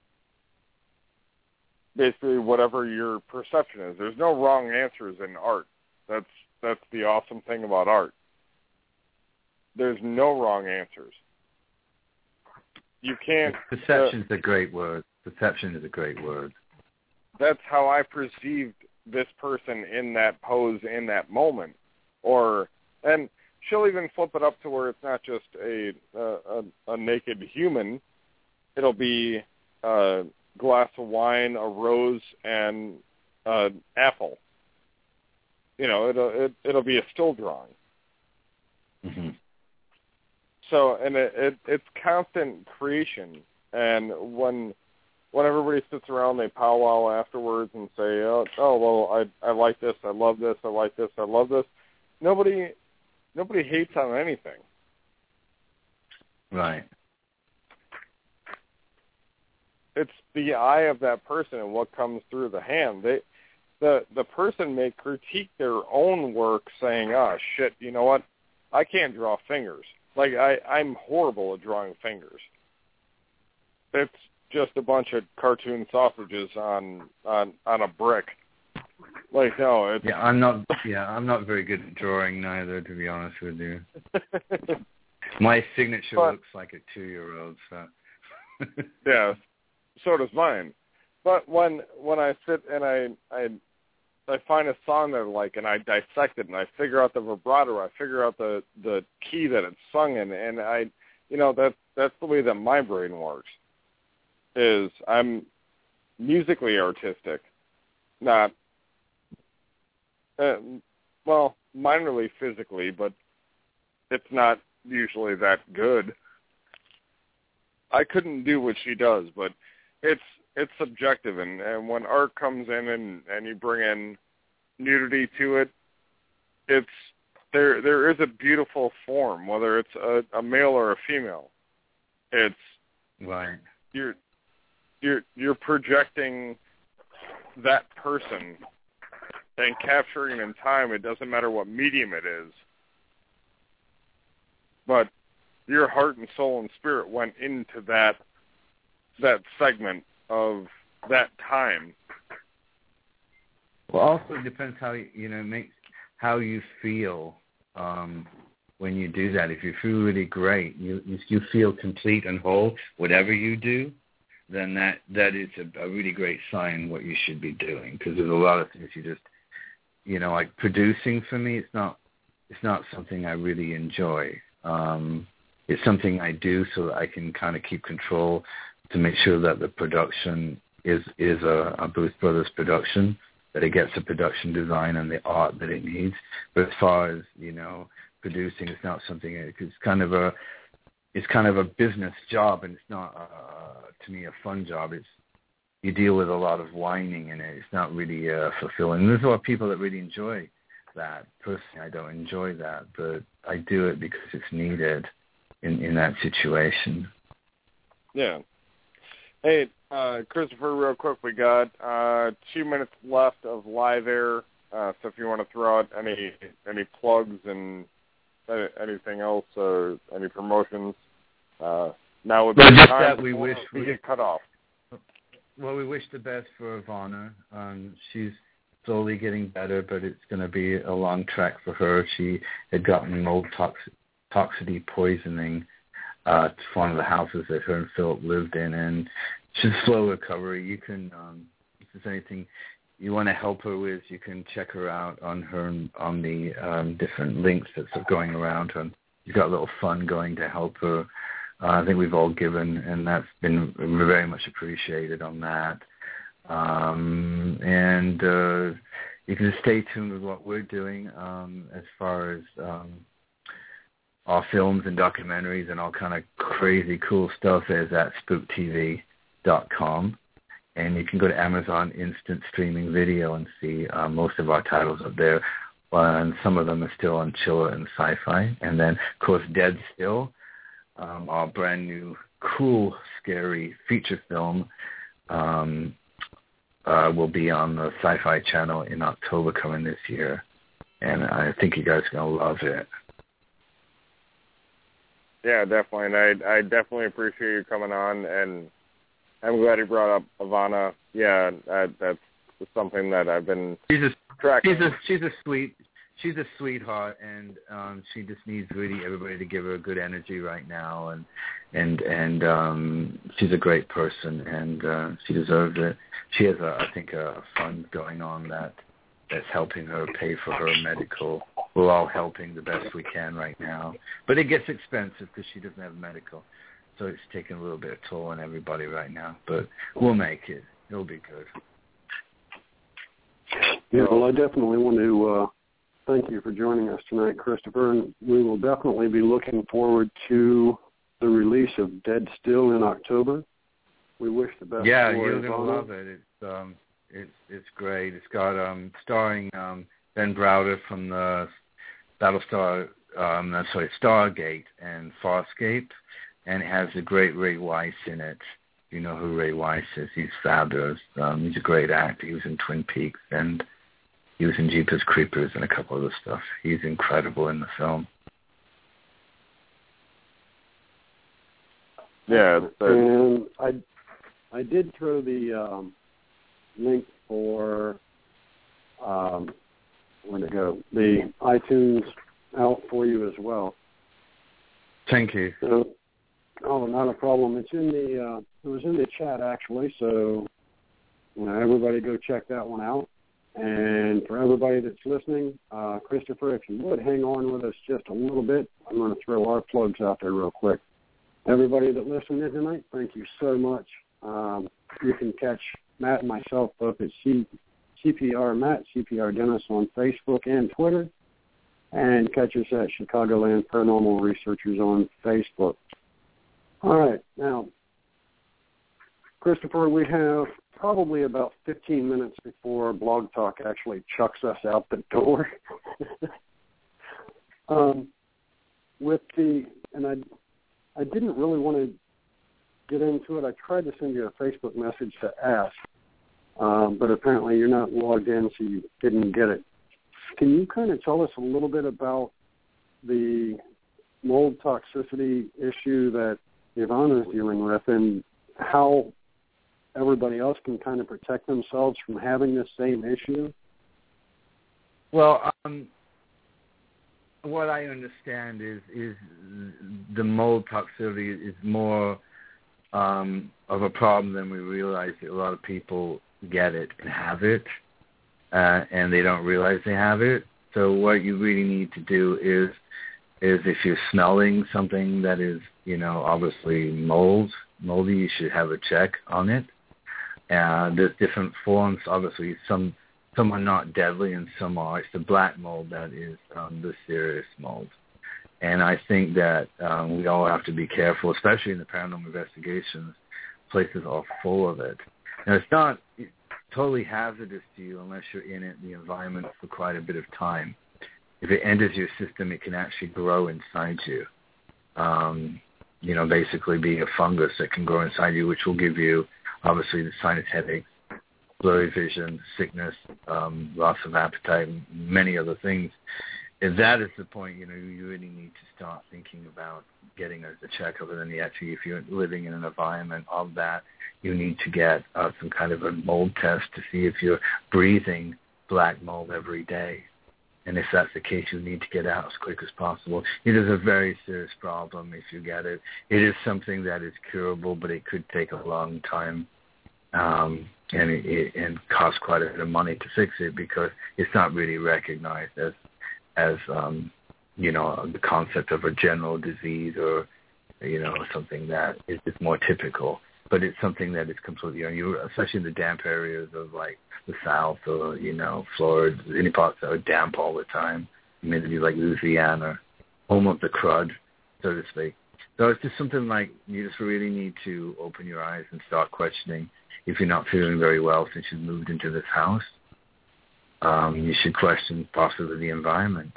basically whatever your perception is. There's no wrong answers in art. That's the awesome thing about art. There's no wrong answers. You can't... Perception's a great word. Perception is a great word. That's how I perceived this person in that pose in that moment. And she'll even flip it up to where it's not just a naked human. It'll be a glass of wine, a rose, and an apple. It'll be a still drawing. Mm-hmm. So, and it's constant creation. And when everybody sits around, they powwow afterwards and say, oh well, I like this, I love this, I like this, I love this. Nobody hates on anything. Right. It's the eye of that person and what comes through the hand. The person may critique their own work saying, oh, shit, you know what? I can't draw fingers. Like, I'm horrible at drawing fingers. just a bunch of cartoon sausages on a brick. Like, no, it's... I'm not very good at drawing neither, to be honest with you. My signature looks like a 2-year-old, so... Yeah, so does mine. But when I sit and I find a song that I like, and I dissect it, and I figure out the vibrato, I figure out the key that it's sung in, and that's the way that my brain works. Is I'm musically artistic, not minorly physically, but it's not usually that good. I couldn't do what she does, but it's subjective, and when art comes in and you bring in nudity to it, it's there is a beautiful form, whether it's a male or a female. It's right. You're projecting that person and capturing in time. It doesn't matter what medium it is, but your heart and soul and spirit went into that segment of that time. Well, also it depends how how you feel when you do that. If you feel really great, you feel complete and whole, whatever you do, then that is a really great sign what you should be doing. Because there's a lot of things you just, like producing for me, it's not something I really enjoy. It's something I do so that I can kind of keep control to make sure that the production is a Booth Brothers production, that it gets the production design and the art that it needs. But as far as, producing, it's not something, it's kind of a business job, and it's not, to me, a fun job. You deal with a lot of whining in it. It's not really fulfilling. And there's a lot of people that really enjoy that. Personally, I don't enjoy that, but I do it because it's needed in that situation. Yeah. Hey, Christopher, real quick, we got 2 minutes left of live air. So if you want to throw out any plugs and anything else or any promotions, now would be the time we get cut off. Well, we wish the best for Ivana. She's slowly getting better, but it's going to be a long trek for her. She had gotten mold toxicity poisoning to one of the houses that her and Philip lived in, and she's slow recovery. You can, if there's anything you want to help her with, you can check her out on the different links that's going around her. You've got a little fund going to help her. I think we've all given, and that's been very much appreciated on that. And you can just stay tuned with what we're doing as far as our films and documentaries and all kind of crazy cool stuff is at spooktv.com. And you can go to Amazon Instant Streaming Video and see most of our titles up there. And some of them are still on Chiller and Sci-Fi. And then, of course, Dead Still, our brand new, cool, scary feature film will be on the Sci-Fi Channel in October coming this year. And I think you guys are going to love it. Yeah, definitely. And I definitely appreciate you coming on, and I'm glad you brought up Ivana. Yeah, that's something that I've been tracking. She's a sweetheart, and she just needs really everybody to give her good energy right now, and she's a great person, and she deserves it. She has I think a fund going on that's helping her pay for her medical. We're all helping the best we can right now, but it gets expensive because she doesn't have medical. So it's taking a little bit of toll on everybody right now, but we'll make it. It'll be good. Yeah, well, I definitely want to thank you for joining us tonight, Christopher, and we will definitely be looking forward to the release of Dead Still in October. We wish the best. Yeah, you're gonna love it. It's great. It's got starring Ben Browder from the Stargate and Farscape. And it has a great Ray Weiss in it. You know who Ray Weiss is. He's fabulous. He's a great actor. He was in Twin Peaks, and he was in Jeepers Creepers and a couple other stuff. He's incredible in the film. Yeah. And I did throw the link for where'd it go? The iTunes out for you as well. Thank you. So, not a problem. It's in the it was in the chat actually. So, everybody go check that one out. And for everybody that's listening, Christopher, if you would hang on with us just a little bit, I'm going to throw our plugs out there real quick. Everybody that listened in tonight, thank you so much. You can catch Matt and myself both at CPR Matt, CPR Dennis on Facebook and Twitter, and catch us at Chicagoland Paranormal Researchers on Facebook. All right, now, Christopher, we have probably about 15 minutes before Blog Talk actually chucks us out the door. I didn't really want to get into it. I tried to send you a Facebook message to ask, but apparently you're not logged in, so you didn't get it. Can you kind of tell us a little bit about the mold toxicity issue that Ivana is dealing with and how everybody else can kind of protect themselves from having this same issue? Well, what I understand is the mold toxicity is more of a problem than we realize. That a lot of people get it and have it, and they don't realize they have it. So what you really need to do is if you're smelling something that is, obviously moldy, you should have a check on it. There's different forms. Obviously, some are not deadly and some are. It's the black mold that is the serious mold. And I think that we all have to be careful, especially in the paranormal investigations. Places are full of it. Now, it's not totally hazardous to you unless you're in it, the environment, for quite a bit of time. If it enters your system, it can actually grow inside you. Basically be a fungus that can grow inside you, which will give you, obviously, the sinus headaches, blurry vision, sickness, loss of appetite, and many other things. If that is the point, you really need to start thinking about getting a checkup. And then actually, if you're living in an environment of that, you need to get some kind of a mold test to see if you're breathing black mold every day. And if that's the case, you need to get out as quick as possible. It is a very serious problem if you get it. It is something that is curable, but it could take a long time and cost quite a bit of money to fix it because it's not really recognized as the concept of a general disease or, something that is more typical. But it's something that is completely, especially in the damp areas of like the South or, Florida, any parts that are damp all the time, maybe like Louisiana, home of the crud, so to speak. So it's just something like you just really need to open your eyes and start questioning if you're not feeling very well since you've moved into this house. You should question possibly the environment.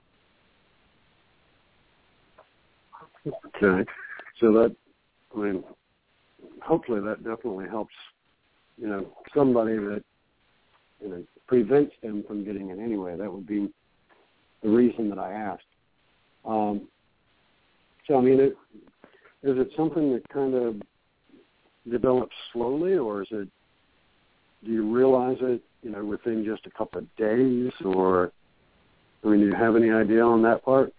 Okay. So hopefully that definitely helps, somebody that, prevents them from getting it anyway. That would be the reason that I asked. Is it something that kind of develops slowly, or do you realize it, within just a couple of days, or, do you have any idea on that part?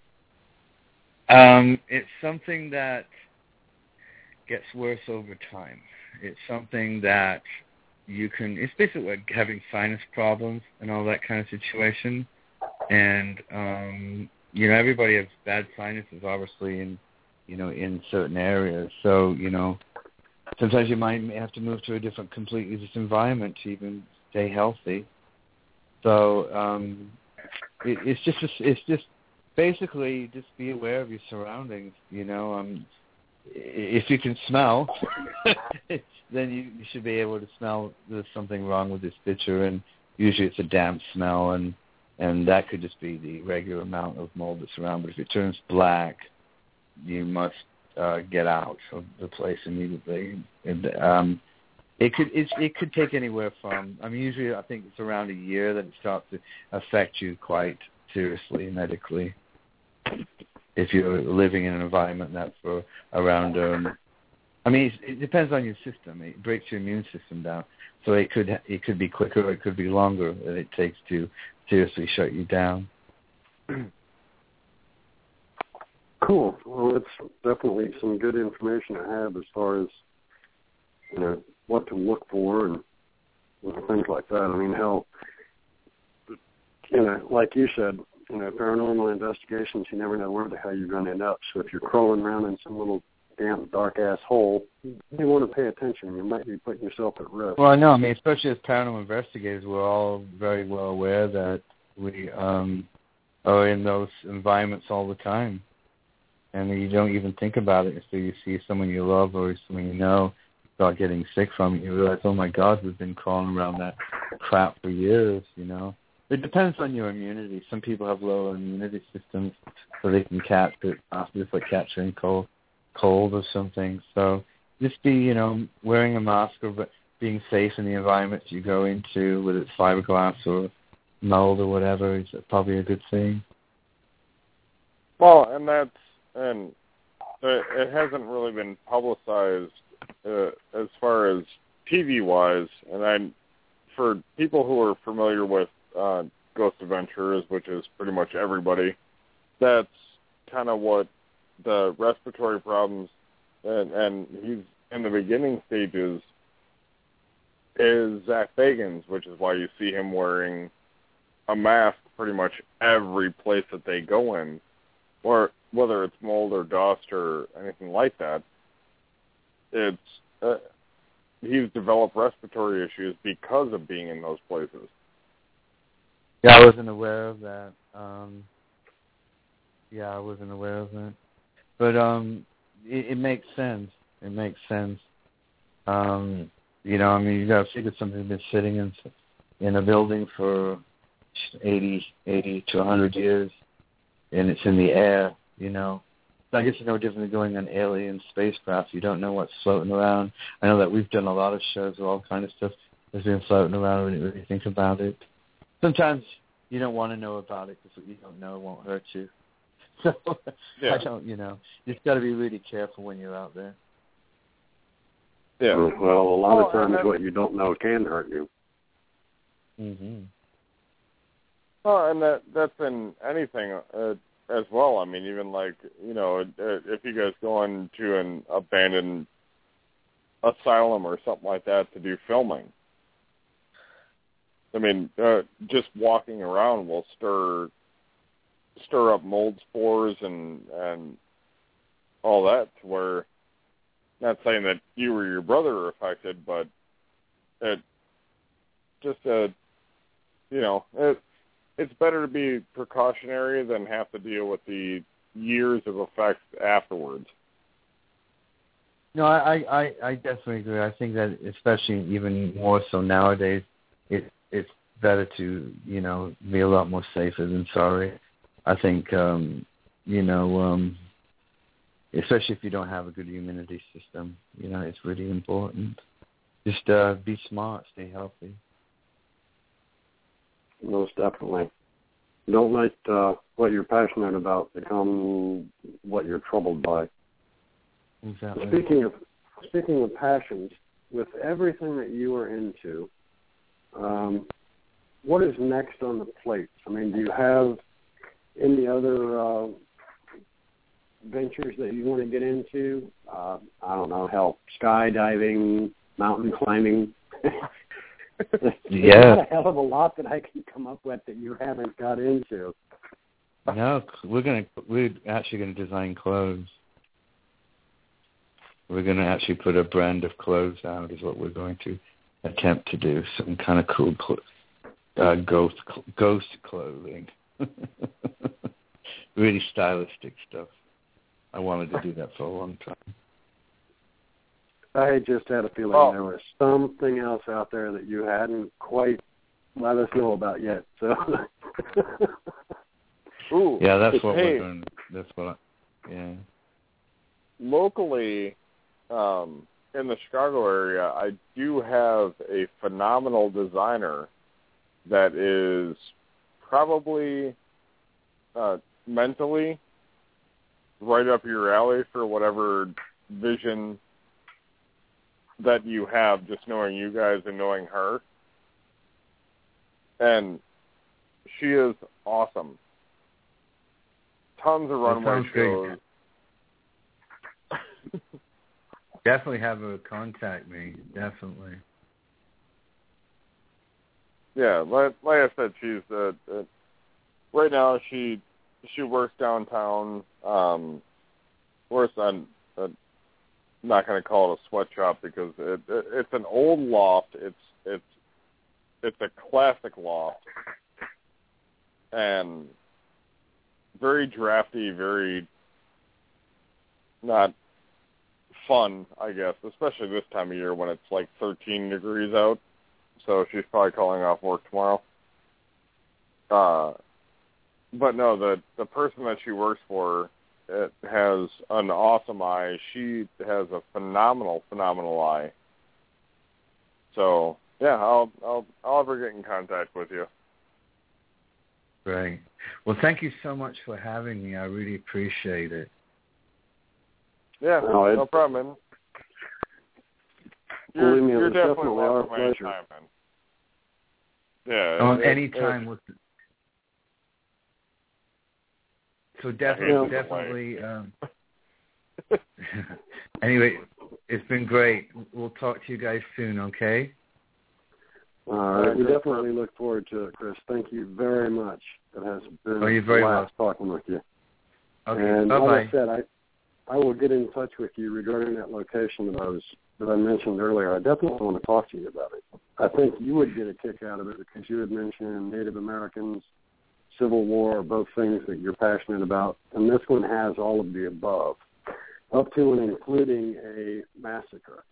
It's something that gets worse over time. It's something that it's basically like having sinus problems and all that kind of situation. And, everybody has bad sinuses, obviously, in certain areas. So, sometimes you might have to move to a completely different environment to even stay healthy. So, it's just basically just be aware of your surroundings, If you can smell, then you should be able to smell there's something wrong with this picture, and usually it's a damp smell, and that could just be the regular amount of mold that's around. But if it turns black, you must get out of the place immediately. And it could take anywhere from, usually I think it's around a year that it starts to affect you quite seriously medically. If you're living in an environment that's for around I mean, it depends on your system. It breaks your immune system down. So it could be quicker or it could be longer that it takes to seriously shut you down. Cool. Well, it's definitely some good information to have as far as, what to look for and things like that. I mean, hell, like you said, paranormal investigations, you never know where the hell you're going to end up. So if you're crawling around in some little damn dark-ass hole, you want to pay attention. You might be putting yourself at risk. Well, I know. I mean, especially as paranormal investigators, we're all very well aware that we are in those environments all the time. And you don't even think about it until you see someone you love or someone you know start getting sick from it. You realize, oh, my God, we've been crawling around that crap for years, It depends on your immunity. Some people have lower immunity systems, so they can catch it after, just like catching cold or something. So just be, wearing a mask or being safe in the environment you go into, whether it's fiberglass or mold or whatever, is probably a good thing. Well, and it hasn't really been publicized as far as TV-wise, and for people who are familiar with Ghost Adventures, which is pretty much everybody, that's kind of what the respiratory problems, and he's in the beginning stages, is Zach Bagans, which is why you see him wearing a mask pretty much every place that they go in, or whether it's mold or dust or anything like that. It's he's developed respiratory issues because of being in those places. Yeah, I wasn't aware of that. But it makes sense. It makes sense. I mean, you got to figure something that's been sitting in a building for 80 to 100 years, and it's in the air, I guess it's no different than going on alien spacecraft. You don't know what's floating around. I know that we've done a lot of shows with all kind of stuff that's been floating around. We didn't really think about it. Sometimes you don't want to know about it because what you don't know won't hurt you. So yeah. I don't, you've got to be really careful when you're out there. Yeah. Well, a lot of times what you don't know can hurt you. Mm-hmm. Well, and that's in anything as well. I mean, even like, if you guys go into an abandoned asylum or something like that to do filming, I mean, just walking around will stir up mold spores and all that, to where, not saying that you or your brother are affected, but it just, it's better to be precautionary than have to deal with the years of effects afterwards. No, I definitely agree. I think that especially even more so nowadays, it's better to, be a lot more safer than sorry. I think, especially if you don't have a good immunity system, it's really important. Just be smart, stay healthy. Most definitely. Don't let what you're passionate about become what you're troubled by. Exactly. Speaking of passions, with everything that you are into, what is next on the plate? I mean, do you have any other ventures that you want to get into? I don't know, skydiving, mountain climbing. Yeah. There's a hell of a lot that I can come up with that you haven't got into. No, we're actually going to design clothes. We're going to actually put a brand of clothes out is what we're going to attempt to do. Some kind of cool ghost clothing. Really stylistic stuff. I wanted to do that for a long time. I just had a feeling there was something else out there that you hadn't quite let us know about yet. So, ooh, yeah, that's what we're doing. Yeah. Locally, in the Chicago area, I do have a phenomenal designer that is probably mentally right up your alley for whatever vision that you have just knowing you guys and knowing her. And she is awesome. Tons of runway shows. Definitely have her contact me. Definitely. Yeah, like I said, she's right now. She works downtown. Works on. I'm not going to call it a sweatshop because it's an old loft. It's a classic loft, and very drafty, very not fun, I guess, especially this time of year when it's like 13 degrees out. So she's probably calling off work tomorrow. But no, the person that she works for has an awesome eye. She has a phenomenal eye. So yeah, I'll ever get in contact with you. Great. Well, thank you so much for having me. I really appreciate it. Yeah, no problem, man. Believe me, it You're was definitely definitely our welcome pleasure. anytime, man. Yeah. Anytime. So definitely. Anyway, it's been great. We'll talk to you guys soon, okay? All right. We definitely look forward to it, Chris. Thank you very much. It has been you're very welcome. talking with you. Okay, and bye-bye. like I said, I will get in touch with you regarding that location that I mentioned earlier. I definitely want to talk to you about it. I think you would get a kick out of it because you had mentioned Native Americans, Civil War, both things that you're passionate about, and this one has all of the above, up to and including a massacre.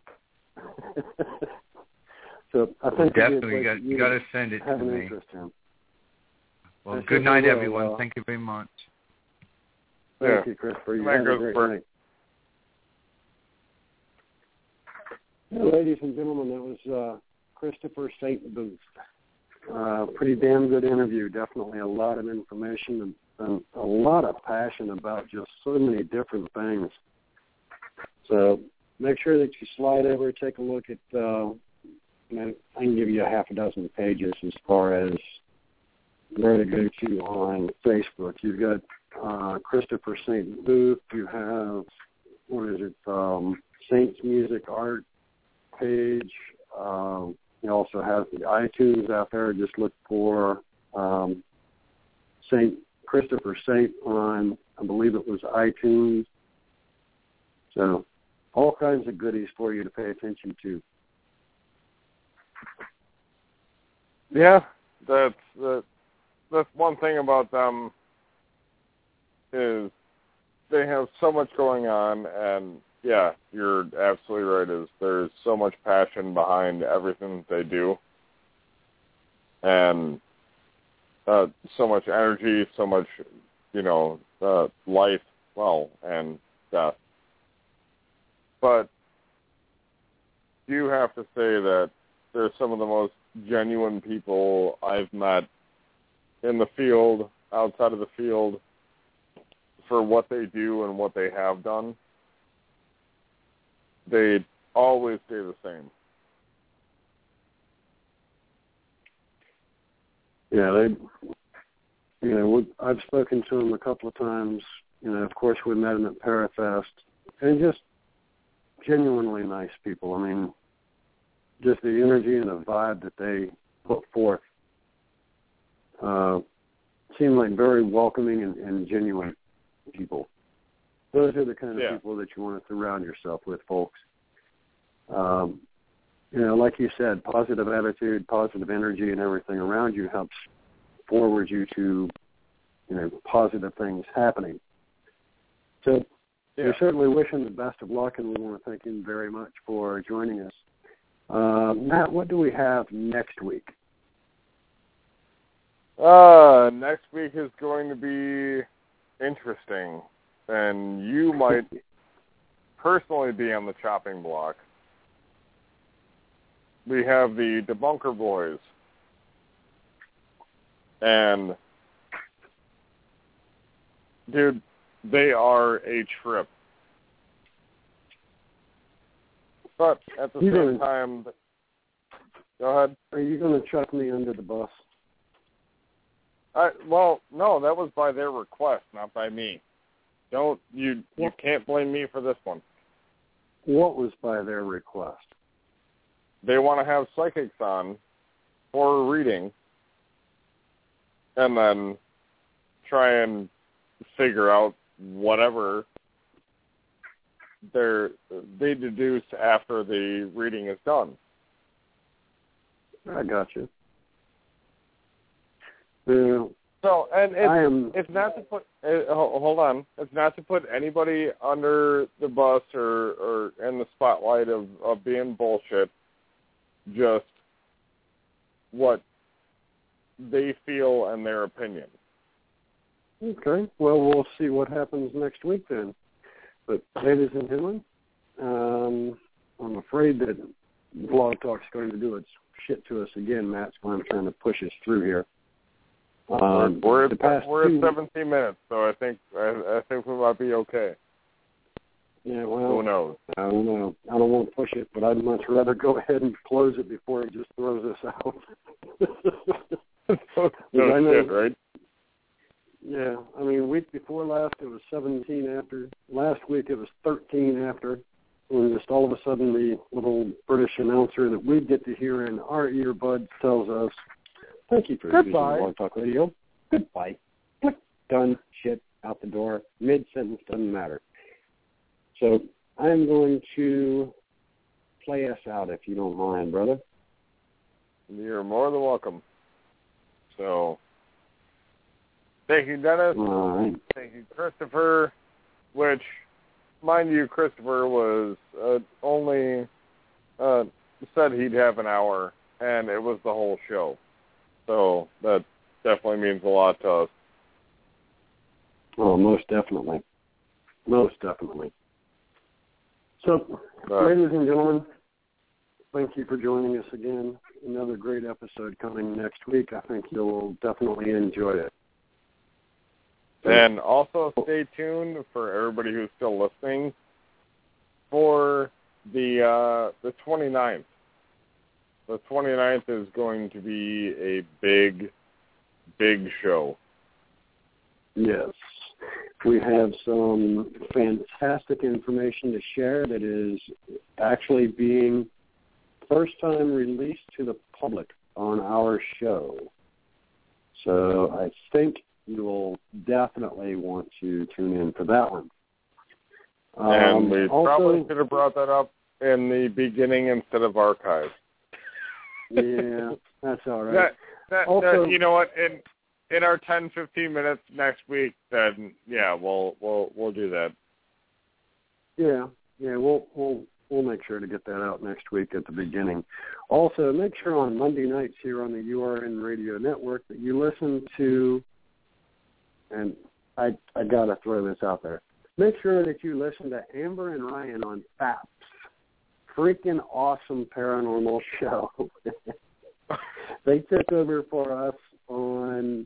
So I think definitely you got to send it have to an me. Interest in. Well, good night, everyone. Thank you very much. Thank you, Christopher. You have a great night. Yeah, ladies and gentlemen, that was Christopher St. Booth. Pretty damn good interview. Definitely a lot of information and a lot of passion about just so many different things. So make sure that you slide over, take a look at, I can give you a half a dozen pages as far as where to go to on Facebook. You've got Christopher St. Booth. You have, Saints Music Art page. You also have the iTunes out there. Just look for St. Christopher St. on, I believe it was iTunes. So all kinds of goodies for you to pay attention to. Yeah, that's one thing about them is they have so much going on, and yeah, you're absolutely right. There's so much passion behind everything that they do, and so much energy, so much, life, and death. But you have to say that they're some of the most genuine people I've met in the field, outside of the field, for what they do and what they have done. They always stay the same. Yeah, I've spoken to them a couple of times. Of course, we met them at Parafest, and just genuinely nice people. I mean, just the energy and the vibe that they put forth seem like very welcoming and genuine people. Those are the kind of people that you want to surround yourself with, folks. Like you said, positive attitude, positive energy, and everything around you helps forward you to, positive things happening. So we're certainly wishing the best of luck, and we want to thank you very much for joining us. Matt, what do we have next week? Next week is going to be interesting, and you might personally be on the chopping block. We have the Debunker Boys, and dude, they are a trip. But at the same time, go ahead. Are you going to chuck me under the bus? Well, no, that was by their request, not by me. You can't blame me for this one. What was by their request? They want to have psychics on for a reading and then try and figure out whatever they deduce after the reading is done. I got you. So, and it's not to put hold on. It's not to put anybody under the bus or in the spotlight of being bullshit. Just what they feel and their opinion. Okay. Well, we'll see what happens next week then. But, ladies and gentlemen, I'm afraid that Blog Talk's going to do its shit to us again, Matt, so I'm trying to push us through here. We're at 17 minutes, so I think we might be okay. Yeah, well, who knows? I don't know. I don't want to push it, but I'd much rather go ahead and close it before it just throws us out. No shit, right? Yeah, I mean, week before last it was 17 after. Last week it was 13 after. And just all of a sudden the little British announcer that we get to hear in our earbuds tells us, "Thank you for using Blog Talk Radio. Goodbye." Click, done, shit, out the door. Mid-sentence, doesn't matter. So I'm going to play us out if you don't mind, brother. You're more than welcome. So, thank you, Dennis. All right. Thank you, Christopher, which, mind you, Christopher was only said he'd have an hour, and it was the whole show. So that definitely means a lot to us. Oh, most definitely. Most definitely. So, ladies and gentlemen, thank you for joining us again. Another great episode coming next week. I think you'll definitely enjoy it. And also stay tuned for everybody who's still listening for the 29th. The 29th is going to be a big, big show. Yes. We have some fantastic information to share that is actually being first time released to the public on our show. So I think you will definitely want to tune in for that one. And we probably should have brought that up in the beginning instead of archive. Yeah, that's all right. Also, you know what? In our 10-15 minutes next week, then yeah, we'll do that. Yeah, we'll make sure to get that out next week at the beginning. Also, make sure on Monday nights here on the URN Radio Network that you listen to, and I got to throw this out there, make sure that you listen to Amber and Ryan on FAPS. Freaking awesome paranormal show. They took over for us on,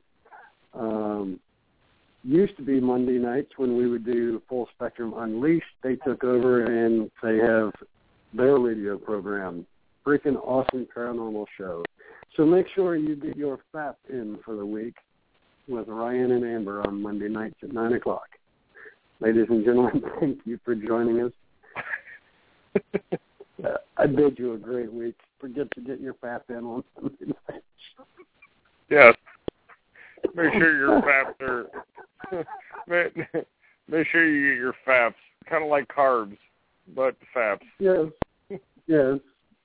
used to be Monday nights when we would do Full Spectrum Unleashed. They took over and they have their radio program. Freaking awesome paranormal show. So make sure you get your FAP in for the week with Ryan and Amber on Monday nights at 9 o'clock. Ladies and gentlemen, thank you for joining us. I bid you a great week. Forget to get your FAP in on Monday nights. Yes. Make sure your FAPs are... Make sure you get your FAPs. Kind of like carbs, but FAPs. Yes.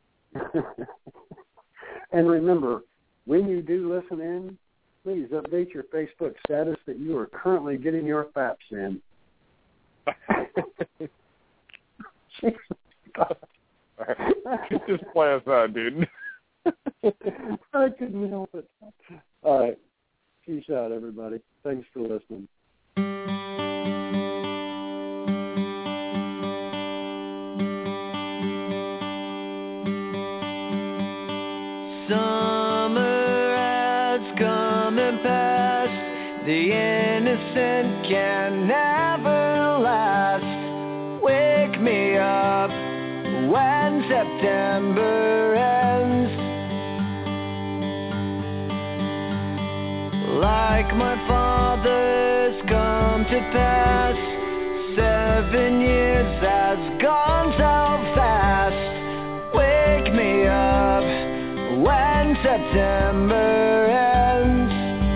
And remember, when you do listen in, please update your Facebook status that you are currently getting your FAPs in. Just play us out, dude. I couldn't help it. All right. Peace out, everybody. Thanks for listening. Summer has come and passed. The innocent can never last. Wake me up when September ends. Like my father's come to pass, 7 years has gone so fast. Wake me up when September ends.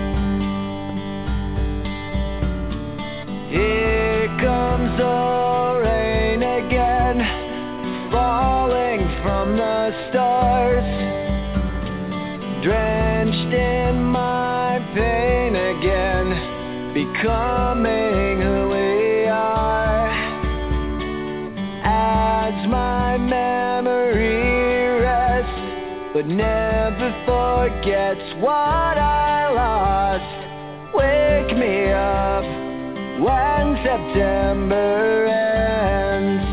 Here comes the rain again, falling from the stars, drenched in my pain again, becoming who we are. As my memory rests, but never forgets what I lost. Wake me up when September ends.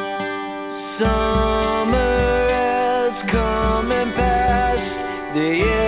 Summer has come and passed, the